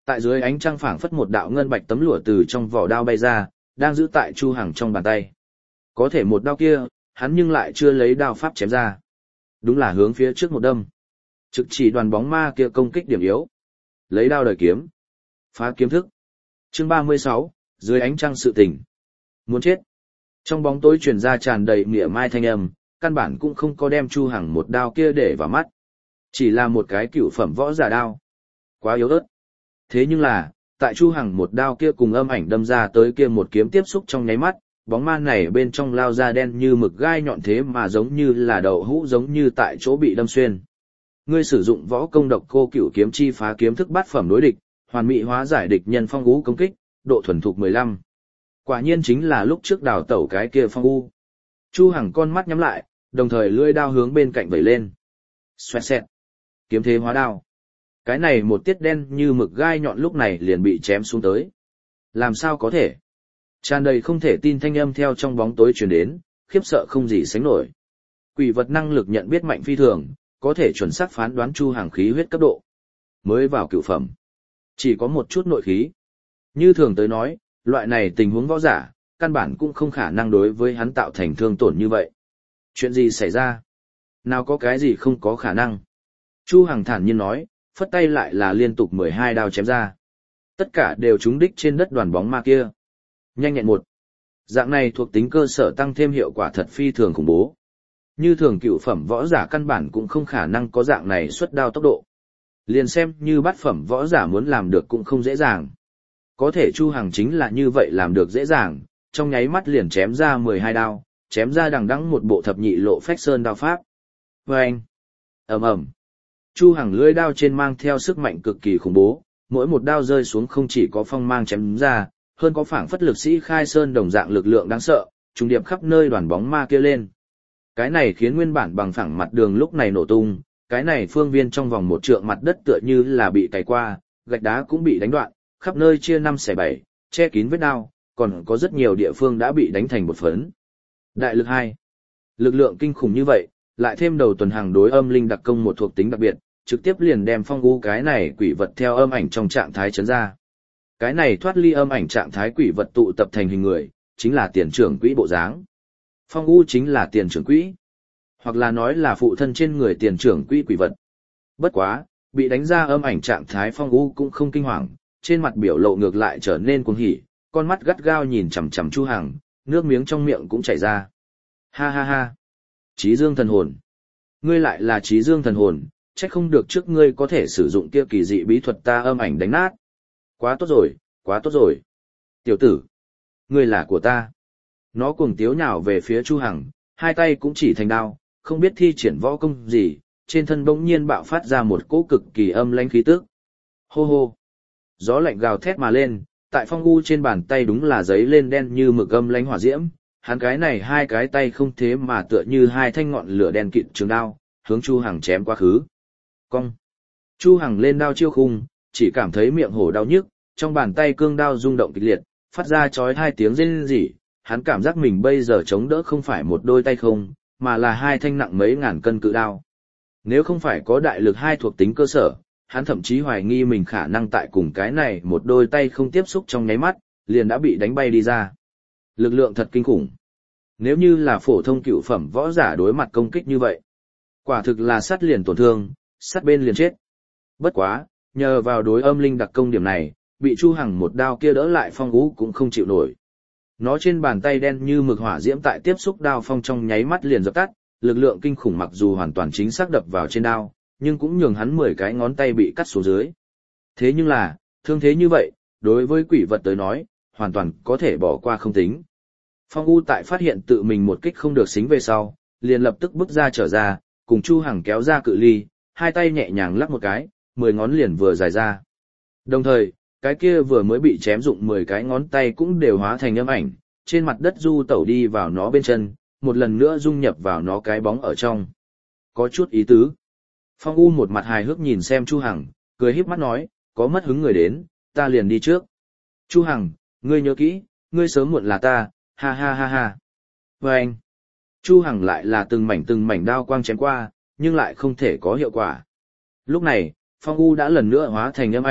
Tại dưới ánh trăng phảng phất một đạo ngân bạch tấm lụa từ trong vỏ đao bay ra, đang giữ tại Chu Hằng trong bàn tay. Có thể một đao kia, hắn nhưng lại chưa lấy đao pháp chém ra. Đúng là hướng phía trước một đâm. Trực chỉ đoàn bóng ma kia công kích điểm yếu. Lấy đao đời kiếm. Phá kiếm thức. Chương 36, dưới ánh trăng sự tình. Muốn chết. Trong bóng tối truyền ra tràn đầy mỉa mai thanh âm, căn bản cũng không có đem Chu Hằng một đao kia để vào mắt. Chỉ là một cái cựu phẩm võ giả đao. Quá yếu ớt. Thế nhưng là, tại Chu Hằng một đao kia cùng âm ảnh đâm ra tới kia một kiếm tiếp xúc trong nháy mắt, bóng ma này bên trong lao ra đen như mực gai nhọn thế mà giống như là đậu hũ giống như tại chỗ bị đâm xuyên. Ngươi sử dụng võ công độc cô cửu kiếm chi phá kiếm thức bát phẩm đối địch, hoàn mỹ hóa giải địch nhân phong ú công kích, độ thuần thục 15. Quả nhiên chính là lúc trước đào tẩu cái kia phong u. Chu Hằng con mắt nhắm lại, đồng thời lưỡi đao hướng bên cạnh vẩy lên. Xoẹt xẹt. Kiếm thế hóa đao. Cái này một tiết đen như mực gai nhọn lúc này liền bị chém xuống tới. Làm sao có thể? Tràn đầy không thể tin thanh âm theo trong bóng tối truyền đến, khiếp sợ không gì sánh nổi. Quỷ vật năng lực nhận biết mạnh phi thường, có thể chuẩn xác phán đoán Chu Hằng khí huyết cấp độ. Mới vào cửu phẩm, chỉ có một chút nội khí. Như thường tới nói, loại này tình huống võ giả, căn bản cũng không khả năng đối với hắn tạo thành thương tổn như vậy. Chuyện gì xảy ra? Nào có cái gì không có khả năng? Chu Hằng thản nhiên nói, phất tay lại là liên tục 12 đao chém ra. Tất cả đều trúng đích trên đất đoàn bóng ma kia. Nhanh nhẹn một. Dạng này thuộc tính cơ sở tăng thêm hiệu quả thật phi thường khủng bố. Như thường cựu phẩm võ giả căn bản cũng không khả năng có dạng này xuất đao tốc độ. Liền xem như bát phẩm võ giả muốn làm được cũng không dễ dàng. Có thể Chu Hằng chính là như vậy làm được dễ dàng, trong nháy mắt liền chém ra 12 đao, chém ra đằng đẵng một bộ thập nhị lộ phách sơn đao pháp. Vâng! Ầm ầm! Chu Hằng lưỡi đao trên mang theo sức mạnh cực kỳ khủng bố, mỗi một đao rơi xuống không chỉ có phong mang chém ra, hơn có phảng phất lực sĩ khai sơn đồng dạng lực lượng đáng sợ, trùng điệp khắp nơi đoàn bóng ma kia lên. Cái này khiến nguyên bản bằng phẳng mặt đường lúc này nổ tung, cái này phương viên trong vòng một trượng mặt đất tựa như là bị cày qua, gạch đá cũng bị đánh đoạn, khắp nơi chia 5/7, che kín vết đao, còn có rất nhiều địa phương đã bị đánh thành một phấn. Đại lực 2. Lực lượng kinh khủng như vậy, lại thêm đầu tuần hàng đối âm linh đặc công một thuộc tính đặc biệt, trực tiếp liền đem phong u cái này quỷ vật theo âm ảnh trong trạng thái chấn ra. Cái này thoát ly âm ảnh trạng thái quỷ vật tụ tập thành hình người, chính là tiền trưởng quỹ bộ dáng. Phong u chính là tiền trưởng quỹ, hoặc là nói là phụ thân trên người tiền trưởng quỹ quỷ vật. Bất quá, bị đánh ra âm ảnh trạng thái phong u cũng không kinh hoàng, trên mặt biểu lộ ngược lại trở nên cuồng hỉ, con mắt gắt gao nhìn chằm chằm Chu Hằng, nước miếng trong miệng cũng chảy ra. Ha ha ha, Chí Dương thần hồn, ngươi lại là Chí Dương thần hồn, chắc không được trước ngươi có thể sử dụng kia kỳ dị bí thuật ta âm ảnh đánh nát. Quá tốt rồi, quá tốt rồi. Tiểu tử, ngươi là của ta. Nó cuồng tiếu nhào về phía Chu Hằng, hai tay cũng chỉ thành đao, không biết thi triển võ công gì, trên thân bỗng nhiên bạo phát ra một cỗ cực kỳ âm lãnh khí tức. Hô hô. Gió lạnh gào thét mà lên, tại phong u trên bàn tay đúng là giấy lên đen như mực âm lãnh hỏa diễm, hắn cái này hai cái tay không thế mà tựa như hai thanh ngọn lửa đen kịt trường đao, hướng Chu Hằng chém quá khứ. Cong. Chu Hằng lên đao chiêu khung, chỉ cảm thấy miệng hổ đau nhức, trong bàn tay cương đao rung động kịch liệt, phát ra chói hai tiếng rên rỉ, hắn cảm giác mình bây giờ chống đỡ không phải một đôi tay không, mà là hai thanh nặng mấy ngàn cân cự đao. Nếu không phải có đại lực 2 thuộc tính cơ sở, hắn thậm chí hoài nghi mình khả năng tại cùng cái này một đôi tay không tiếp xúc trong nháy mắt, liền đã bị đánh bay đi ra. Lực lượng thật kinh khủng. Nếu như là phổ thông cựu phẩm võ giả đối mặt công kích như vậy, quả thực là sát liền tổn thương, sát bên liền chết. Bất quá, nhờ vào đối âm linh đặc công điểm này, bị Chu Hằng một đao kia đỡ lại phong ú cũng không chịu nổi. Nó trên bàn tay đen như mực hỏa diễm tại tiếp xúc đao phong trong nháy mắt liền dập tắt, lực lượng kinh khủng mặc dù hoàn toàn chính xác đập vào trên đao, nhưng cũng nhường hắn 10 cái ngón tay bị cắt xuống dưới. Thế nhưng là, thương thế như vậy, đối với quỷ vật tới nói, hoàn toàn có thể bỏ qua không tính. Phong U tại phát hiện tự mình một kích không được xính về sau, liền lập tức bước ra trở ra, cùng Chu Hằng kéo ra cự ly, hai tay nhẹ nhàng lắc một cái, 10 ngón liền vừa dài ra. Đồng thời, cái kia vừa mới bị chém dụng 10 cái ngón tay cũng đều hóa thành âm ảnh, trên mặt đất du tẩu đi vào nó bên chân, một lần nữa dung nhập vào nó cái bóng ở trong. Có chút ý tứ. Phong U một mặt hài hước nhìn xem Chu Hằng, cười híp mắt nói, có mất hứng người đến, ta liền đi trước. Chu Hằng, ngươi nhớ kỹ, ngươi sớm muộn là ta, ha ha ha ha. Và anh, Chu Hằng lại là từng mảnh đao quang chém qua, nhưng lại không thể có hiệu quả. Lúc này, Phong U đã lần nữa hóa thành âm ảnh,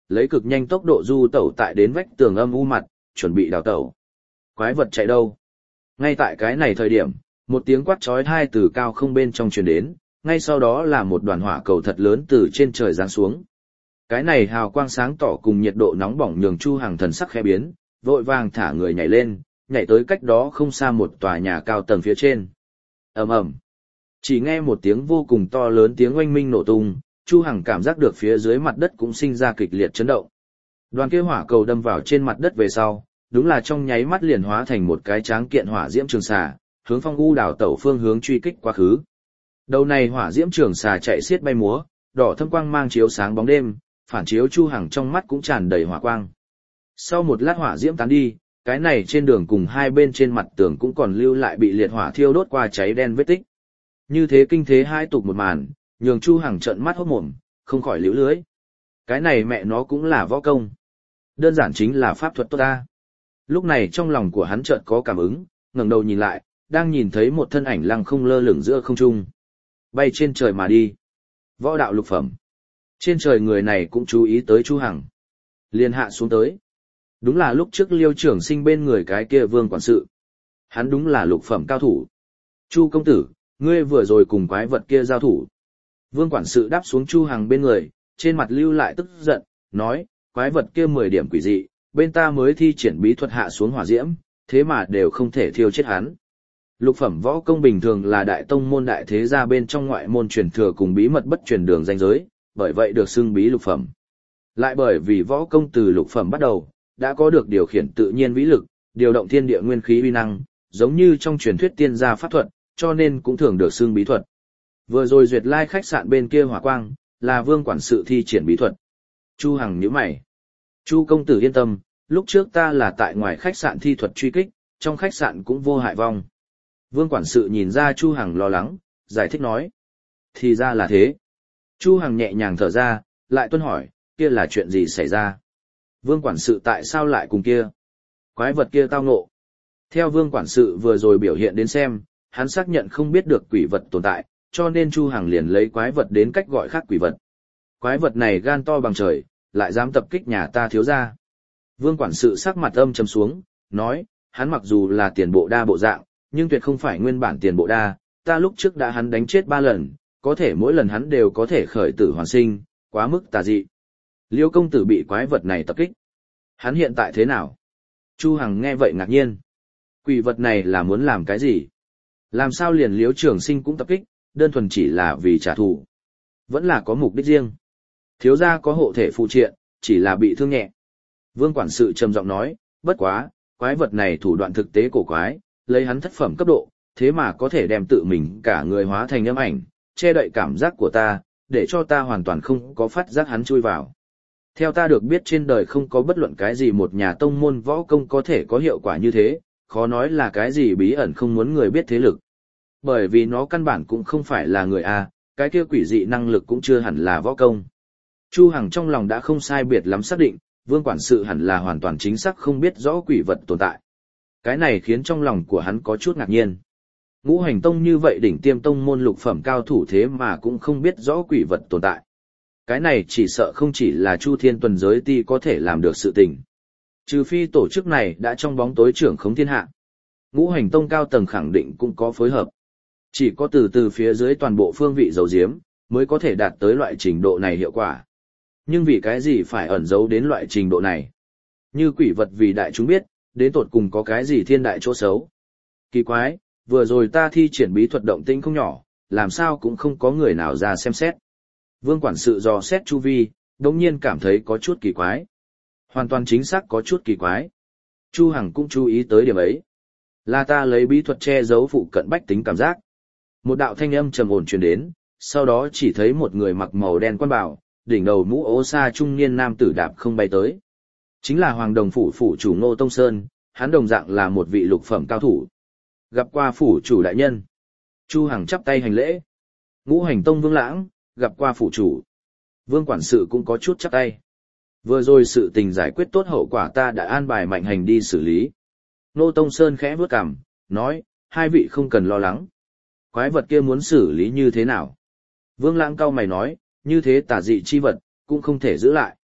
lấy cực nhanh tốc độ du tẩu tại đến vách tường âm u mặt, chuẩn bị đào tẩu. Quái vật chạy đâu? Ngay tại cái này thời điểm, một tiếng quát chói tai từ cao không bên trong truyền đến, ngay sau đó là một đoàn hỏa cầu thật lớn từ trên trời giáng xuống. Cái này hào quang sáng tỏ cùng nhiệt độ nóng bỏng nhường Chu Hằng thần sắc khẽ biến, vội vàng thả người nhảy lên, nhảy tới cách đó không xa một tòa nhà cao tầng phía trên. Ầm ầm. Chỉ nghe một tiếng vô cùng to lớn tiếng oanh minh nổ tung, Chu Hằng cảm giác được phía dưới mặt đất cũng sinh ra kịch liệt chấn động. Đoàn kia hỏa cầu đâm vào trên mặt đất về sau, đúng là trong nháy mắt liền hóa thành một cái tráng kiện hỏa diễm trường xà, hướng phong u đảo tẩu phương hướng truy kích quá khứ. Đầu này hỏa diễm trường xà chạy xiết bay múa, đỏ thâm quang mang chiếu sáng bóng đêm, phản chiếu Chu Hằng trong mắt cũng tràn đầy hỏa quang. Sau một lát hỏa diễm tán đi, cái này trên đường cùng hai bên trên mặt tường cũng còn lưu lại bị liệt hỏa thiêu đốt qua cháy đen vết tích. Như thế kinh thế hai tục một màn, nhường Chu Hằng trợn mắt hốt mồm, không khỏi liễu lưới. Cái này mẹ nó cũng là võ công. Đơn giản chính là pháp thuật tốt ta. Lúc này trong lòng của hắn chợt có cảm ứng, ngẩng đầu nhìn lại, đang nhìn thấy một thân ảnh lăng không lơ lửng giữa không trung. Bay trên trời mà đi. Võ đạo lục phẩm. Trên trời người này cũng chú ý tới Chu Hằng. Liền hạ xuống tới. Đúng là lúc trước Liêu Trưởng Sinh bên người cái kia Vương quản sự. Hắn đúng là lục phẩm cao thủ. Chu công tử, ngươi vừa rồi cùng quái vật kia giao thủ. Vương quản sự đáp xuống Chu Hằng bên người, trên mặt lưu lại tức giận, nói, quái vật kia 10 điểm quỷ dị, bên ta mới thi triển bí thuật hạ xuống hỏa diễm, thế mà đều không thể thiêu chết hắn. Lục phẩm võ công bình thường là đại tông môn đại thế gia bên trong ngoại môn truyền thừa cùng bí mật bất truyền đường danh giới, bởi vậy được xưng bí lục phẩm. Lại bởi vì võ công từ lục phẩm bắt đầu, đã có được điều khiển tự nhiên vĩ lực, điều động thiên địa nguyên khí uy năng, giống như trong truyền thuyết tiên gia pháp thuật, cho nên cũng thường được xưng bí thuật. Vừa rồi Duyệt Lai khách sạn bên kia hỏa quang, là Vương quản sự thi triển bí thuật. Chu Hằng nhíu mày. Chu công tử yên tâm, lúc trước ta là tại ngoài khách sạn thi thuật truy kích, trong khách sạn cũng vô hại vong. Vương quản sự nhìn ra Chu Hằng lo lắng, giải thích nói. Thì ra là thế. Chu Hằng nhẹ nhàng thở ra, lại tuân hỏi, kia là chuyện gì xảy ra? Vương quản sự tại sao lại cùng kia? Quái vật kia tao ngộ. Theo Vương quản sự vừa rồi biểu hiện đến xem, hắn xác nhận không biết được quỷ vật tồn tại, cho nên Chu Hằng liền lấy quái vật đến cách gọi khác quỷ vật. Quái vật này gan to bằng trời, lại dám tập kích nhà ta thiếu gia. Vương quản sự sắc mặt âm trầm xuống, nói, hắn mặc dù là tiền bộ đa bộ dạng, nhưng tuyệt không phải nguyên bản tiền bộ đa, ta lúc trước đã hắn đánh chết 3 lần, có thể mỗi lần hắn đều có thể khởi tử hoàn sinh, quá mức tà dị. Liêu công tử bị quái vật này tập kích. Hắn hiện tại thế nào? Chu Hằng nghe vậy ngạc nhiên. Quỷ vật này là muốn làm cái gì? Làm sao liền Liêu Trường Sinh cũng tập kích, đơn thuần chỉ là vì trả thù. Vẫn là có mục đích riêng. Thiếu gia có hộ thể phụ triện, chỉ là bị thương nhẹ. Vương quản sự trầm giọng nói, bất quá, quái vật này thủ đoạn thực tế cổ quái, lấy hắn thất phẩm cấp độ, thế mà có thể đem tự mình cả người hóa thành âm ảnh, che đậy cảm giác của ta, để cho ta hoàn toàn không có phát giác hắn chui vào. Theo ta được biết trên đời không có bất luận cái gì một nhà tông môn võ công có thể có hiệu quả như thế, khó nói là cái gì bí ẩn không muốn người biết thế lực. Bởi vì nó căn bản cũng không phải là người A, cái kia quỷ dị năng lực cũng chưa hẳn là võ công. Chu Hằng trong lòng đã không sai biệt lắm xác định, Vương quản sự hẳn là hoàn toàn chính xác không biết rõ quỷ vật tồn tại. Cái này khiến trong lòng của hắn có chút ngạc nhiên. Ngũ Hành Tông như vậy đỉnh tiêm tông môn lục phẩm cao thủ thế mà cũng không biết rõ quỷ vật tồn tại. Cái này chỉ sợ không chỉ là Chu Thiên Tuần giới ti có thể làm được sự tình. Trừ phi tổ chức này đã trong bóng tối trưởng khống thiên hạ. Ngũ Hành Tông cao tầng khẳng định cũng có phối hợp. Chỉ có từ phía dưới toàn bộ phương vị giấu giếm, mới có thể đạt tới loại trình độ này hiệu quả. Nhưng vì cái gì phải ẩn giấu đến loại trình độ này? Như quỷ vật vì đại chúng biết, đến tột cùng có cái gì thiên đại chỗ xấu? Kỳ quái, vừa rồi ta thi triển bí thuật động tĩnh không nhỏ, làm sao cũng không có người nào ra xem xét. Vương quản sự dò xét chu vi, đống nhiên cảm thấy có chút kỳ quái. Hoàn toàn chính xác có chút kỳ quái. Chu Hằng cũng chú ý tới điểm ấy. Là ta lấy bí thuật che giấu phụ cận bách tính cảm giác. Một đạo thanh âm trầm ổn truyền đến, sau đó chỉ thấy một người mặc màu đen quan bào, đỉnh đầu mũ ố sa trung niên nam tử đạp không bay tới. Chính là Hoàng Đồng phủ phủ chủ Ngô Tông Sơn, hắn đồng dạng là một vị lục phẩm cao thủ. Gặp qua phủ chủ đại nhân. Chu Hằng chắp tay hành lễ. Ngũ Hành Tông Vương Lãng, gặp qua phủ chủ. Vương quản sự cũng có chút chắp tay. Vừa rồi sự tình giải quyết tốt hậu quả ta đã an bài Mạnh Hành đi xử lý. Ngô Tông Sơn khẽ bước cằm, nói, hai vị không cần lo lắng. Quái vật kia muốn xử lý như thế nào? Vương Lãng cau mày nói, như thế tà dị chi vật, cũng không thể giữ lại.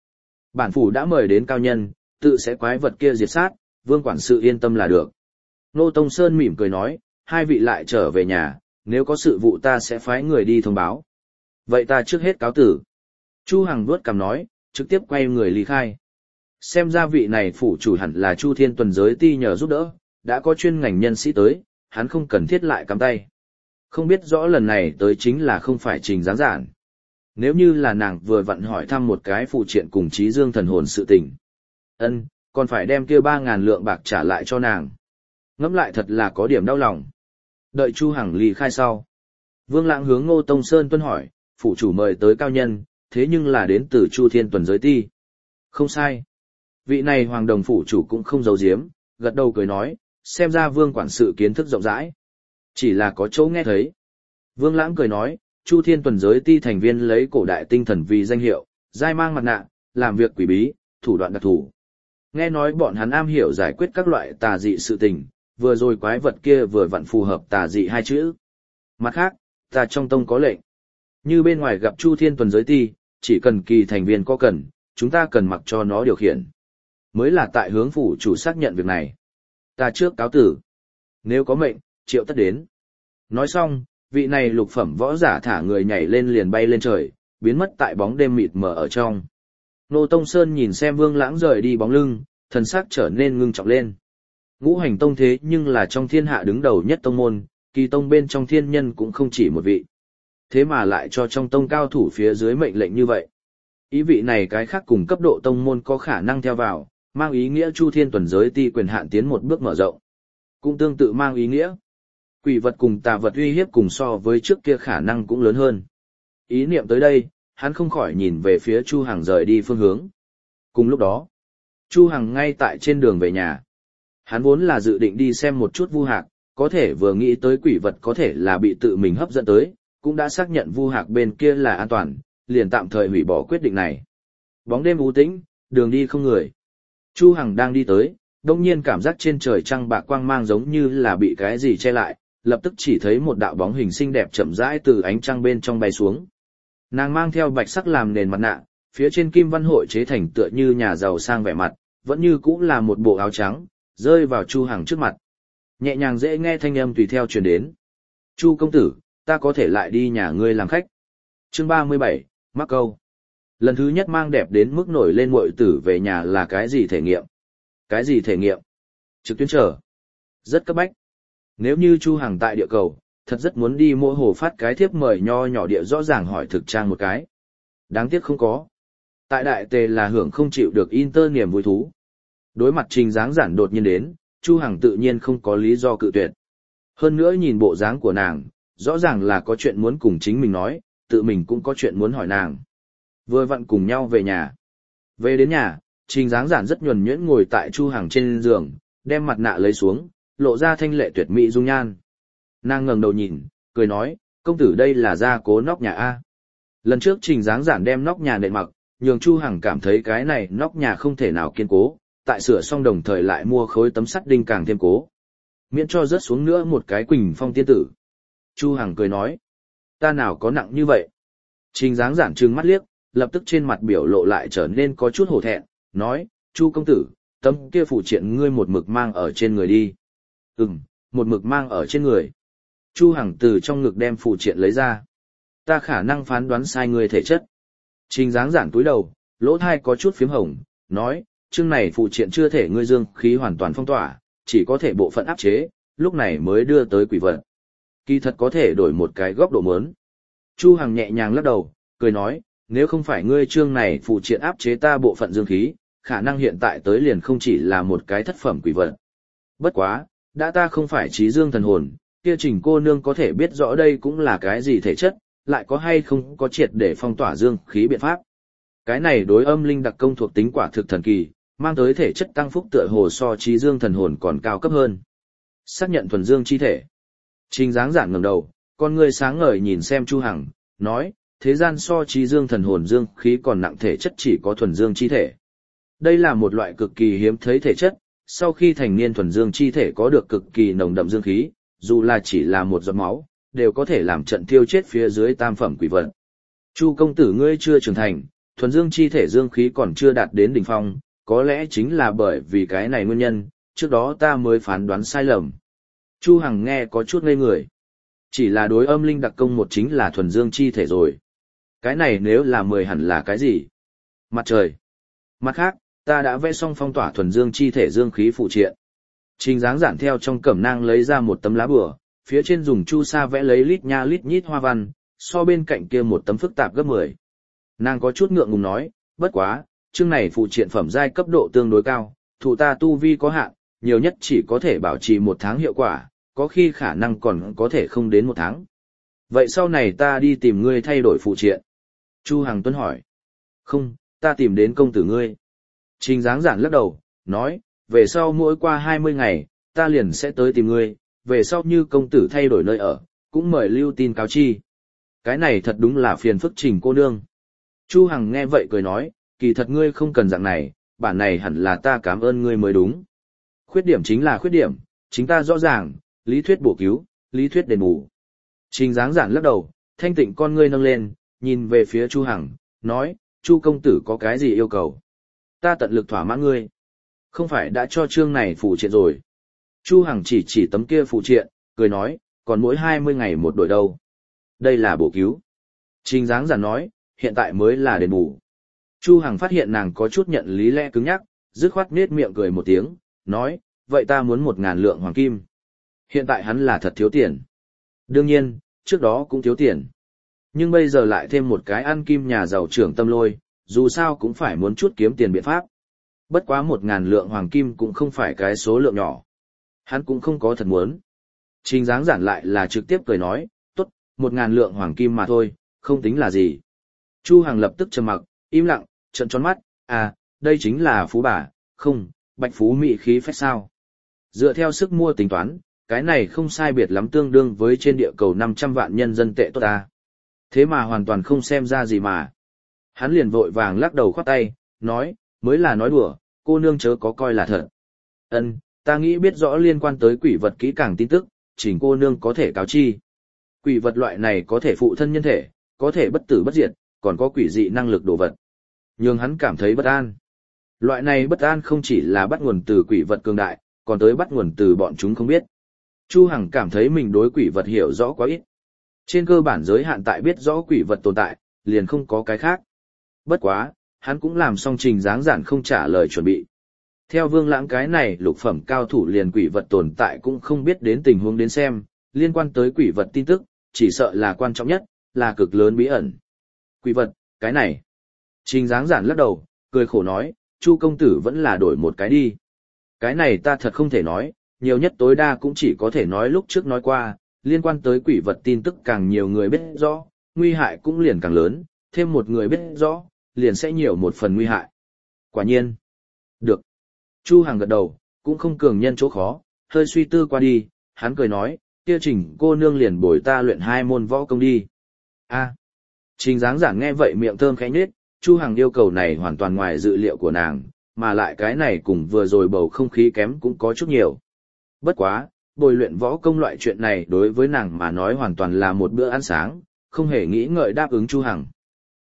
Bản phủ đã mời đến cao nhân, tự sẽ quái vật kia diệt sát, Vương quản sự yên tâm là được. Ngô Tông Sơn mỉm cười nói, hai vị lại trở về nhà, nếu có sự vụ ta sẽ phái người đi thông báo. Vậy ta trước hết cáo tử. Chu Hằng vuốt cằm nói, trực tiếp quay người ly khai. Xem ra vị này phủ chủ hẳn là Chu Thiên Tuần Giới Ti nhờ giúp đỡ, đã có chuyên ngành nhân sĩ tới, hắn không cần thiết lại cắm tay. Không biết rõ lần này tới chính là không phải Trình Giáng Giản. Nếu như là nàng vừa vặn hỏi thăm một cái phụ triện cùng Chí Dương thần hồn sự tình. Còn phải đem kia 3.000 lượng bạc trả lại cho nàng. Ngẫm lại thật là có điểm đau lòng. Đợi Chu Hằng ly khai sau. Vương Lãng hướng Ngô Tông Sơn tuân hỏi, phủ chủ mời tới cao nhân, thế nhưng là đến từ Chu Thiên Tuần Giới Ti. Không sai. Vị này Hoàng Đồng phủ chủ cũng không giấu giếm, gật đầu cười nói, xem ra Vương quản sự kiến thức rộng rãi. Chỉ là có chỗ nghe thấy. Vương Lãng cười nói, Chu Thiên Tuần Giới Ti thành viên lấy cổ đại tinh thần vì danh hiệu, giai mang mặt nạ, làm việc quỷ bí, thủ đoạn đặc thù. Nghe nói bọn hắn am hiểu giải quyết các loại tà dị sự tình, vừa rồi quái vật kia vừa vặn phù hợp tà dị hai chữ. Mặt khác, ta trong tông có lệnh. Như bên ngoài gặp Chu Thiên Tuần Giới Ti, chỉ cần kỳ thành viên có cần, chúng ta cần mặc cho nó điều khiển. Mới là tại hướng phủ chủ xác nhận việc này. Ta trước cáo tử. Nếu có mệnh, triệu tất đến. Nói xong, vị này lục phẩm võ giả thả người nhảy lên liền bay lên trời, biến mất tại bóng đêm mịt mờ ở trong. Ngô Tông Sơn nhìn xem Vương Lãng rời đi bóng lưng, thần sắc trở nên ngưng trọng lên. Ngũ Hành Tông thế nhưng là trong thiên hạ đứng đầu nhất tông môn, kỳ tông bên trong thiên nhân cũng không chỉ một vị. Thế mà lại cho trong tông cao thủ phía dưới mệnh lệnh như vậy. Ý vị này cái khác cùng cấp độ tông môn có khả năng theo vào, mang ý nghĩa Chu Thiên Tuần Giới Ti quyền hạn tiến một bước mở rộng. Cũng tương tự mang ý nghĩa quỷ vật cùng tà vật uy hiếp cùng so với trước kia khả năng cũng lớn hơn. Ý niệm tới đây, hắn không khỏi nhìn về phía Chu Hằng rời đi phương hướng. Cùng lúc đó, Chu Hằng ngay tại trên đường về nhà. Hắn vốn là dự định đi xem một chút Vu Hạc, có thể vừa nghĩ tới quỷ vật có thể là bị tự mình hấp dẫn tới, cũng đã xác nhận Vu Hạc bên kia là an toàn, liền tạm thời hủy bỏ quyết định này. Bóng đêm u tĩnh, đường đi không người. Chu Hằng đang đi tới, đông nhiên cảm giác trên trời trăng bạc quang mang giống như là bị cái gì che lại, lập tức chỉ thấy một đạo bóng hình xinh đẹp chậm rãi từ ánh trăng bên trong bay xuống. Nàng mang theo bạch sắc làm nền mặt nạ, phía trên kim văn hội chế thành tựa như nhà giàu sang vẻ mặt, vẫn như cũng là một bộ áo trắng, rơi vào Chu Hằng trước mặt. Nhẹ nhàng dễ nghe thanh âm tùy theo truyền đến. Chu công tử, ta có thể lại đi nhà ngươi làm khách. Chương 37, mắc câu. Lần thứ nhất mang đẹp đến mức nổi lên muội tử về nhà là cái gì thể nghiệm? Cái gì thể nghiệm? Trực tuyến chờ. Rất cấp bách. Nếu như Chu Hằng tại địa cầu, thật rất muốn đi mô hồ phát cái thiếp mời nho nhỏ địa rõ ràng hỏi thực trang một cái. Đáng tiếc không có. Tại đại tề là hưởng không chịu được inter niềm vui thú. Đối mặt Trình Giáng Giản đột nhiên đến, Chu Hằng tự nhiên không có lý do cự tuyệt. Hơn nữa nhìn bộ dáng của nàng, rõ ràng là có chuyện muốn cùng chính mình nói, tự mình cũng có chuyện muốn hỏi nàng. Vừa vặn cùng nhau về nhà. Về đến nhà, Trình Giáng Giản rất nhuần nhuyễn ngồi tại Chu Hằng trên giường, đem mặt nạ lấy xuống, lộ ra thanh lệ tuyệt mỹ dung nhan. Nàng ngẩng đầu nhìn, cười nói, công tử đây là gia cố nóc nhà A. Lần trước Trình Giáng Giản đem nóc nhà nện mặc, nhường Chu Hằng cảm thấy cái này nóc nhà không thể nào kiên cố, tại sửa xong đồng thời lại mua khối tấm sắt đinh càng thêm cố. Miễn cho rớt xuống nữa một cái Quỳnh Phong tiên tử. Chu Hằng cười nói, ta nào có nặng như vậy. Trình Giáng Giản trừng mắt liếc, lập tức trên mặt biểu lộ lại trở nên có chút hổ thẹn, nói, Chu công tử, tấm kia phụ triện ngươi một mực mang ở trên người đi. Một mực mang ở trên người. Chu Hằng từ trong ngực đem phụ triện lấy ra. Ta khả năng phán đoán sai người thể chất. Trình Giáng Giản túi đầu, lỗ tai có chút phím hồng, nói, chương này phụ triện chưa thể ngươi dương khí hoàn toàn phong tỏa, chỉ có thể bộ phận áp chế, lúc này mới đưa tới quỷ vật. Kỳ thật có thể đổi một cái góc độ muốn. Chu Hằng nhẹ nhàng lắc đầu, cười nói, nếu không phải ngươi chương này phụ triện áp chế ta bộ phận dương khí, khả năng hiện tại tới liền không chỉ là một cái thất phẩm quỷ vật. Bất quá, đã ta không phải trí dương thần hồn, kia Trình cô nương có thể biết rõ đây cũng là cái gì thể chất, lại có hay không có triệt để phong tỏa dương khí biện pháp. Cái này đối âm linh đặc công thuộc tính quả thực thần kỳ, mang tới thể chất tăng phúc tựa hồ so trí dương thần hồn còn cao cấp hơn. Xác nhận thuần dương chi thể. Trình Giáng Giản ngẩng đầu, con ngươi sáng ngời nhìn xem Chu Hằng, nói, thế gian so trí dương thần hồn dương khí còn nặng thể chất chỉ có thuần dương chi thể. Đây là một loại cực kỳ hiếm thấy thể chất, sau khi thành niên thuần dương chi thể có được cực kỳ nồng đậm dương khí, dù là chỉ là một giọt máu, đều có thể làm trận thiêu chết phía dưới tam phẩm quỷ vật. Chu công tử ngươi chưa trưởng thành, thuần dương chi thể dương khí còn chưa đạt đến đỉnh phong, có lẽ chính là bởi vì cái này nguyên nhân, trước đó ta mới phán đoán sai lầm. Chu Hằng nghe có chút ngây người. Chỉ là đối âm linh đặc công một chính là thuần dương chi thể rồi. Cái này nếu là 10 hẳn là cái gì? Mặt trời. Mặt khác, ta đã vẽ xong phong tỏa thuần dương chi thể dương khí phụ triện. Trình Dáng giản theo trong cẩm nang lấy ra một tấm lá bùa, phía trên dùng chu sa vẽ lấy lít nha lít nhít hoa văn, so bên cạnh kia một tấm phức tạp gấp 10. Nàng có chút ngượng ngùng nói, bất quá, chương này phụ triện phẩm giai cấp độ tương đối cao, thủ ta tu vi có hạn, nhiều nhất chỉ có thể bảo trì 1 tháng hiệu quả, có khi khả năng còn có thể không đến 1 tháng. Vậy sau này ta đi tìm ngươi thay đổi phụ triện. Chu Hằng Tuấn hỏi. Không, ta tìm đến công tử ngươi. Trình Dáng giản lắc đầu, nói, về sau mỗi qua 20 ngày, ta liền sẽ tới tìm ngươi, về sau như công tử thay đổi nơi ở, cũng mời lưu tin cáo chi. Cái này thật đúng là phiền phức Trình cô nương. Chu Hằng nghe vậy cười nói, kỳ thật ngươi không cần dạng này, bản này hẳn là ta cảm ơn ngươi mới đúng. Khuyết điểm chính là khuyết điểm, chính ta rõ ràng, lý thuyết bổ cứu, lý thuyết đền bù. Trình Dáng giản lắc đầu, thanh tịnh con ngươi nâng lên, nhìn về phía Chu Hằng, nói, Chu công tử có cái gì yêu cầu? Ta tận lực thỏa mãn ngươi. Không phải đã cho chương này phụ triện rồi. Chu Hằng chỉ tấm kia phụ triện, cười nói, còn mỗi 20 ngày một đổi đâu. Đây là bổ cứu. Trình Dáng giản nói, hiện tại mới là đền bù. Chu Hằng phát hiện nàng có chút nhận lý lẽ cứng nhắc, dứt khoát nết miệng cười một tiếng, nói, vậy ta muốn 1.000 lượng hoàng kim. Hiện tại hắn là thật thiếu tiền. Đương nhiên, trước đó cũng thiếu tiền. Nhưng bây giờ lại thêm một cái ăn kim nhà giàu trưởng Tâm Lôi, dù sao cũng phải muốn chút kiếm tiền biện pháp. Bất quá 1.000 lượng hoàng kim cũng không phải cái số lượng nhỏ. Hắn cũng không có thật muốn. Trình Dáng giản lại là trực tiếp cười nói, tốt, 1.000 lượng hoàng kim mà thôi, không tính là gì. Chu Hằng lập tức trầm mặc, im lặng, trợn tròn mắt, à, đây chính là phú bà, không, bạch phú mỹ khí phách sao. Dựa theo sức mua tính toán, cái này không sai biệt lắm tương đương với trên địa cầu 500 vạn nhân dân tệ tốt ta. Thế mà hoàn toàn không xem ra gì mà. Hắn liền vội vàng lắc đầu khoát tay, nói, mới là nói đùa, cô nương chớ có coi là thật. Ân, ta nghĩ biết rõ liên quan tới quỷ vật kỹ càng tin tức, Trình cô nương có thể cáo chi. Quỷ vật loại này có thể phụ thân nhân thể, có thể bất tử bất diệt, còn có quỷ dị năng lực đồ vật. Nhưng hắn cảm thấy bất an. Loại này bất an không chỉ là bắt nguồn từ quỷ vật cường đại, còn tới bắt nguồn từ bọn chúng không biết. Chu Hằng cảm thấy mình đối quỷ vật hiểu rõ quá ít. Trên cơ bản giới hạn tại biết rõ quỷ vật tồn tại, liền không có cái khác. Bất quá, hắn cũng làm xong Trình Dáng giản không trả lời chuẩn bị. Theo Vương Lãng cái này lục phẩm cao thủ liền quỷ vật tồn tại cũng không biết đến tình huống đến xem, liên quan tới quỷ vật tin tức, chỉ sợ là quan trọng nhất, là cực lớn bí ẩn. Quỷ vật, cái này. Trình Dáng giản lắc đầu, cười khổ nói, Chu công tử vẫn là đổi một cái đi. Cái này ta thật không thể nói, nhiều nhất tối đa cũng chỉ có thể nói lúc trước nói qua, liên quan tới quỷ vật tin tức càng nhiều người biết rõ, nguy hại cũng liền càng lớn, thêm một người biết rõ, liền sẽ nhiều một phần nguy hại. Quả nhiên. Được. Chu Hằng gật đầu, cũng không cường nhân chỗ khó, hơi suy tư qua đi, hắn cười nói, kia Trình cô nương liền bồi ta luyện 2 môn võ công đi. A. Trình Dáng giản nghe vậy miệng thơm khẽ nhếch, Chu Hằng yêu cầu này hoàn toàn ngoài dự liệu của nàng, mà lại cái này cùng vừa rồi bầu không khí kém cũng có chút nhiều. Bất quá, bồi luyện võ công loại chuyện này đối với nàng mà nói hoàn toàn là một bữa ăn sáng, không hề nghĩ ngợi đáp ứng Chu Hằng.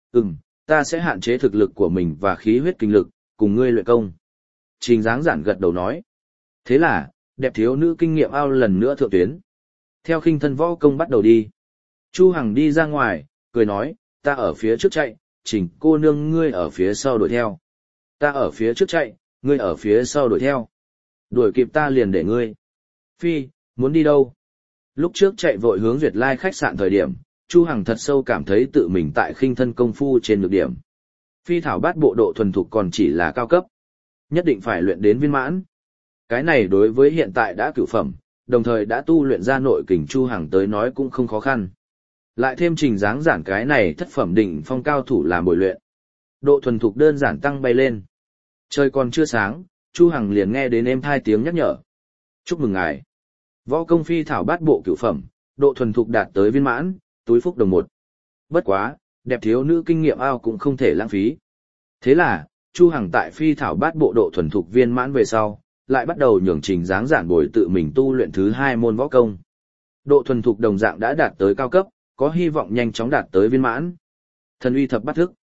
Ta sẽ hạn chế thực lực của mình và khí huyết kinh lực, cùng ngươi luyện công. Trình Dáng giản gật đầu nói. Thế là, đẹp thiếu nữ kinh nghiệm ao lần nữa thượng tuyến. Theo khinh thân võ công bắt đầu đi. Chu Hằng đi ra ngoài, cười nói, ta ở phía trước chạy, Trình cô nương ngươi ở phía sau đuổi theo. Ta ở phía trước chạy, ngươi ở phía sau đuổi theo. Đuổi kịp ta liền để ngươi. Phi, muốn đi đâu? Lúc trước chạy vội hướng Duyệt Lai khách sạn thời điểm, Chu Hằng thật sâu cảm thấy tự mình tại khinh thân công phu trên nhược điểm. Phi thảo bát bộ độ thuần thục còn chỉ là cao cấp. Nhất định phải luyện đến viên mãn. Cái này đối với hiện tại đã cửu phẩm, đồng thời đã tu luyện ra nội kình Chu Hằng tới nói cũng không khó khăn. Lại thêm Trình Dáng giản cái này thất phẩm đỉnh phong cao thủ làm bồi luyện. Độ thuần thục đơn giản tăng bay lên. Trời còn chưa sáng, Chu Hằng liền nghe đến êm thai tiếng nhắc nhở. Chúc mừng ngài. Võ công phi thảo bát bộ cửu phẩm, độ thuần thục đạt tới viên mãn, túi phúc đồng 1. Bất quá, đẹp thiếu nữ kinh nghiệm ao cũng không thể lãng phí. Thế là, Chu Hằng tại phi thảo bát bộ độ thuần thục viên mãn về sau, lại bắt đầu nhường Trình Dáng giản bồi tự mình tu luyện thứ 2 môn võ công. Độ thuần thục đồng dạng đã đạt tới cao cấp, có hy vọng nhanh chóng đạt tới viên mãn. Thần uy thập bát thức.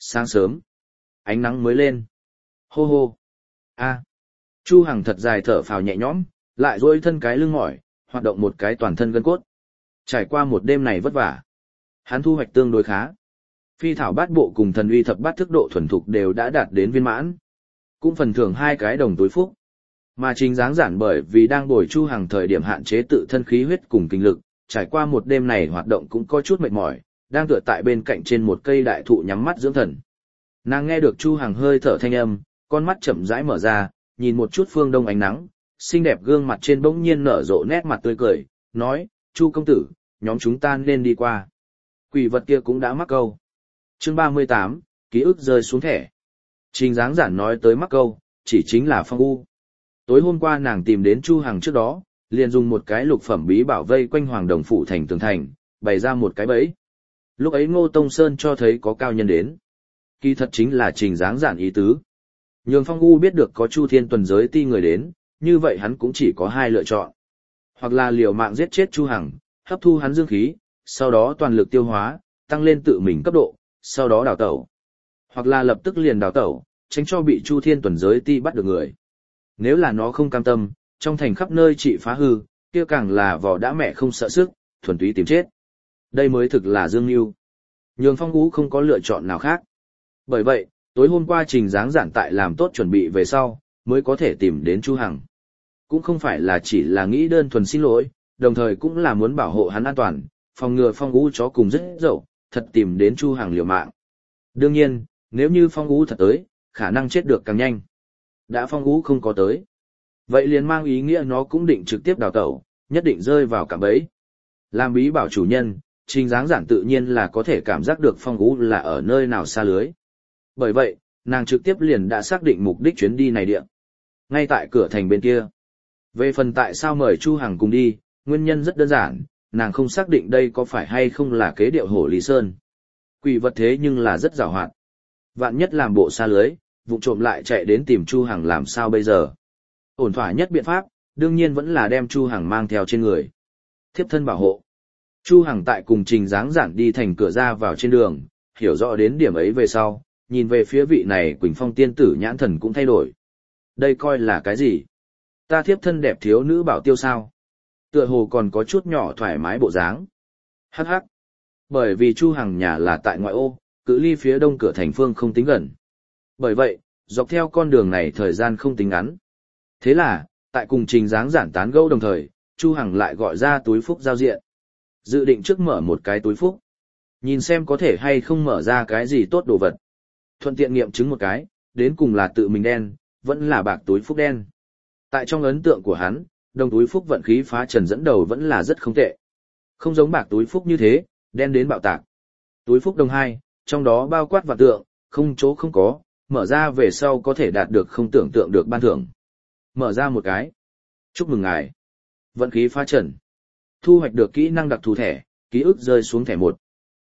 Sáng sớm, ánh nắng mới lên. Hô hô. A. Chu Hằng thật dài thở phào nhẹ nhõm, lại duỗi thân cái lưng mỏi, hoạt động một cái toàn thân gân cốt. Trải qua một đêm này vất vả, hắn thu hoạch tương đối khá. Phi thảo bát bộ cùng thần uy thập bát thức độ thuần thục đều đã đạt đến viên mãn. Cũng phần thưởng 2 cái đồng túi phúc. Mà Trình Dáng Giản bởi vì đang bồi Chu Hằng thời điểm hạn chế tự thân khí huyết cùng kinh lực, trải qua một đêm này hoạt động cũng có chút mệt mỏi, đang tựa tại bên cạnh trên một cây đại thụ nhắm mắt dưỡng thần. Nàng nghe được Chu Hằng hơi thở thanh âm, con mắt chậm rãi mở ra, nhìn một chút phương đông ánh nắng, xinh đẹp gương mặt trên bỗng nhiên nở rộ nét mặt tươi cười, nói, Chu công tử, nhóm chúng ta nên đi qua. Quỷ vật kia cũng đã mắc câu. Chương 38, ký ức rơi xuống thẻ. Trình Dáng Giản nói tới mắc câu, chỉ chính là Phong U. Tối hôm qua nàng tìm đến Chu Hằng trước đó, liền dùng một cái lục phẩm bí bảo vây quanh Hoàng Đồng phủ thành tường thành, bày ra một cái bẫy. Lúc ấy Ngô Tông Sơn cho thấy có cao nhân đến. Kỳ thật chính là Trình Dáng Giản ý tứ. Nhường Phong U biết được có Chu Thiên tuần giới ti người đến, như vậy hắn cũng chỉ có 2 lựa chọn. Hoặc là liều mạng giết chết Chu Hằng, hấp thu hắn dương khí, sau đó toàn lực tiêu hóa, tăng lên tự mình cấp độ, sau đó đào tẩu. Hoặc là lập tức liền đào tẩu, tránh cho bị Chu Thiên tuần giới ti bắt được người. Nếu là nó không cam tâm, trong thành khắp nơi trị phá hư, kia càng là vỏ đã mẹ không sợ sức, thuần túy tìm chết. Đây mới thực là dương mưu. Nhường Phong Ú không có lựa chọn nào khác. Bởi vậy, tối hôm qua Trình Dáng Giản tại làm tốt chuẩn bị về sau, mới có thể tìm đến Chu Hằng. Cũng không phải là chỉ là nghĩ đơn thuần xin lỗi, đồng thời cũng là muốn bảo hộ hắn an toàn, phòng ngừa Phong Ú chó cùng rất dậu, thật tìm đến Chu Hằng liều mạng. Đương nhiên, nếu như Phong Ú thật tới, khả năng chết được càng nhanh. Đã Phong Ú không có tới. Vậy liền mang ý nghĩa nó cũng định trực tiếp đào tẩu, nhất định rơi vào cạm bẫy. Làm bí bảo chủ nhân, Trình Dáng Giản tự nhiên là có thể cảm giác được Phong Ú là ở nơi nào xa lưới. Bởi vậy, nàng trực tiếp liền đã xác định mục đích chuyến đi này địa. Ngay tại cửa thành bên kia. Về phần tại sao mời Chu Hằng cùng đi, nguyên nhân rất đơn giản, nàng không xác định đây có phải hay không là kế điệu hổ Lý Sơn. Quỷ vật thế nhưng là rất giàu hoạt. Vạn nhất làm bộ xa lưới, vụ trộm lại chạy đến tìm Chu Hằng làm sao bây giờ. Ổn thỏa nhất biện pháp, đương nhiên vẫn là đem Chu Hằng mang theo trên người. Thiếp thân bảo hộ. Chu Hằng tại cùng Trình Dáng Giản đi thành cửa ra vào trên đường, hiểu rõ đến điểm ấy về sau, nhìn về phía vị này Quỳnh Phong tiên tử nhãn thần cũng thay đổi. Đây coi là cái gì? Ta thiếp thân đẹp thiếu nữ bảo tiêu sao? Tựa hồ còn có chút nhỏ thoải mái bộ dáng. Hắc hắc. Bởi vì Chu Hằng nhà là tại ngoại ô, cự ly phía đông cửa thành phương không tính gần. Bởi vậy, dọc theo con đường này thời gian không tính ngắn. Thế là, tại cùng Trình Dáng Giản tán gẫu đồng thời, Chu Hằng lại gọi ra túi phúc giao diện. Dự định trước mở một cái túi phúc. Nhìn xem có thể hay không mở ra cái gì tốt đồ vật. Thuận tiện nghiệm chứng một cái, đến cùng là tự mình đen, vẫn là bạc túi phúc đen. Tại trong ấn tượng của hắn, đồng túi phúc vận khí phá trần dẫn đầu vẫn là rất không tệ. Không giống bạc túi phúc như thế, đen đến bạo tạc. Túi phúc đồng 2, trong đó bao quát và tượng, không chỗ không có, mở ra về sau có thể đạt được không tưởng tượng được ban thưởng. Mở ra một cái. Chúc mừng ngài. Vận khí phá trần. Thu hoạch được kỹ năng đặc thù thẻ, ký ức rơi xuống thẻ 1.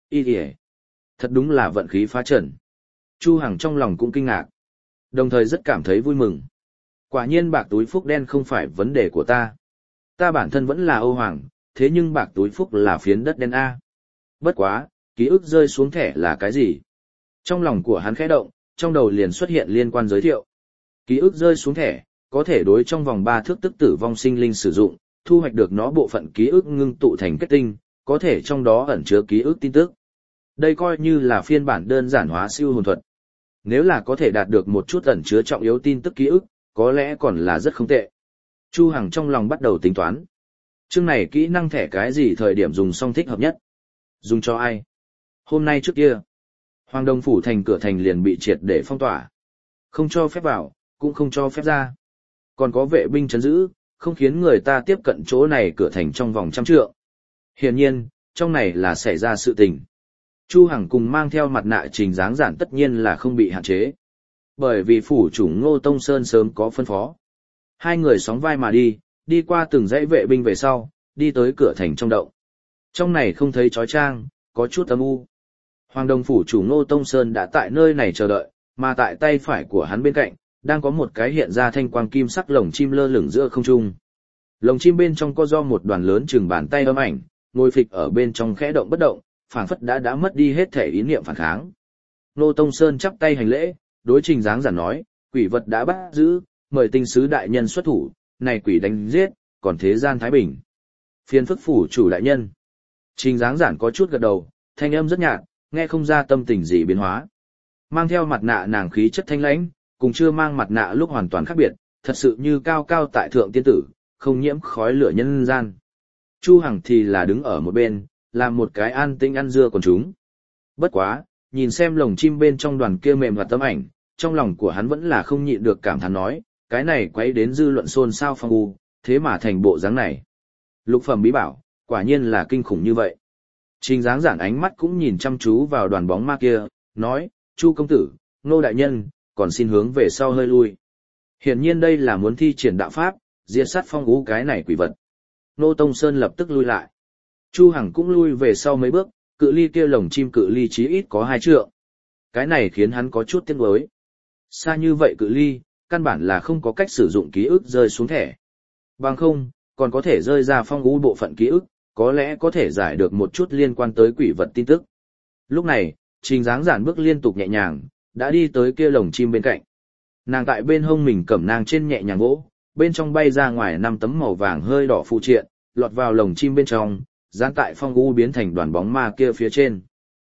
Thật đúng là vận khí phá trần. Chu Hằng trong lòng cũng kinh ngạc. Đồng thời rất cảm thấy vui mừng. Quả nhiên bạc túi phúc đen không phải vấn đề của ta. Ta bản thân vẫn là Âu Hoàng, thế nhưng bạc túi phúc là phiến đất đen A. Bất quá, ký ức rơi xuống thẻ là cái gì? Trong lòng của hắn khẽ động, trong đầu liền xuất hiện liên quan giới thiệu. Ký ức rơi xuống thẻ, có thể đối trong vòng 3 thước tức tử vong sinh linh sử dụng, thu hoạch được nó bộ phận ký ức ngưng tụ thành kết tinh, có thể trong đó ẩn chứa ký ức tin tức. Đây coi như là phiên bản đơn giản hóa siêu hồn thuật. Nếu là có thể đạt được một chút ẩn chứa trọng yếu tin tức ký ức, có lẽ còn là rất không tệ. Chu Hằng trong lòng bắt đầu tính toán. Chương này kỹ năng thẻ cái gì thời điểm dùng xong thích hợp nhất? Dùng cho ai? Hôm nay trước kia, Hoàng Đông phủ thành cửa thành liền bị triệt để phong tỏa. Không cho phép vào, cũng không cho phép ra. Còn có vệ binh trấn giữ, không khiến người ta tiếp cận chỗ này cửa thành trong vòng 100 trượng. Hiển nhiên, trong này là xảy ra sự tình. Chu Hằng cùng mang theo mặt nạ Trình Dáng Giản tất nhiên là không bị hạn chế. Bởi vì phủ chủ Ngô Tông Sơn sớm có phân phó. Hai người sóng vai mà đi qua từng dãy vệ binh về sau, đi tới cửa thành trong động. Trong này không thấy chói chang, có chút âm u. Hoàng Đồng phủ chủ Ngô Tông Sơn đã tại nơi này chờ đợi, mà tại tay phải của hắn bên cạnh, đang có một cái hiện ra thanh quang kim sắc lồng chim lơ lửng giữa không trung. Lồng chim bên trong có do một đoàn lớn chừng bàn tay âm ảnh, ngồi phịch ở bên trong khẽ động bất động, phảng phất đã mất đi hết thể ý niệm phản kháng. Ngô Tông Sơn chắp tay hành lễ, đối Trình Giáng Giản nói, quỷ vật đã bắt giữ, mời tinh sứ đại nhân xuất thủ, này quỷ đánh giết, còn thế gian thái bình. Phiên phức phủ chủ đại nhân. Trình Giáng Giản có chút gật đầu, thanh âm rất nhạt, nghe không ra tâm tình gì biến hóa. Mang theo mặt nạ nàng khí chất thanh lãnh, cùng chưa mang mặt nạ lúc hoàn toàn khác biệt, thật sự như cao cao tại thượng tiên tử, không nhiễm khói lửa nhân gian. Chu Hằng thì là đứng ở một bên, làm một cái an tĩnh ăn dưa còn chúng. Bất quá, nhìn xem lồng chim bên trong đoàn kia mềm và tấm ảnh, trong lòng của hắn vẫn là không nhịn được cảm thán nói, cái này quấy đến dư luận xôn xao phong u, thế mà thành bộ dáng này. Lục phẩm bí bảo, quả nhiên là kinh khủng như vậy. Trình Giáng Giản ánh mắt cũng nhìn chăm chú vào đoàn bóng ma kia, nói, Chu công tử, Ngô đại nhân, còn xin hướng về sau hơi lui. Hiển nhiên đây là muốn thi triển đạo pháp, diệt sát phong u cái này quỷ vật. Ngô Tông Sơn lập tức lui lại. Chu Hằng cũng lui về sau mấy bước, cự ly kia lồng chim cự ly chí ít có 2 trượng. Cái này khiến hắn có chút tiếc nuối. Xa như vậy cự ly, căn bản là không có cách sử dụng ký ức rơi xuống thẻ. Bằng không, còn có thể rơi ra phong u bộ phận ký ức, có lẽ có thể giải được một chút liên quan tới quỷ vật tin tức. Lúc này, Trình Giáng Giản bước liên tục nhẹ nhàng, đã đi tới kia lồng chim bên cạnh. Nàng tại bên hông mình cẩm nang trên nhẹ nhàng gỗ, bên trong bay ra ngoài 5 tấm màu vàng hơi đỏ phụ triện, lọt vào lồng chim bên trong, dán tại phong u biến thành đoàn bóng ma kia phía trên.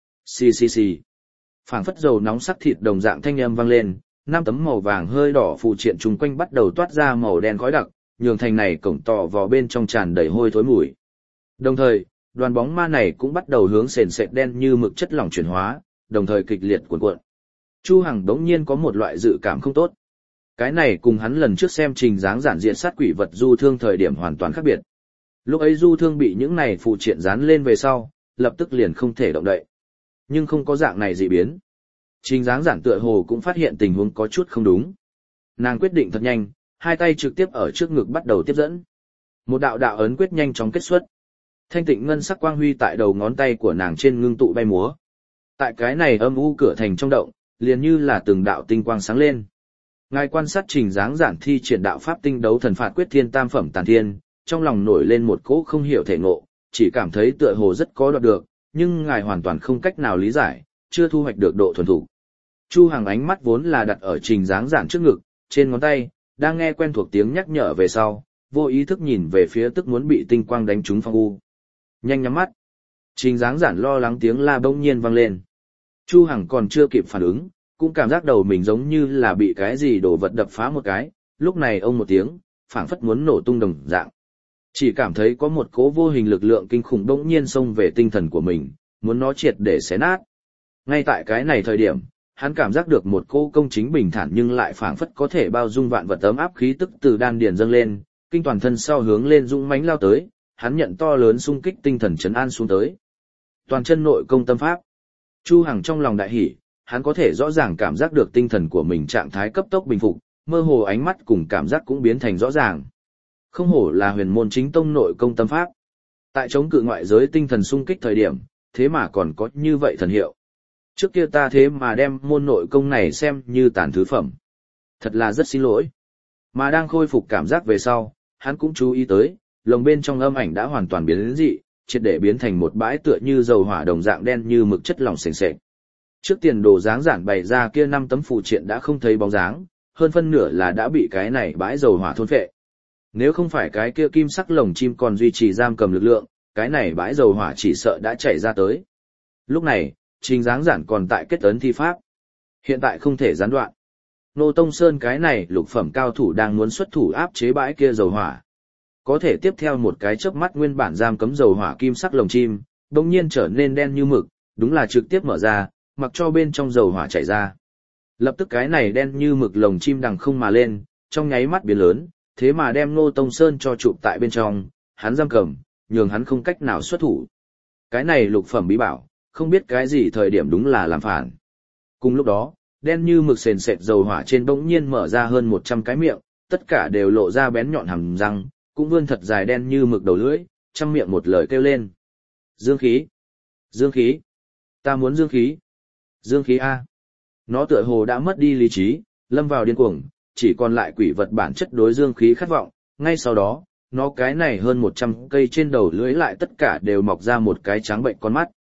Xì xì xì. Phảng phất dầu nóng sắc thịt đồng dạng thanh âm vang lên, 5 tấm màu vàng hơi đỏ phụ triện chung quanh bắt đầu toát ra màu đen khói đặc, nhường thành này cổng tỏ vào bên trong tràn đầy hôi thối mùi. Đồng thời, đoàn bóng ma này cũng bắt đầu hướng sền sệt đen như mực chất lỏng chuyển hóa, đồng thời kịch liệt cuộn cuộn. Chu Hằng đống nhiên có một loại dự cảm không tốt. Cái này cùng hắn lần trước xem Trình Giáng Giản diện sát quỷ vật du thương thời điểm hoàn toàn khác biệt. Lúc ấy du thương bị những này phụ triện dán lên về sau, lập tức liền không thể động đậy. Nhưng không có dạng này dị biến. Trình Giáng Giản tựa hồ cũng phát hiện tình huống có chút không đúng. Nàng quyết định thật nhanh, hai tay trực tiếp ở trước ngực bắt đầu tiếp dẫn. Một đạo đạo ấn quyết nhanh chóng kết xuất. Thanh tịnh ngân sắc quang huy tại đầu ngón tay của nàng trên ngưng tụ bay múa. Tại cái này âm u cửa thành trong động, liền như là từng đạo tinh quang sáng lên. Ngài quan sát Trình Giáng Giản thi triển đạo pháp tinh đấu thần phạt quyết thiên tam phẩm tàn thiên, trong lòng nổi lên một cỗ không hiểu thể ngộ, chỉ cảm thấy tựa hồ rất có đoạt được, nhưng ngài hoàn toàn không cách nào lý giải, chưa thu hoạch được độ thuần thục. Chu Hằng ánh mắt vốn là đặt ở Trình Giáng Giản trước ngực, trên ngón tay, đang nghe quen thuộc tiếng nhắc nhở về sau, vô ý thức nhìn về phía tức muốn bị tinh quang đánh trúng phong u. Nhanh nhắm mắt. Trình Giáng Giản lo lắng tiếng la bỗng nhiên vang lên. Chu Hằng còn chưa kịp phản ứng, cũng cảm giác đầu mình giống như là bị cái gì đổ vật đập phá một cái, lúc này ông một tiếng, phảng phất muốn nổ tung đồng dạng. Chỉ cảm thấy có một cỗ vô hình lực lượng kinh khủng bỗng nhiên xông về tinh thần của mình, muốn nó triệt để xé nát. Ngay tại cái này thời điểm, hắn cảm giác được một cỗ công chính bình thản nhưng lại phảng phất có thể bao dung vạn vật ấm áp khí tức từ đan điền dâng lên, kinh toàn thân sau hướng lên dũng mãnh lao tới, hắn nhận to lớn xung kích tinh thần trấn an xuống tới. Toàn chân nội công tâm pháp. Chu Hằng trong lòng đại hỉ, hắn có thể rõ ràng cảm giác được tinh thần của mình trạng thái cấp tốc bình phục, mơ hồ ánh mắt cùng cảm giác cũng biến thành rõ ràng. Không hổ là huyền môn chính tông nội công tâm pháp. Tại chống cự ngoại giới tinh thần xung kích thời điểm, thế mà còn có như vậy thần hiệu. Trước kia ta thế mà đem môn nội công này xem như tàn thứ phẩm. Thật là rất xin lỗi. Mà đang khôi phục cảm giác về sau, hắn cũng chú ý tới, lồng bên trong âm ảnh đã hoàn toàn biến đến dị, triệt để biến thành một bãi tựa như dầu hỏa đồng dạng đen như mực chất lỏng sền sệt. Trước tiền đồ dáng giản bày ra kia 5 tấm phù triện đã không thấy bóng dáng, hơn phân nửa là đã bị cái này bãi dầu hỏa thôn phệ. Nếu không phải cái kia kim sắc lồng chim còn duy trì giam cầm lực lượng, cái này bãi dầu hỏa chỉ sợ đã chảy ra tới. Lúc này, Trình Giáng Giản còn tại kết ấn thi pháp. Hiện tại không thể gián đoạn. Ngô Tông Sơn cái này lục phẩm cao thủ đang muốn xuất thủ áp chế bãi kia dầu hỏa. Có thể tiếp theo một cái chớp mắt nguyên bản giam cấm dầu hỏa kim sắc lồng chim, bỗng nhiên trở nên đen như mực, đúng là trực tiếp mở ra, mặc cho bên trong dầu hỏa chảy ra. Lập tức cái này đen như mực lồng chim đằng không mà lên, trong nháy mắt biến lớn, thế mà đem Ngô Tông Sơn cho chụp tại bên trong, hắn giam cầm, nhường hắn không cách nào xuất thủ. Cái này lục phẩm bí bảo, không biết cái gì thời điểm đúng là làm phản. Cùng lúc đó, đen như mực sền sệt dầu hỏa trên bỗng nhiên mở ra hơn 100 cái miệng, tất cả đều lộ ra bén nhọn hàm răng, cũng vươn thật dài đen như mực đầu lưỡi, trăm miệng một lời kêu lên. Dương khí! Dương khí! Ta muốn dương khí! Dương khí A! Nó tựa hồ đã mất đi lý trí, lâm vào điên cuồng, chỉ còn lại quỷ vật bản chất đối dương khí khát vọng, ngay sau đó, nó cái này hơn 100 cây trên đầu lưỡi lại tất cả đều mọc ra một cái trắng bệnh con mắt.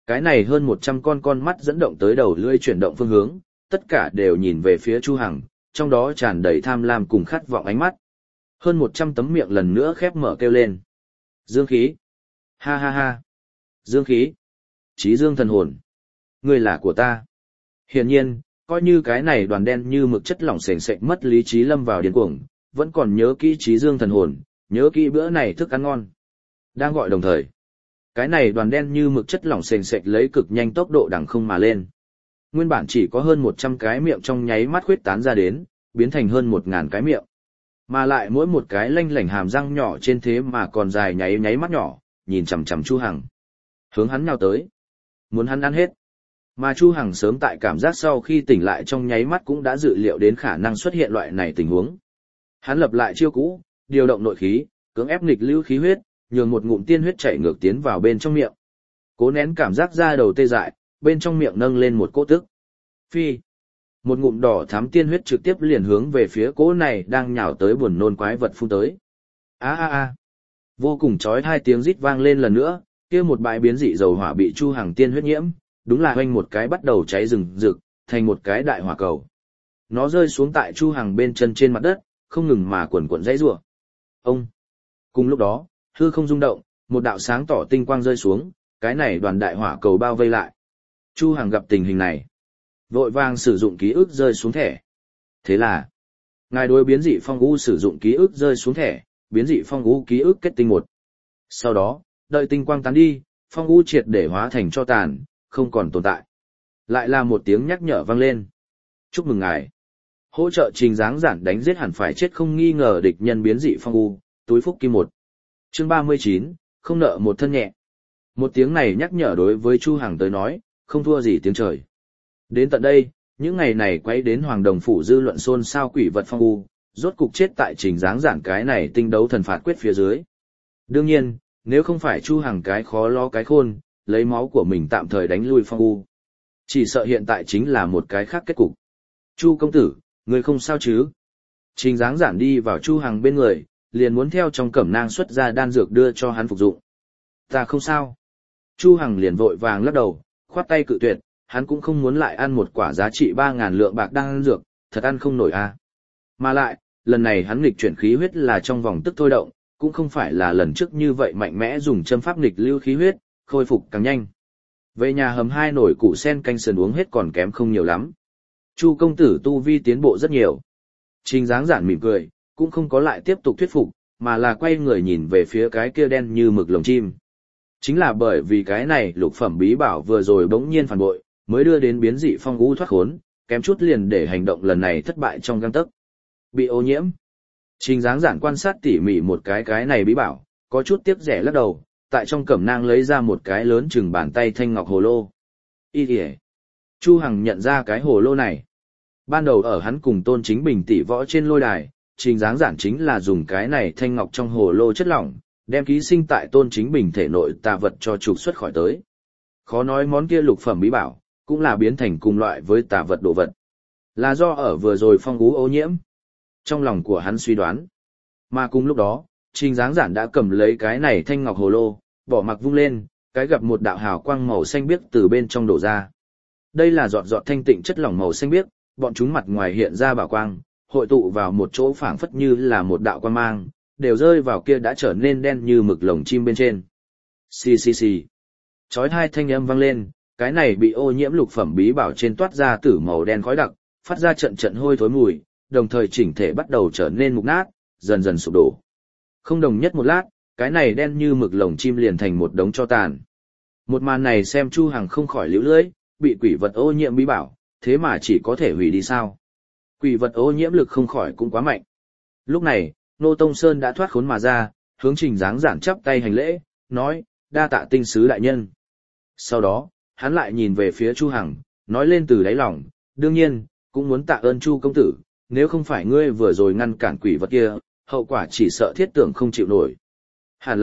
Cái này hơn 100 con mắt dẫn động tới đầu lưỡi chuyển động phương hướng, tất cả đều nhìn về phía Chu Hằng, trong đó tràn đầy tham lam cùng khát vọng ánh mắt. Hơn 100 tấm miệng lần nữa khép mở kêu lên. Dương khí. Ha ha ha. Dương khí. Chí dương thần hồn. Ngươi là của ta. Hiển nhiên, coi như cái này đoàn đen như mực chất lỏng sền sệt mất lý trí lâm vào điên cuồng, vẫn còn nhớ kỹ chí dương thần hồn, nhớ kỹ bữa này thức ăn ngon. Đang gọi đồng thời. Cái này đoàn đen như mực chất lỏng sền sệt lấy cực nhanh tốc độ đằng không mà lên. Nguyên bản chỉ có hơn 100 cái miệng trong nháy mắt khuyết tán ra đến, biến thành hơn 1000 cái miệng. Mà lại mỗi một cái lanh lảnh hàm răng nhỏ trên thế mà còn dài nháy nháy mắt nhỏ, nhìn chằm chằm Chu Hằng. Hướng hắn nhào tới. Muốn hắn ăn hết. Mà Chu Hằng sớm tại cảm giác sau khi tỉnh lại trong nháy mắt cũng đã dự liệu đến khả năng xuất hiện loại này tình huống. Hắn lập lại chiêu cũ, điều động nội khí, cưỡng ép nghịch lưu khí huyết, nhường một ngụm tiên huyết chảy ngược tiến vào bên trong miệng. Cố nén cảm giác da đầu tê dại, bên trong miệng nâng lên một cỗ tức. Phi. Một ngụm đỏ thắm tiên huyết trực tiếp liền hướng về phía cỗ này đang nhào tới buồn nôn quái vật phun tới. A a a. Vô cùng chói hai tiếng rít vang lên lần nữa, kia một bãi biến dị dầu hỏa bị Chu Hằng tiên huyết nhiễm, đúng là hoanh một cái bắt đầu cháy rừng rực, thành một cái đại hỏa cầu. Nó rơi xuống tại Chu Hằng bên chân trên mặt đất, không ngừng mà quần quần dãy rủa. Ông. Cùng lúc đó, hư không rung động, một đạo sáng tỏ tinh quang rơi xuống, cái này đoàn đại hỏa cầu bao vây lại. Chu Hằng gặp tình hình này, vội vàng sử dụng ký ức rơi xuống thẻ. Thế là, ngài đối biến dị phong u sử dụng ký ức rơi xuống thẻ, biến dị phong u ký ức kết tinh 1. Sau đó, đợi tinh quang tán đi, phong u triệt để hóa thành tro tàn, không còn tồn tại. Lại là một tiếng nhắc nhở vang lên. Chúc mừng ngài. Hỗ trợ Trình Dáng Giản đánh giết hẳn phải chết không nghi ngờ địch nhân biến dị phong u, túi phúc kim 1. Chương 39, không nợ một thân nhẹ. Một tiếng này nhắc nhở đối với Chu Hằng tới nói, không thua gì tiếng trời. Đến tận đây, những ngày này quay đến Hoàng Đồng Phủ dư luận xôn xao quỷ vật phong u, rốt cục chết tại Trình Dáng Giản cái này tinh đấu thần phạt quyết phía dưới. Đương nhiên, nếu không phải Chu Hằng cái khó lo cái khôn, lấy máu của mình tạm thời đánh lui phong u. Chỉ sợ hiện tại chính là một cái khác kết cục. Chu công tử, người không sao chứ? Trình Dáng Giản đi vào Chu Hằng bên người, liền muốn theo trong cẩm nang xuất ra đan dược đưa cho hắn phục dụng. Ta không sao. Chu Hằng liền vội vàng lắc đầu, khoát tay cự tuyệt, hắn cũng không muốn lại ăn một quả giá trị 3.000 lượng bạc đan dược, thật ăn không nổi a. Mà lại, lần này hắn nghịch chuyển khí huyết là trong vòng tức thôi động, cũng không phải là lần trước như vậy mạnh mẽ dùng châm pháp nghịch lưu khí huyết, khôi phục càng nhanh. Về nhà hầm 2 nồi củ sen canh sườn uống hết còn kém không nhiều lắm. Chu công tử tu vi tiến bộ rất nhiều. Trình Dáng Giản mỉm cười, cũng không có lại tiếp tục thuyết phục, mà là quay người nhìn về phía cái kia đen như mực lồng chim. Chính là bởi vì cái này lục phẩm bí bảo vừa rồi bỗng nhiên phản bội, mới đưa đến biến dị phong u thoát khốn, kém chút liền để hành động lần này thất bại trong gang tấc. Bị ô nhiễm. Trình Dáng Giản quan sát tỉ mỉ một cái này bí bảo, có chút tiếc rẻ lắc đầu, tại trong cẩm nang lấy ra một cái lớn chừng bàn tay thanh ngọc hồ lô. Y kìa. Chu Hằng nhận ra cái hồ lô này. Ban đầu ở hắn cùng Tôn Chính Bình tỷ võ trên lôi đài, Trình Dáng Giản chính là dùng cái này thanh ngọc trong hồ lô chất lỏng, đem ký sinh tại Tôn Chính Bình thể nội tà vật cho trục xuất khỏi tới. Khó nói món kia lục phẩm bí bảo, cũng là biến thành cùng loại với tà vật đồ vật. Là do ở vừa rồi phong ú ô nhiễm. Trong lòng của hắn suy đoán. Mà cùng lúc đó, Trình Dáng Giản đã cầm lấy cái này thanh ngọc hồ lô, bỏ mặc vung lên, cái gặp một đạo hào quang màu xanh biếc từ bên trong đổ ra. Đây là giọt giọt thanh tịnh chất lỏng màu xanh biếc, bọn chúng mặt ngoài hiện ra bảo quang, hội tụ vào một chỗ phảng phất như là một đạo quang mang, đều rơi vào kia đã trở nên đen như mực lồng chim bên trên. Xì xì xì. Chói tai thanh âm vang lên, cái này bị ô nhiễm lục phẩm bí bảo trên toát ra tử màu đen khói đặc, phát ra trận trận hôi thối mùi, đồng thời chỉnh thể bắt đầu trở nên mục nát, dần dần sụp đổ. Không đồng nhất một lát, cái này đen như mực lồng chim liền thành một đống tro tàn. Một màn này xem Chu Hằng không khỏi liễu lưỡi, bị quỷ vật ô nhiễm bí bảo, thế mà chỉ có thể hủy đi sao? Quỷ vật ô nhiễm lực không khỏi cũng quá mạnh. Lúc này, Nô Tông Sơn đã thoát khốn mà ra, hướng Trình Dáng Giản chắp tay hành lễ, nói, đa tạ tinh sứ đại nhân. Sau đó, hắn lại nhìn về phía Chu Hằng, nói lên từ đáy lòng, đương nhiên, cũng muốn tạ ơn Chu công tử, nếu không phải ngươi vừa rồi ngăn cản quỷ vật kia, hậu quả chỉ sợ thiết tưởng không chịu nổi. Hẳn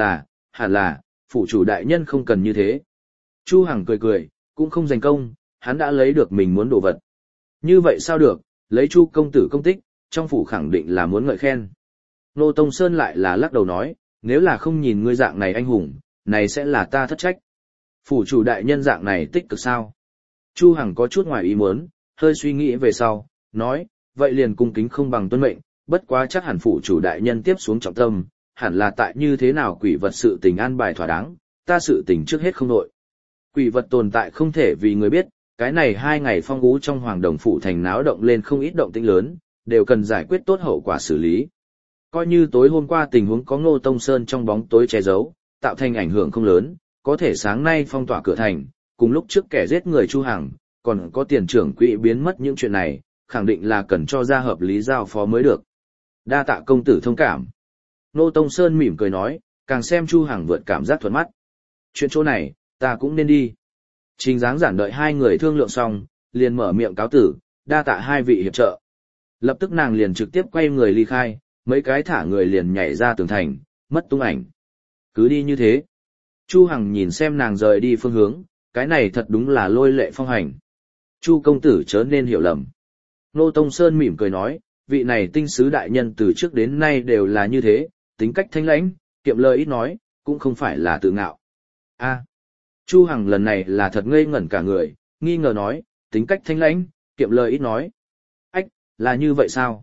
là, phủ chủ đại nhân không cần như thế. Chu Hằng cười cười, cũng không giành công, hắn đã lấy được mình muốn đồ vật. Như vậy sao được, lấy Chu công tử công tích, trong phủ khẳng định là muốn ngợi khen. Nô Tông Sơn lại là lắc đầu nói, nếu là không nhìn ngươi dạng này anh hùng, này sẽ là ta thất trách. Phủ chủ đại nhân dạng này tích cực sao? Chu Hằng có chút ngoài ý muốn, hơi suy nghĩ về sau, nói, vậy liền cung kính không bằng tuân mệnh, bất quá chắc hẳn phủ chủ đại nhân tiếp xuống trọng tâm, hẳn là tại như thế nào quỷ vật sự tình an bài thỏa đáng, ta sự tình trước hết không nội. Quỷ vật tồn tại không thể vì người biết, cái này 2 ngày phong ú trong Hoàng Đồng phủ thành náo động lên không ít động tĩnh lớn, đều cần giải quyết tốt hậu quả xử lý. Coi như tối hôm qua tình huống có Ngô Tông Sơn trong bóng tối che giấu, tạo thành ảnh hưởng không lớn, có thể sáng nay phong tỏa cửa thành, cùng lúc trước kẻ giết người Chu Hằng, còn có tiền trưởng quỹ biến mất những chuyện này, khẳng định là cần cho ra hợp lý giao phó mới được. Đa tạ công tử thông cảm. Ngô Tông Sơn mỉm cười nói, càng xem Chu Hằng vượt cảm giác thuận mắt. Chuyện chỗ này, ta cũng nên đi. Trình Giáng Giản đợi hai người thương lượng xong, liền mở miệng cáo tử, đa tạ hai vị hiệp trợ. Lập tức nàng liền trực tiếp quay người ly khai, mấy cái thả người liền nhảy ra tường thành, mất tung ảnh. Cứ đi như thế. Chu Hằng nhìn xem nàng rời đi phương hướng, cái này thật đúng là lôi lệ phong hành. Chu công tử chớ nên hiểu lầm. Nô Tông Sơn mỉm cười nói, vị này tinh sứ đại nhân từ trước đến nay đều là như thế, tính cách thanh lãnh, kiệm lời ít nói, cũng không phải là tự ngạo. A, Chu Hằng lần này là thật ngây ngẩn cả người, nghi ngờ nói, tính cách thanh lãnh, kiệm lời ít nói. Ách, là như vậy sao?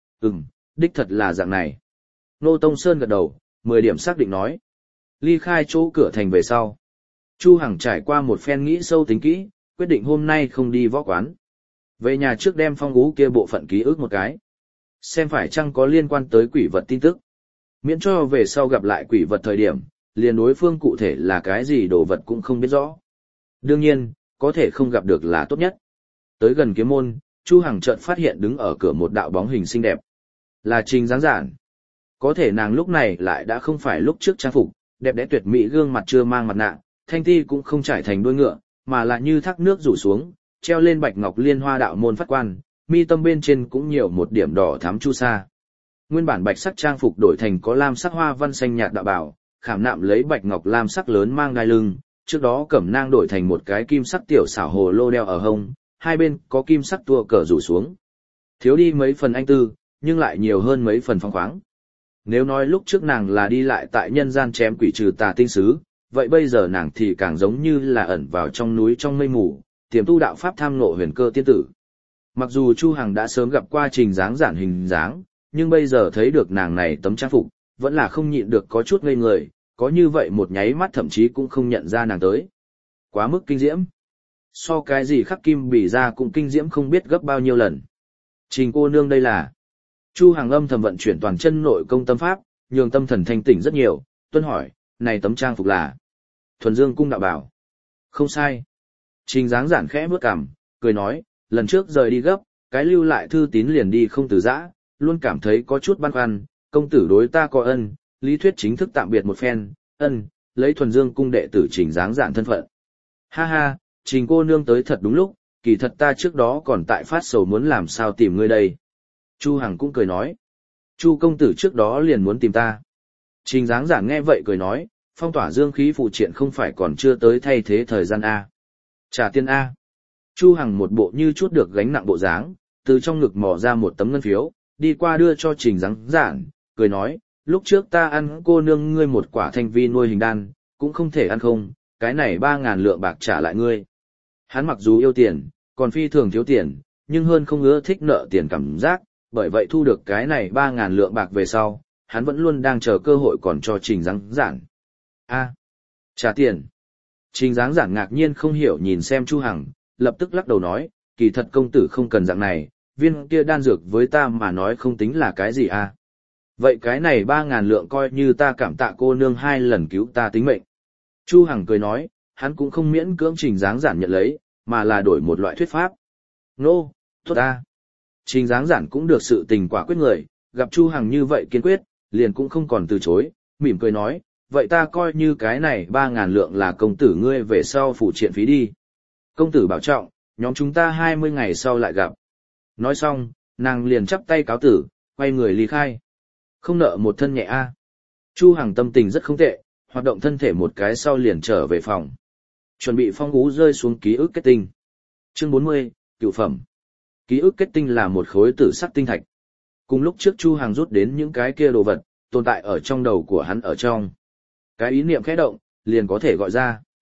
Đích thật là dạng này. Nô Tông Sơn gật đầu, 10 điểm xác định nói. Ly khai chỗ cửa thành về sau. Chu Hằng trải qua một phen nghĩ sâu tính kỹ, quyết định hôm nay không đi võ quán. Về nhà trước đem phong ú kia bộ phận ký ức một cái. Xem phải chăng có liên quan tới quỷ vật tin tức. Miễn cho về sau gặp lại quỷ vật thời điểm, liền đối phương cụ thể là cái gì đồ vật cũng không biết rõ. Đương nhiên, có thể không gặp được là tốt nhất. Tới gần kiếm môn, Chu Hằng chợt phát hiện đứng ở cửa một đạo bóng hình xinh đẹp. Là Trình Giáng Giản. Có thể nàng lúc này lại đã không phải lúc trước trang phục, đẹp đẽ tuyệt mỹ gương mặt chưa mang mặt nạ, thanh ti cũng không trải thành đuôi ngựa, mà là như thác nước rủ xuống, treo lên bạch ngọc liên hoa đạo môn phát quan, mi tâm bên trên cũng nhiều một điểm đỏ thắm chu sa. Nguyên bản bạch sắc trang phục đổi thành có lam sắc hoa văn xanh nhạt đạo bảo, khảm nạm lấy bạch ngọc lam sắc lớn mang đai lưng, trước đó cẩm nang đổi thành một cái kim sắc tiểu xảo hồ lô đeo ở hông, hai bên có kim sắc tua cờ rủ xuống. Thiếu đi mấy phần anh tư, nhưng lại nhiều hơn mấy phần phong khoáng. Nếu nói lúc trước nàng là đi lại tại nhân gian chém quỷ trừ tà tinh sứ, vậy bây giờ nàng thì càng giống như là ẩn vào trong núi trong mây mù, tiềm tu đạo pháp tham ngộ huyền cơ tiên tử. Mặc dù Chu Hằng đã sớm gặp qua Trình Giáng Giản hình dáng, nhưng bây giờ thấy được nàng này tấm trang phục, vẫn là không nhịn được có chút ngây người, có như vậy một nháy mắt thậm chí cũng không nhận ra nàng tới. Quá mức kinh diễm. So cái gì khắc kim bỉ ra cũng kinh diễm không biết gấp bao nhiêu lần. Trình cô nương đây là. Chu Hằng âm thầm vận chuyển toàn chân nội công tâm pháp, nhường tâm thần thanh tỉnh rất nhiều, tuân hỏi, này tấm trang phục là Thuần Dương cung đạo bảo. Không sai. Trình Giáng Giản khẽ bước cằm, cười nói, lần trước rời đi gấp, cái lưu lại thư tín liền đi không từ giã, luôn cảm thấy có chút băn khoăn, công tử đối ta có ân, lý thuyết chính thức tạm biệt một phen, lấy Thuần Dương cung đệ tử Trình Giáng Giản thân phận. Ha ha, Trình cô nương tới thật đúng lúc, kỳ thật ta trước đó còn tại phát sầu muốn làm sao tìm ngươi đây. Chu Hằng cũng cười nói, Chu công tử trước đó liền muốn tìm ta. Trình Giáng Giản nghe vậy cười nói, phong tỏa dương khí phụ triện không phải còn chưa tới thay thế thời gian A. Trả tiền A. Chu Hằng một bộ như chút được gánh nặng bộ dáng, từ trong ngực mò ra một tấm ngân phiếu, đi qua đưa cho Trình Giáng Giản, cười nói, lúc trước ta ăn cô nương ngươi một quả thanh vi nuôi hình đan, cũng không thể ăn không, cái này 3.000 lượng bạc trả lại ngươi. Hắn mặc dù yêu tiền, còn phi thường thiếu tiền, nhưng hơn không ưa thích nợ tiền cảm giác, bởi vậy thu được cái này 3.000 lượng bạc về sau, hắn vẫn luôn đang chờ cơ hội còn cho Trình Giáng Giản. A, trả tiền. Trình Giáng Giản ngạc nhiên không hiểu nhìn xem Chu Hằng, lập tức lắc đầu nói, kỳ thật công tử không cần dạng này, viên kia đan dược với ta mà nói không tính là cái gì a. Vậy cái này 3.000 lượng coi như ta cảm tạ cô nương 2 lần cứu ta tính mệnh. Chu Hằng cười nói, hắn cũng không miễn cưỡng Trình Giáng Giản nhận lấy, mà là đổi một loại thuyết pháp. Nô, tốt ta. Trình Giáng Giản cũng được sự tình quả quyết người, gặp Chu Hằng như vậy kiên quyết, liền cũng không còn từ chối, mỉm cười nói, vậy ta coi như cái này 3.000 lượng là công tử ngươi về sau phụ triện phí đi. Công tử bảo trọng, nhóm chúng ta 20 ngày sau lại gặp. Nói xong, nàng liền chắp tay cáo tử, quay người ly khai. Không nợ một thân nhẹ a. Chu Hằng tâm tình rất không tệ, hoạt động thân thể một cái sau liền trở về phòng. Chuẩn bị phong ú rơi xuống ký ức kết tinh. Chương 40, cựu phẩm. Ký ức kết tinh là một khối tử sắc tinh thạch. Cùng lúc trước Chu Hằng rút đến những cái kia đồ vật, tồn tại ở trong đầu của hắn ở trong. Cái ý niệm khẽ động, liền có thể gọi ra.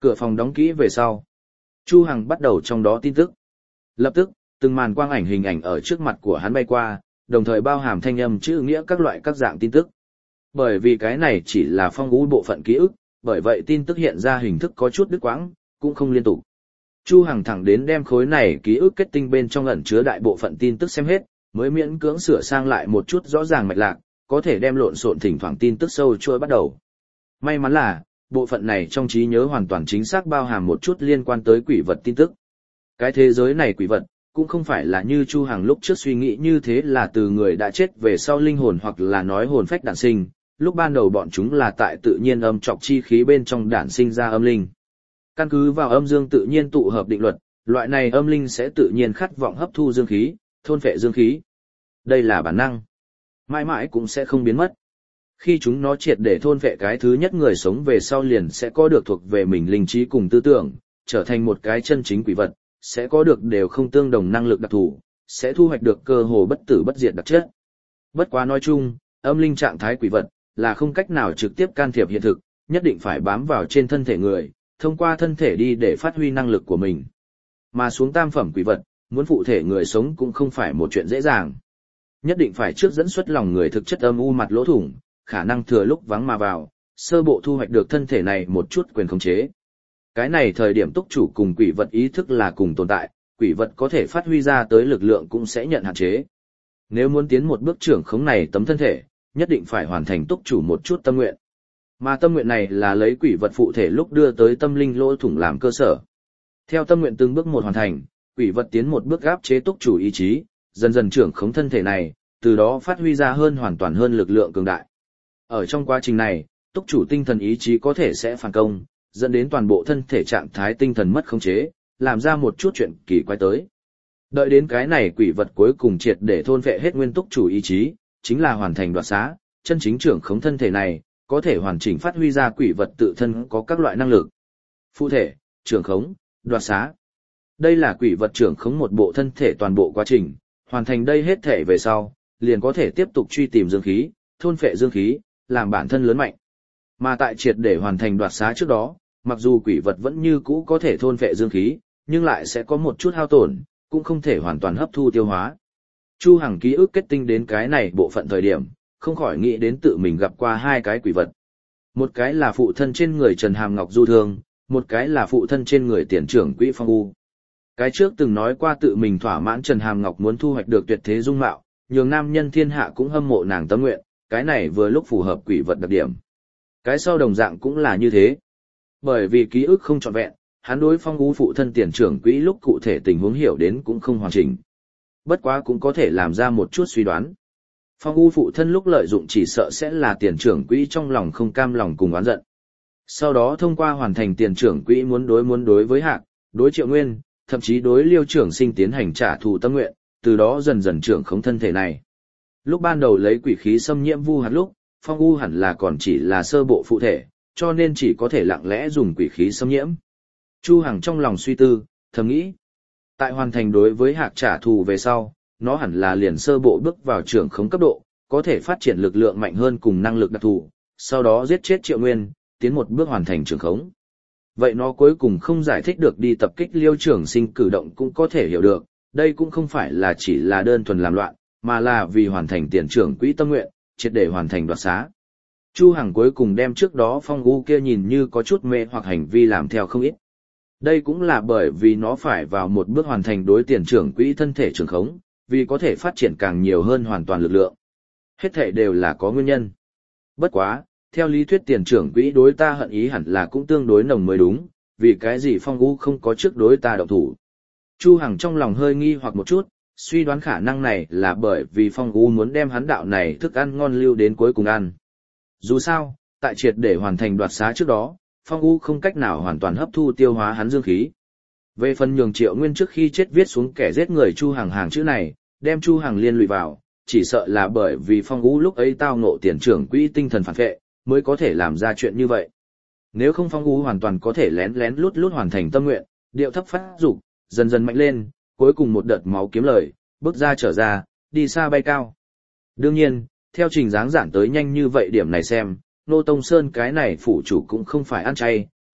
Cửa phòng đóng kỹ về sau. Chu Hằng bắt đầu trong đó tin tức. Lập tức, từng màn quang ảnh hình ảnh ở trước mặt của hắn bay qua, đồng thời bao hàm thanh âm chữ nghĩa các loại các dạng tin tức. Bởi vì cái này chỉ là phong ú bộ phận ký ức, bởi vậy tin tức hiện ra hình thức có chút đứt quãng, cũng không liên tục. Chu Hằng thẳng đến đem khối này ký ức kết tinh bên trong ẩn chứa đại bộ phận tin tức xem hết, mới miễn cưỡng sửa sang lại một chút rõ ràng mạch lạc, có thể đem lộn xộn thỉnh thoảng tin tức sâu trôi bắt đầu. May mắn là, bộ phận này trong trí nhớ hoàn toàn chính xác bao hàm một chút liên quan tới quỷ vật tin tức. Cái thế giới này quỷ vật, cũng không phải là như Chu Hằng lúc trước suy nghĩ như thế là từ người đã chết về sau linh hồn hoặc là nói hồn phách đản sinh, lúc ban đầu bọn chúng là tại tự nhiên âm trọc chi khí bên trong đản sinh ra âm linh. Căn cứ vào âm dương tự nhiên tụ hợp định luật, loại này âm linh sẽ tự nhiên khát vọng hấp thu dương khí, thôn phệ dương khí. Đây là bản năng, mãi mãi cũng sẽ không biến mất. Khi chúng nó triệt để thôn phệ cái thứ nhất người sống về sau liền sẽ có được thuộc về mình linh trí cùng tư tưởng, trở thành một cái chân chính quỷ vật, sẽ có được đều không tương đồng năng lực đặc thù, sẽ thu hoạch được cơ hồ bất tử bất diệt đặc chất. Bất quá nói chung, âm linh trạng thái quỷ vật là không cách nào trực tiếp can thiệp hiện thực, nhất định phải bám vào trên thân thể người, thông qua thân thể đi để phát huy năng lực của mình. Mà xuống tam phẩm quỷ vật, muốn phụ thể người sống cũng không phải một chuyện dễ dàng. Nhất định phải trước dẫn xuất lòng người thực chất âm u mặt lỗ thủng, khả năng thừa lúc vắng mà vào, sơ bộ thu hoạch được thân thể này một chút quyền khống chế. Cái này thời điểm túc chủ cùng quỷ vật ý thức là cùng tồn tại, quỷ vật có thể phát huy ra tới lực lượng cũng sẽ nhận hạn chế. Nếu muốn tiến một bước trưởng khống này tấm thân thể, nhất định phải hoàn thành túc chủ một chút tâm nguyện. Mà tâm nguyện này là lấy quỷ vật phụ thể lúc đưa tới tâm linh lỗ thủng làm cơ sở. Theo tâm nguyện từng bước một hoàn thành, quỷ vật tiến một bước áp chế túc chủ ý chí, dần dần trưởng khống thân thể này, từ đó phát huy ra hơn hoàn toàn hơn lực lượng cường đại. Ở trong quá trình này, túc chủ tinh thần ý chí có thể sẽ phản công, dẫn đến toàn bộ thân thể trạng thái tinh thần mất khống chế, làm ra một chút chuyện kỳ quái tới. Đợi đến cái này quỷ vật cuối cùng triệt để thôn phệ hết nguyên túc chủ ý chí, chính là hoàn thành đoạt xá, chân chính trưởng khống thân thể này, có thể hoàn chỉnh phát huy ra quỷ vật tự thân có các loại năng lực. Phụ thể, trưởng khống, đoạt xá. Đây là quỷ vật trưởng khống một bộ thân thể toàn bộ quá trình, hoàn thành đây hết thể về sau, liền có thể tiếp tục truy tìm dương khí, thôn phệ dương khí, làm bản thân lớn mạnh. Mà tại triệt để hoàn thành đoạt xá trước đó, mặc dù quỷ vật vẫn như cũ có thể thôn phệ dương khí, nhưng lại sẽ có một chút hao tổn, cũng không thể hoàn toàn hấp thu tiêu hóa. Chu Hằng ký ức kết tinh đến cái này bộ phận thời điểm, không khỏi nghĩ đến tự mình gặp qua hai cái quỷ vật. Một cái là phụ thân trên người Trần Hàm Ngọc Du Thương, một cái là phụ thân trên người tiền trưởng quỹ Phong U. Cái trước từng nói qua tự mình thỏa mãn Trần Hàm Ngọc muốn thu hoạch được tuyệt thế dung mạo, nhường nam nhân thiên hạ cũng hâm mộ nàng tâm nguyện, cái này vừa lúc phù hợp quỷ vật đặc điểm. Cái sau đồng dạng cũng là như thế. Bởi vì ký ức không trọn vẹn, hắn đối Phong U phụ thân tiền trưởng quỹ lúc cụ thể tình huống hiểu đến cũng không hoàn chỉnh. Bất quá cũng có thể làm ra một chút suy đoán. Phong U phụ thân lúc lợi dụng chỉ sợ sẽ là tiền trưởng quỹ trong lòng không cam lòng cùng oán giận. Sau đó thông qua hoàn thành tiền trưởng quỹ muốn đối với Hạc, đối Triệu Nguyên, thậm chí đối Liêu Trưởng Sinh tiến hành trả thù tâm nguyện, từ đó dần dần trưởng khống thân thể này. Lúc ban đầu lấy quỷ khí xâm nhiễm Vu Hạt lúc, Phong U hẳn là còn chỉ là sơ bộ phụ thể, cho nên chỉ có thể lặng lẽ dùng quỷ khí xâm nhiễm. Chu Hằng trong lòng suy tư, thầm nghĩ, tại hoàn thành đối với Hạc trả thù về sau, nó hẳn là liền sơ bộ bước vào trưởng khống cấp độ, có thể phát triển lực lượng mạnh hơn cùng năng lực đặc thù, sau đó giết chết Triệu Nguyên, tiến một bước hoàn thành trưởng khống. Vậy nó cuối cùng không giải thích được đi tập kích Liêu Trưởng Sinh cử động cũng có thể hiểu được, đây cũng không phải là chỉ là đơn thuần làm loạn, mà là vì hoàn thành tiền trưởng quỹ tâm nguyện, triệt để hoàn thành đoạt xá. Chu Hằng cuối cùng đem trước đó Phong U kia nhìn như có chút mê hoặc hành vi làm theo không ít. Đây cũng là bởi vì nó phải vào một bước hoàn thành đối tiền trưởng quỹ thân thể trưởng khống, vì có thể phát triển càng nhiều hơn hoàn toàn lực lượng. Hết thảy đều là có nguyên nhân. Bất quá, theo lý thuyết tiền trưởng quỹ đối ta hận ý hẳn là cũng tương đối nồng mới đúng, vì cái gì Phong U không có trước đối ta động thủ. Chu Hằng trong lòng hơi nghi hoặc một chút, suy đoán khả năng này là bởi vì Phong U muốn đem hắn đạo này thức ăn ngon lưu đến cuối cùng ăn. Dù sao, tại triệt để hoàn thành đoạt xá trước đó, Phong U không cách nào hoàn toàn hấp thu tiêu hóa hắn dương khí. Về phần nhường Triệu Nguyên trước khi chết viết xuống kẻ giết người Chu Hằng hàng chữ này, đem Chu Hằng liên lụy vào, chỉ sợ là bởi vì Phong U lúc ấy tao ngộ tiền trưởng quỹ tinh thần phản vệ, mới có thể làm ra chuyện như vậy. Nếu không Phong U hoàn toàn có thể lén lén lút lút hoàn thành tâm nguyện, điệu thấp phát dục, dần dần mạnh lên, cuối cùng một đợt máu kiếm lời, bước ra trở ra, đi xa bay cao. Đương nhiên, theo trình dáng giản tới nhanh như vậy điểm này xem, Nô Tông Sơn cái này phủ chủ cũng không phải ăn chay,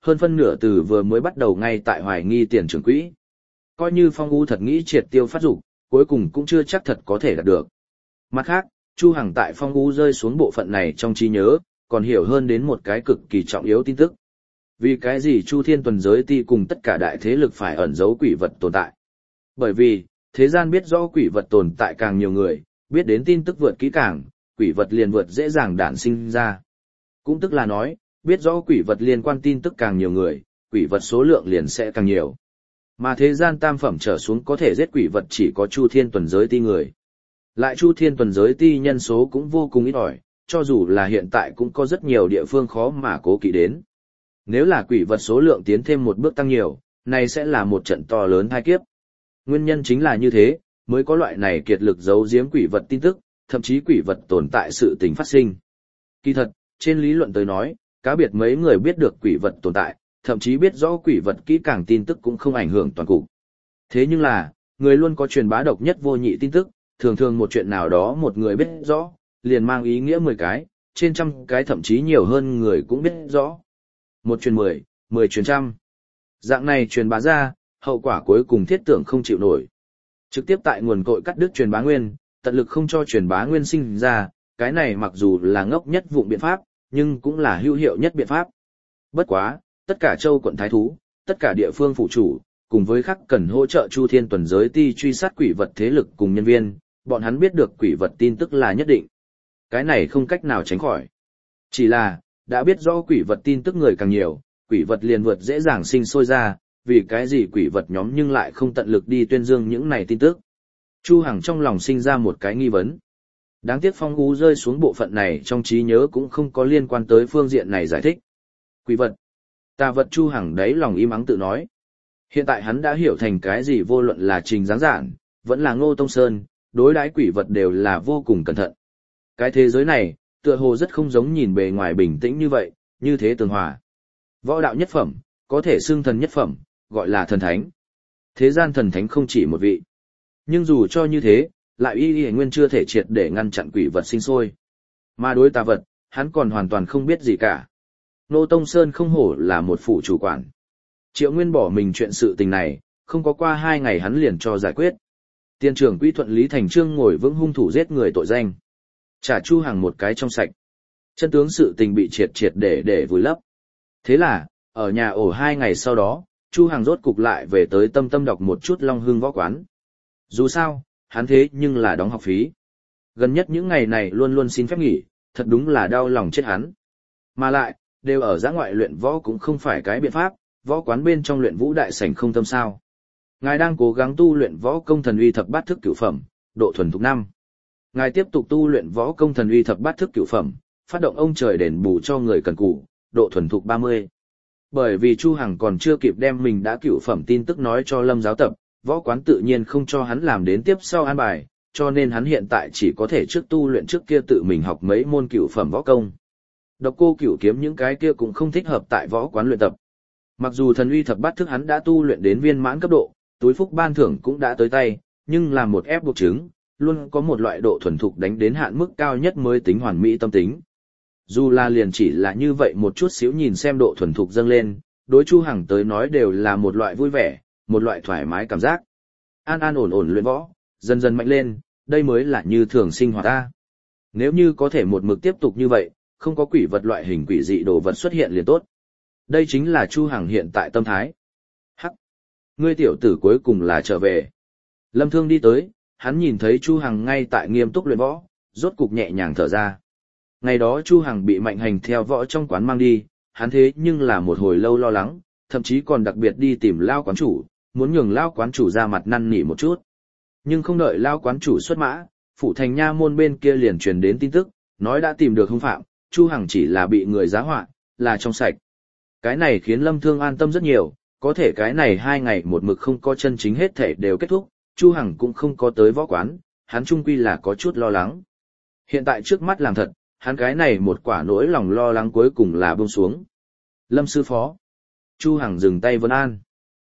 hơn phân nửa từ vừa mới bắt đầu ngay tại hoài nghi tiền trưởng quỹ. Coi như Phong U thật nghĩ triệt tiêu phát dục, cuối cùng cũng chưa chắc thật có thể đạt được. Mặt khác, Chu Hằng tại Phong U rơi xuống bộ phận này trong trí nhớ, còn hiểu hơn đến một cái cực kỳ trọng yếu tin tức. Vì cái gì Chu Thiên Tuần Giới Ti cùng tất cả đại thế lực phải ẩn giấu quỷ vật tồn tại? Bởi vì, thế gian biết rõ quỷ vật tồn tại càng nhiều người, biết đến tin tức vượt kỹ càng, quỷ vật liền vượt dễ dàng đản sinh ra. Cũng tức là nói, biết rõ quỷ vật liên quan tin tức càng nhiều người, quỷ vật số lượng liền sẽ càng nhiều. Mà thế gian tam phẩm trở xuống có thể giết quỷ vật chỉ có Chu Thiên Tuần Giới Ti người. Lại Chu Thiên Tuần Giới Ti nhân số cũng vô cùng ít ỏi, cho dù là hiện tại cũng có rất nhiều địa phương khó mà cố kỵ đến. Nếu là quỷ vật số lượng tiến thêm một bước tăng nhiều, này sẽ là một trận to lớn thai kiếp. Nguyên nhân chính là như thế, mới có loại này kiệt lực giấu giếm quỷ vật tin tức, thậm chí quỷ vật tồn tại sự tình phát sinh. Kỳ thật, trên lý luận tới nói, cá biệt mấy người biết được quỷ vật tồn tại, thậm chí biết rõ quỷ vật kỹ càng tin tức cũng không ảnh hưởng toàn cục. Thế nhưng là, người luôn có truyền bá độc nhất vô nhị tin tức, thường thường một chuyện nào đó một người biết rõ, liền mang ý nghĩa 10 cái, trên trăm cái thậm chí nhiều hơn người cũng biết rõ. Một truyền 10, 10 truyền trăm. Dạng này truyền bá ra, hậu quả cuối cùng thiết tưởng không chịu nổi. Trực tiếp tại nguồn cội cắt đứt truyền bá nguyên, tận lực không cho truyền bá nguyên sinh ra, cái này mặc dù là ngốc nhất vụng biện pháp, nhưng cũng là hữu hiệu nhất biện pháp. Bất quá, tất cả châu quận thái thú, tất cả địa phương phụ chủ, cùng với khắc cần hỗ trợ Chu Thiên Tuần Giới Ti truy sát quỷ vật thế lực cùng nhân viên, bọn hắn biết được quỷ vật tin tức là nhất định. Cái này không cách nào tránh khỏi. Chỉ là, đã biết rõ quỷ vật tin tức người càng nhiều, quỷ vật liền vượt dễ dàng sinh sôi ra, vì cái gì quỷ vật nhóm nhưng lại không tận lực đi tuyên dương những này tin tức. Chu Hằng trong lòng sinh ra một cái nghi vấn. Đáng tiếc Phong U rơi xuống bộ phận này trong trí nhớ cũng không có liên quan tới phương diện này giải thích. Quỷ vật, tà vật. Chu Hằng đấy lòng im ắng tự nói. Hiện tại hắn đã hiểu thành cái gì vô luận là Trình Giáng Giản, vẫn là Ngô Tông Sơn, đối đãi quỷ vật đều là vô cùng cẩn thận. Cái thế giới này, tựa hồ rất không giống nhìn bề ngoài bình tĩnh như vậy, như thế tường hòa. Võ đạo nhất phẩm, có thể xưng thần nhất phẩm, gọi là thần thánh. Thế gian thần thánh không chỉ một vị. Nhưng dù cho như thế, lại y nguyên chưa thể triệt để ngăn chặn quỷ vật sinh sôi. Mà đối tà vật, hắn còn hoàn toàn không biết gì cả. Ngô Tông Sơn không hổ là một phụ chủ quản. Triệu Nguyên bỏ mình chuyện sự tình này, không có qua 2 ngày hắn liền cho giải quyết. Tiên trưởng Quỹ thuận lý thành chương ngồi vững hung thủ giết người tội danh. Trả Chu Hằng một cái trong sạch. Chân tướng sự tình bị triệt để vùi lấp. Thế là, ở nhà ổ 2 ngày sau đó, Chu Hằng rốt cục lại về tới Tâm Tâm đọc một chút Long Hương võ quán. Dù sao, hắn thế nhưng là đóng học phí. Gần nhất những ngày này luôn luôn xin phép nghỉ, thật đúng là đau lòng chết hắn. Mà lại, đều ở giã ngoại luyện võ cũng không phải cái biện pháp, võ quán bên trong luyện vũ đại sảnh không tâm sao. Ngài đang cố gắng tu luyện võ công thần uy thập bát thức cửu phẩm, độ thuần thục 5. Ngài tiếp tục tu luyện võ công thần uy thập bát thức cửu phẩm, phát động ông trời đền bù cho người cần cù, độ thuần thục 30. Bởi vì Chu Hằng còn chưa kịp đem mình đã cửu phẩm tin tức nói cho Lâm giáo tập, võ quán tự nhiên không cho hắn làm đến tiếp sau an bài, cho nên hắn hiện tại chỉ có thể trước tu luyện trước kia tự mình học mấy môn cửu phẩm võ công. Độc Cô Cửu Kiếm những cái kia cũng không thích hợp tại võ quán luyện tập. Mặc dù thần uy thập bát thức hắn đã tu luyện đến viên mãn cấp độ, túi phúc ban thưởng cũng đã tới tay, nhưng làm một ép buộc chứng, luôn có một loại độ thuần thục đánh đến hạn mức cao nhất mới tính hoàn mỹ tâm tính. Dù là liền chỉ là như vậy một chút xíu nhìn xem độ thuần thục dâng lên, đối Chu Hằng tới nói đều là một loại vui vẻ, một loại thoải mái cảm giác. An an ổn ổn luyện võ, dần dần mạnh lên, đây mới là như thường sinh hoạt ta. Nếu như có thể một mực tiếp tục như vậy, không có quỷ vật loại hình quỷ dị đồ vật xuất hiện liền tốt. Đây chính là Chu Hằng hiện tại tâm thái. Hắc! Ngươi tiểu tử cuối cùng là trở về. Lâm Thương đi tới, hắn nhìn thấy Chu Hằng ngay tại nghiêm túc luyện võ, rốt cục nhẹ nhàng thở ra. Ngày đó Chu Hằng bị Mạnh Hành theo võ trong quán mang đi, hắn thế nhưng là một hồi lâu lo lắng, thậm chí còn đặc biệt đi tìm Lao quán chủ, muốn nhường Lao quán chủ ra mặt năn nỉ một chút. Nhưng không đợi Lao quán chủ xuất mã, phủ thành nha môn bên kia liền truyền đến tin tức, nói đã tìm được hung phạm, Chu Hằng chỉ là bị người giá họa, là trong sạch. Cái này khiến Lâm Thương an tâm rất nhiều, có thể cái này 2 ngày một mực không có chân chính hết thể đều kết thúc, Chu Hằng cũng không có tới võ quán, hắn chung quy là có chút lo lắng. Hiện tại trước mắt làm thật, hắn cái này một quả nỗi lòng lo lắng cuối cùng là buông xuống. Lâm sư phó. Chu Hằng dừng tay vân an.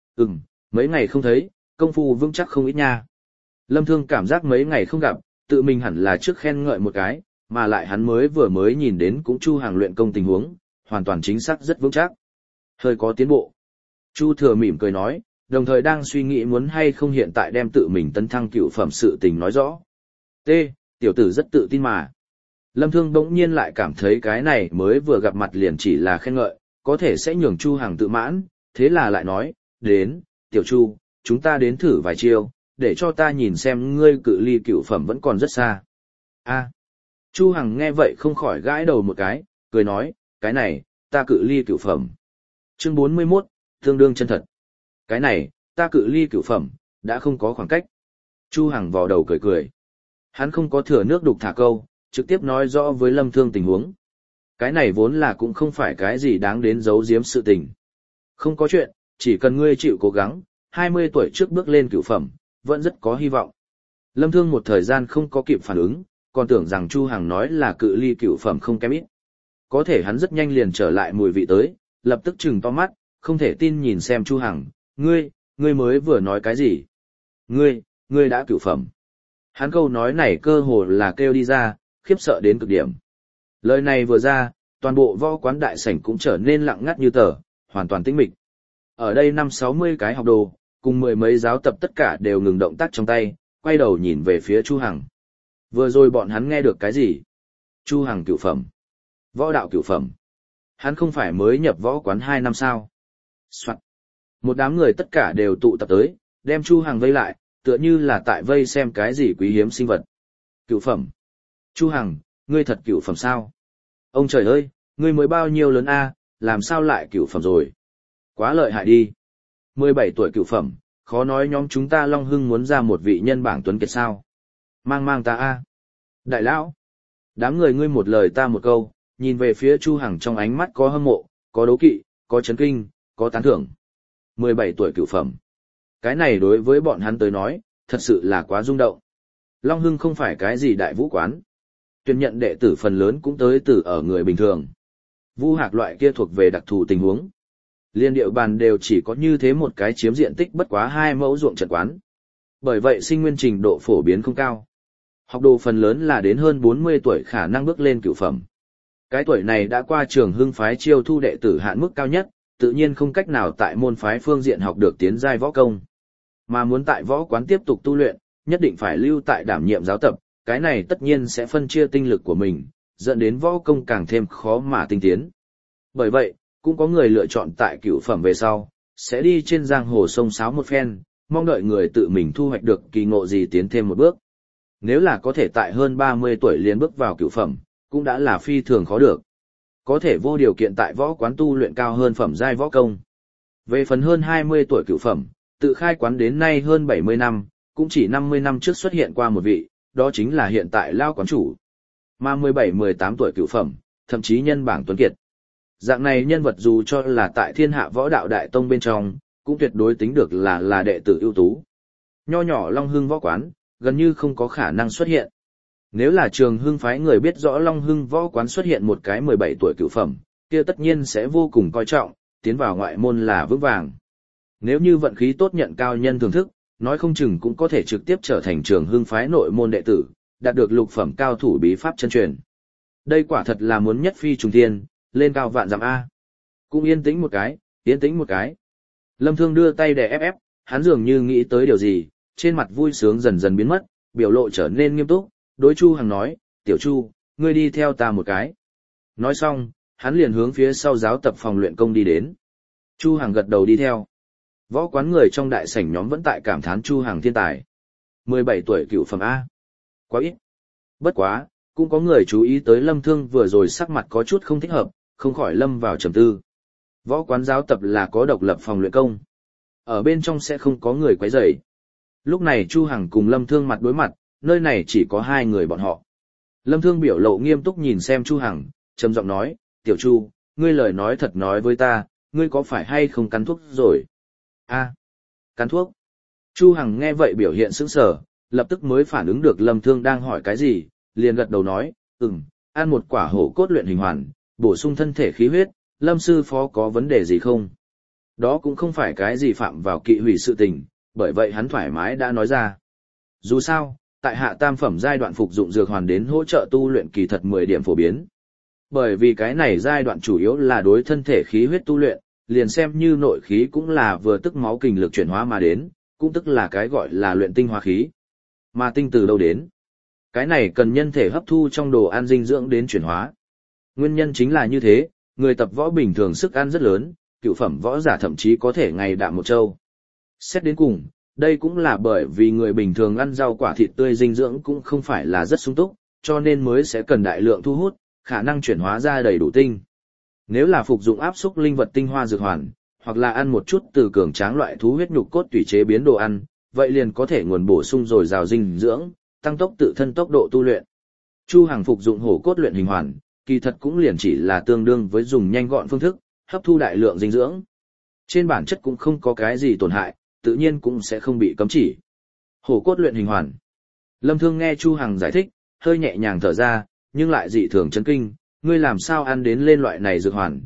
Mấy ngày không thấy, công phu vững chắc không ít nha. Lâm Thương cảm giác mấy ngày không gặp, tự mình hẳn là trước khen ngợi một cái, mà lại hắn vừa mới nhìn đến cũng Chu Hằng luyện công tình huống, hoàn toàn chính xác rất vững chắc. Hơi có tiến bộ. Chu Thừa mỉm cười nói, đồng thời đang suy nghĩ muốn hay không hiện tại đem tự mình tấn thăng cựu phẩm sự tình nói rõ. T. Tiểu tử rất tự tin mà. Lâm Thương bỗng nhiên lại cảm thấy cái này mới vừa gặp mặt liền chỉ là khen ngợi, có thể sẽ nhường Chu Hằng tự mãn, thế là lại nói, đến, Tiểu Chu, chúng ta đến thử vài chiêu, để cho ta nhìn xem ngươi cự ly cựu phẩm vẫn còn rất xa. A. Chu Hằng nghe vậy không khỏi gãi đầu một cái, cười nói, cái này, ta cự ly cựu phẩm. Chương 41, tương đương chân thật. Cái này, ta cự ly cựu phẩm, đã không có khoảng cách. Chu Hằng vò đầu cười cười. Hắn không có thừa nước đục thả câu, trực tiếp nói rõ với Lâm Thương tình huống. Cái này vốn là cũng không phải cái gì đáng đến giấu giếm sự tình. Không có chuyện, chỉ cần ngươi chịu cố gắng, 20 tuổi trước bước lên cựu phẩm, vẫn rất có hy vọng. Lâm Thương một thời gian không có kịp phản ứng, còn tưởng rằng Chu Hằng nói là cự ly cựu phẩm không kém ít. Có thể hắn rất nhanh liền trở lại mùi vị tới, lập tức trừng to mắt, không thể tin nhìn xem Chu Hằng, ngươi mới vừa nói cái gì? Ngươi đã cựu phẩm. Hắn câu nói này cơ hồ là kêu đi ra, khiếp sợ đến cực điểm. Lời này vừa ra, toàn bộ võ quán đại sảnh cũng trở nên lặng ngắt như tờ, hoàn toàn tĩnh mịch. Ở đây 50-60 cái học đồ, cùng mười mấy giáo tập tất cả đều ngừng động tác trong tay, quay đầu nhìn về phía Chu Hằng. Vừa rồi bọn hắn nghe được cái gì? Chu Hằng cựu phẩm. Võ đạo cựu phẩm. Hắn không phải mới nhập võ quán 2 năm sao? Soạn. Một đám người tất cả đều tụ tập tới, đem Chu Hằng vây lại, tựa như là tại vây xem cái gì quý hiếm sinh vật. Cựu phẩm. Chu Hằng, ngươi thật cựu phẩm sao? Ông trời ơi, ngươi mới bao nhiêu lớn a, làm sao lại cựu phẩm rồi? Quá lợi hại đi. 17 tuổi cựu phẩm, khó nói nhóm chúng ta Long Hưng muốn ra một vị nhân bảng tuấn kiệt sao? Mang ta a. Đại lão. Đám người ngươi một lời ta một câu, nhìn về phía Chu Hằng trong ánh mắt có hâm mộ, có đố kỵ, có chấn kinh, có tán thưởng. 17 tuổi cựu phẩm. Cái này đối với bọn hắn tới nói, thật sự là quá rung động. Long Hưng không phải cái gì đại vũ quán. Tuyển nhận đệ tử phần lớn cũng tới từ ở người bình thường. Vũ Hạc loại kia thuộc về đặc thù tình huống. Liên địa bàn đều chỉ có như thế một cái chiếm diện tích bất quá 2 mẫu ruộng trận quán. Bởi vậy sinh nguyên trình độ phổ biến không cao. Học đồ phần lớn là đến hơn 40 tuổi khả năng bước lên cựu phẩm. Cái tuổi này đã qua trường Hưng phái chiêu thu đệ tử hạn mức cao nhất, tự nhiên không cách nào tại môn phái phương diện học được tiến giai võ công. Mà muốn tại võ quán tiếp tục tu luyện, nhất định phải lưu tại đảm nhiệm giáo tập, cái này tất nhiên sẽ phân chia tinh lực của mình, dẫn đến võ công càng thêm khó mà tinh tiến. Bởi vậy, cũng có người lựa chọn tại cựu phẩm về sau, sẽ đi trên giang hồ sông sáo một phen, mong đợi người tự mình thu hoạch được kỳ ngộ gì tiến thêm một bước. Nếu là có thể tại hơn 30 tuổi liền bước vào cựu phẩm, cũng đã là phi thường khó được. Có thể vô điều kiện tại võ quán tu luyện cao hơn phẩm giai võ công. Về phần hơn 20 tuổi cựu phẩm, tự khai quán đến nay hơn 70 năm, cũng chỉ 50 năm trước xuất hiện qua một vị, đó chính là hiện tại lao quán chủ. Mà 17-18 tuổi cựu phẩm, thậm chí nhân bảng tuấn kiệt. Dạng này nhân vật dù cho là tại thiên hạ võ đạo đại tông bên trong, cũng tuyệt đối tính được là đệ tử ưu tú. Nho nhỏ Long Hưng võ quán, gần như không có khả năng xuất hiện. Nếu là trường Hưng phái người biết rõ Long Hưng võ quán xuất hiện một cái 17 tuổi cựu phẩm, kia tất nhiên sẽ vô cùng coi trọng, tiến vào ngoại môn là vững vàng. Nếu như vận khí tốt nhận cao nhân thưởng thức, nói không chừng cũng có thể trực tiếp trở thành trường Hưng phái nội môn đệ tử, đạt được lục phẩm cao thủ bí pháp chân truyền. Đây quả thật là muốn nhất phi trùng thiên, lên cao vạn dặm A. Cũng yên tĩnh một cái. Lâm Thương đưa tay đè ép, hắn dường như nghĩ tới điều gì, trên mặt vui sướng dần dần biến mất, biểu lộ trở nên nghiêm túc, đối Chu Hằng nói, Tiểu Chu, ngươi đi theo ta một cái. Nói xong, hắn liền hướng phía sau giáo tập phòng luyện công đi đến. Chu Hằng gật đầu đi theo. Võ quán người trong đại sảnh nhóm vẫn tại cảm thán Chu Hằng thiên tài. 17 tuổi cựu phẩm A. Quá ít. Bất quá, cũng có người chú ý tới Lâm Thương vừa rồi sắc mặt có chút không thích hợp, không khỏi lâm vào trầm tư. Võ quán giáo tập là có độc lập phòng luyện công. Ở bên trong sẽ không có người quấy rầy. Lúc này Chu Hằng cùng Lâm Thương mặt đối mặt, nơi này chỉ có 2 người bọn họ. Lâm Thương biểu lộ nghiêm túc nhìn xem Chu Hằng, trầm giọng nói, Tiểu Chu, ngươi lời nói thật nói với ta, ngươi có phải hay không cắn thuốc rồi? A, cắn thuốc. Chu Hằng nghe vậy biểu hiện sững sờ, lập tức mới phản ứng được Lâm Thương đang hỏi cái gì, liền gật đầu nói, ăn một quả hổ cốt luyện hình hoàn, bổ sung thân thể khí huyết, Lâm sư phó có vấn đề gì không? Đó cũng không phải cái gì phạm vào kỵ hủy sự tình, bởi vậy hắn thoải mái đã nói ra. Dù sao, tại hạ tam phẩm giai đoạn phục dụng dược hoàn đến hỗ trợ tu luyện kỳ thật 10 điểm phổ biến. Bởi vì cái này giai đoạn chủ yếu là đối thân thể khí huyết tu luyện, liền xem như nội khí cũng là vừa tức máu kình lực chuyển hóa mà đến, cũng tức là cái gọi là luyện tinh hóa khí. Mà tinh từ đâu đến? Cái này cần nhân thể hấp thu trong đồ ăn dinh dưỡng đến chuyển hóa. Nguyên nhân chính là như thế, người tập võ bình thường sức ăn rất lớn, cựu phẩm võ giả thậm chí có thể ngày đạm một châu. Xét đến cùng, đây cũng là bởi vì người bình thường ăn rau quả thịt tươi dinh dưỡng cũng không phải là rất sung túc, cho nên mới sẽ cần đại lượng thu hút, khả năng chuyển hóa ra đầy đủ tinh. Nếu là phục dụng áp xúc linh vật tinh hoa dược hoàn, hoặc là ăn một chút từ cường tráng loại thú huyết nhục cốt tùy chế biến đồ ăn, vậy liền có thể nguồn bổ sung dồi dào dinh dưỡng, tăng tốc tự thân tốc độ tu luyện. Chu Hằng phục dụng hổ cốt luyện hình hoàn, kỳ thật cũng liền chỉ là tương đương với dùng nhanh gọn phương thức, hấp thu đại lượng dinh dưỡng. Trên bản chất cũng không có cái gì tổn hại, tự nhiên cũng sẽ không bị cấm chỉ. Hổ cốt luyện hình hoàn. Lâm Thương nghe Chu Hằng giải thích, hơi nhẹ nhàng thở ra, nhưng lại dị thường chấn kinh, ngươi làm sao ăn đến lên loại này dược hoàn,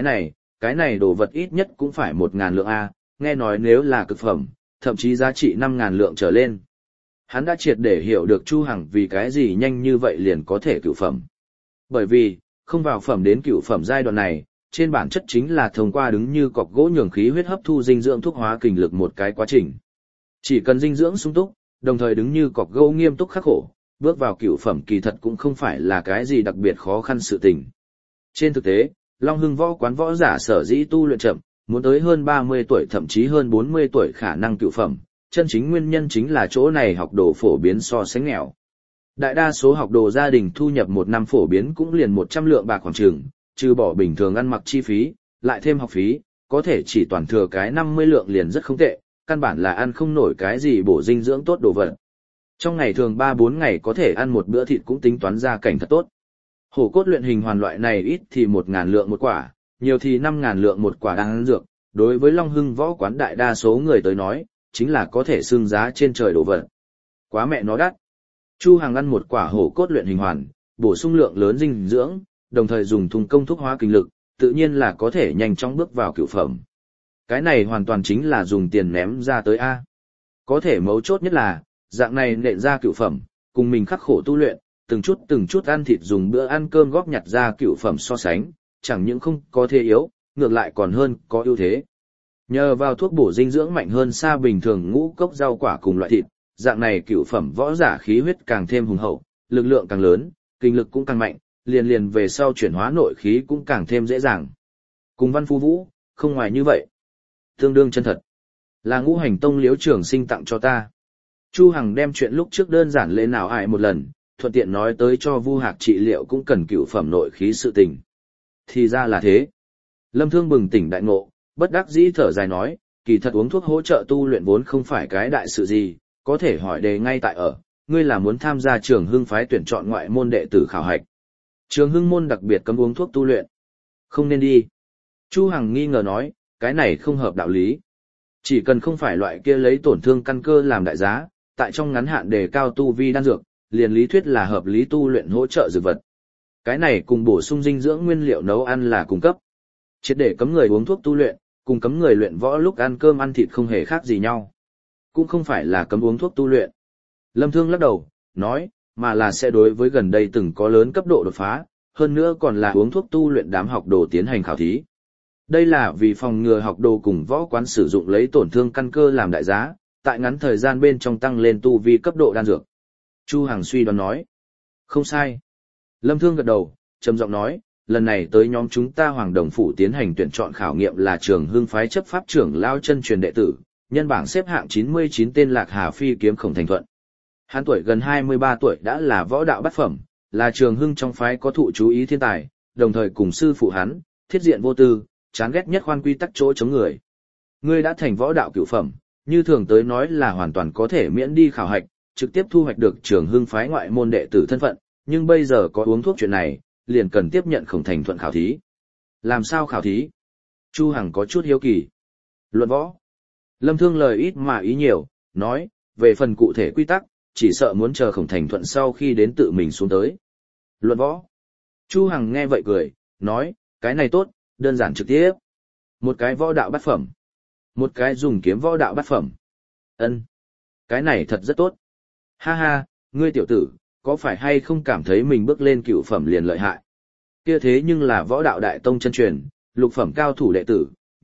cái này đồ vật ít nhất cũng phải 1.000 lượng A, nghe nói nếu là cực phẩm, thậm chí giá trị 5.000 lượng trở lên. Hắn đã triệt để hiểu được Chu Hằng vì cái gì nhanh như vậy liền có thể cửu phẩm. Bởi vì, không vào phẩm đến cửu phẩm giai đoạn này, trên bản chất chính là thông qua đứng như cọc gỗ nhường khí huyết hấp thu dinh dưỡng thuốc hóa kình lực một cái quá trình. Chỉ cần dinh dưỡng sung túc, đồng thời đứng như cọc gỗ nghiêm túc khắc khổ, bước vào cửu phẩm kỳ thật cũng không phải là cái gì đặc biệt khó khăn sự tình. Trên thực tế, Long Hưng võ quán võ giả sở dĩ tu luyện chậm, muốn tới hơn 30 tuổi thậm chí hơn 40 tuổi khả năng cửu phẩm, chân chính nguyên nhân chính là chỗ này học đồ phổ biến so sánh nghèo. Đại đa số học đồ gia đình thu nhập một năm phổ biến cũng liền 100 lượng bạc khoảng chừng, trừ bỏ bình thường ăn mặc chi phí, lại thêm học phí, có thể chỉ toàn thừa cái 50 lượng liền rất không tệ, căn bản là ăn không nổi cái gì bổ dinh dưỡng tốt đồ vật. Trong ngày thường 3-4 ngày có thể ăn một bữa thịt cũng tính toán ra cảnh thật tốt. Hổ cốt luyện hình hoàn loại này ít thì 1.000 lượng một quả, nhiều thì 5.000 lượng một quả đang ăn dược, đối với Long Hưng võ quán đại đa số người tới nói, chính là có thể xưng giá trên trời đồ vật. Quá mẹ nó đắt. Chu Hằng ăn một quả hổ cốt luyện hình hoàn, bổ sung lượng lớn dinh dưỡng, đồng thời dùng thùng công thuốc hóa kinh lực, tự nhiên là có thể nhanh chóng bước vào cửu phẩm. Cái này hoàn toàn chính là dùng tiền ném ra tới A. Có thể mấu chốt nhất là, dạng này nện ra cửu phẩm, cùng mình khắc khổ tu luyện, từng chút ăn thịt dùng bữa ăn cơm góp nhặt ra cửu phẩm so sánh, chẳng những không có thế yếu, ngược lại còn hơn có ưu thế. Nhờ vào thuốc bổ dinh dưỡng mạnh hơn xa bình thường ngũ cốc rau quả cùng loại thịt, dạng này cửu phẩm võ giả khí huyết càng thêm hùng hậu, lực lượng càng lớn, kinh lực cũng càng mạnh, liền về sau chuyển hóa nội khí cũng càng thêm dễ dàng. Cùng Văn Phu Vũ, không ngoài như vậy. Tương đương chân thật. Là Ngũ Hành Tông Liễu Trường Sinh tặng cho ta. Chu Hằng đem chuyện lúc trước đơn giản lễ nào ải một lần, thuận tiện nói tới cho Vu Hạc trị liệu cũng cần cửu phẩm nội khí sự tình. Thì ra là thế. Lâm Thương bừng tỉnh đại ngộ, bất đắc dĩ thở dài nói, kỳ thật uống thuốc hỗ trợ tu luyện vốn không phải cái đại sự gì, có thể hỏi đề ngay tại ở, ngươi là muốn tham gia Trường Hưng phái tuyển chọn ngoại môn đệ tử khảo hạch. Trường Hưng môn đặc biệt cấm uống thuốc tu luyện. Không nên đi. Chu Hằng nghi ngờ nói, cái này không hợp đạo lý. Chỉ cần không phải loại kia lấy tổn thương căn cơ làm đại giá, tại trong ngắn hạn đề cao tu vi đan dược, liền lý thuyết là hợp lý tu luyện hỗ trợ dược vật. Cái này cùng bổ sung dinh dưỡng nguyên liệu nấu ăn là cung cấp. Triệt để cấm người uống thuốc tu luyện, cùng cấm người luyện võ lúc ăn cơm ăn thịt không hề khác gì nhau. Cũng không phải là cấm uống thuốc tu luyện. Lâm Thương lắc đầu, nói, mà là sẽ đối với gần đây từng có lớn cấp độ đột phá, hơn nữa còn là uống thuốc tu luyện đám học đồ tiến hành khảo thí. Đây là vì phòng ngừa học đồ cùng võ quán sử dụng lấy tổn thương căn cơ làm đại giá, tại ngắn thời gian bên trong tăng lên tu vi cấp độ đan dược. Chu Hằng suy đoán nói, không sai. Lâm Thương gật đầu, trầm giọng nói, lần này tới nhóm chúng ta Hoàng Đồng Phủ tiến hành tuyển chọn khảo nghiệm là Trường Hưng phái chấp pháp trưởng lao chân truyền đệ tử, nhân bảng xếp hạng 99 tên Lạc Hà Phi kiếm Khổng Thành Thuận. Hắn tuổi gần 23 tuổi đã là võ đạo bát phẩm, là Trường Hưng trong phái có thụ chú ý thiên tài, đồng thời cùng sư phụ hắn, thiết diện vô tư, chán ghét nhất khoan quy tắc chỗ chống người. Ngươi đã thành võ đạo cửu phẩm, như thường tới nói là hoàn toàn có thể miễn đi khảo hạch, trực tiếp thu hoạch được Trường Hưng phái ngoại môn đệ tử thân phận, nhưng bây giờ có uống thuốc chuyện này, liền cần tiếp nhận Khổng Thành Thuận khảo thí. Làm sao khảo thí? Chu Hằng có chút hiếu kỳ. Luận võ. Lâm Thương lời ít mà ý nhiều, nói, về phần cụ thể quy tắc, chỉ sợ muốn chờ Khổng Thành Thuận sau khi đến tự mình xuống tới. Luận võ. Chu Hằng nghe vậy cười, nói, cái này tốt, đơn giản trực tiếp. Một cái võ đạo bát phẩm. Một cái dùng kiếm võ đạo bát phẩm. Ân, cái này thật rất tốt. Ha ha, ngươi tiểu tử, có phải hay không cảm thấy mình bước lên cửu phẩm liền lợi hại? Kia thế nhưng là võ đạo đại tông chân truyền, lục phẩm cao thủ đệ tử,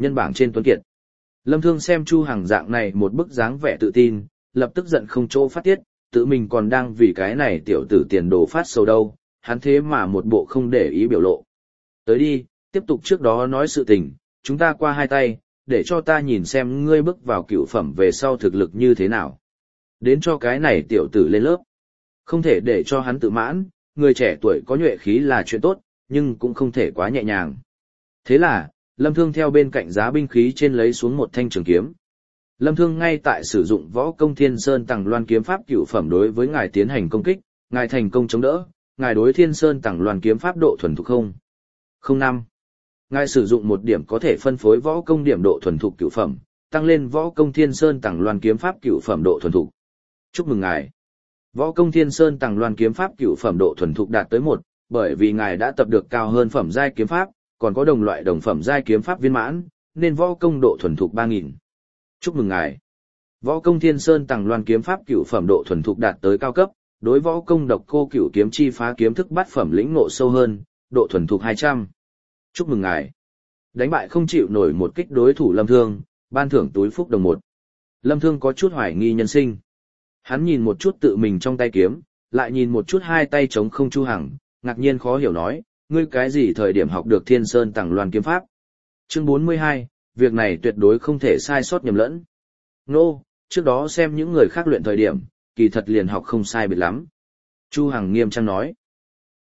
nhân bảng trên tuấn kiệt. Lâm Thương xem Chu Hằng dạng này một bức dáng vẻ tự tin, lập tức giận không chỗ phát tiết, tự mình còn đang vì cái này tiểu tử tiền đồ phát sầu đâu, hắn thế mà một bộ không để ý biểu lộ. Tới đi, tiếp tục trước đó nói sự tình, chúng ta qua hai tay, để cho ta nhìn xem ngươi bước vào cựu phẩm về sau thực lực như thế nào. Đến cho cái này tiểu tử lên lớp. Không thể để cho hắn tự mãn, người trẻ tuổi có nhuệ khí là chuyện tốt, nhưng cũng không thể quá nhẹ nhàng. Thế là, Lâm Thương theo bên cạnh giá binh khí trên lấy xuống một thanh trường kiếm. Lâm Thương ngay tại sử dụng võ công Thiên Sơn Tằng Loan kiếm pháp cựu phẩm đối với ngài tiến hành công kích, ngài thành công chống đỡ, ngài đối Thiên Sơn Tằng Loan kiếm pháp độ thuần thục không? 05. Ngài sử dụng một điểm có thể phân phối võ công điểm độ thuần thục cựu phẩm, tăng lên võ công Thiên Sơn Tằng Loan kiếm pháp cựu phẩm độ thuần thục. Chúc mừng ngài. Võ công Thiên Sơn Tằng Loan kiếm pháp cựu phẩm độ thuần thục đạt tới 1, bởi vì ngài đã tập được cao hơn phẩm giai kiếm pháp, còn có đồng loại đồng phẩm giai kiếm pháp viên mãn, nên võ công độ thuần thục 3000. Chúc mừng ngài. Võ công Thiên Sơn Tằng Loan kiếm pháp cửu phẩm độ thuần thục đạt tới cao cấp, đối võ công độc cô cửu kiếm chi phá kiếm thức bát phẩm lĩnh ngộ sâu hơn, độ thuần thục 200. Chúc mừng ngài. Đánh bại không chịu nổi một kích đối thủ Lâm Thương, ban thưởng túi phúc đồng 1. Lâm Thương có chút hoài nghi nhân sinh. Hắn nhìn một chút tự mình trong tay kiếm, lại nhìn một chút hai tay chống không Chu Hằng, ngạc nhiên khó hiểu nói, ngươi cái gì thời điểm học được Thiên Sơn Tằng Loan kiếm pháp? Chương 42, việc này tuyệt đối không thể sai sót nhầm lẫn. Nô, trước đó xem những người khác luyện thời điểm, kỳ thật liền học không sai biệt lắm. Chu Hằng nghiêm trang nói.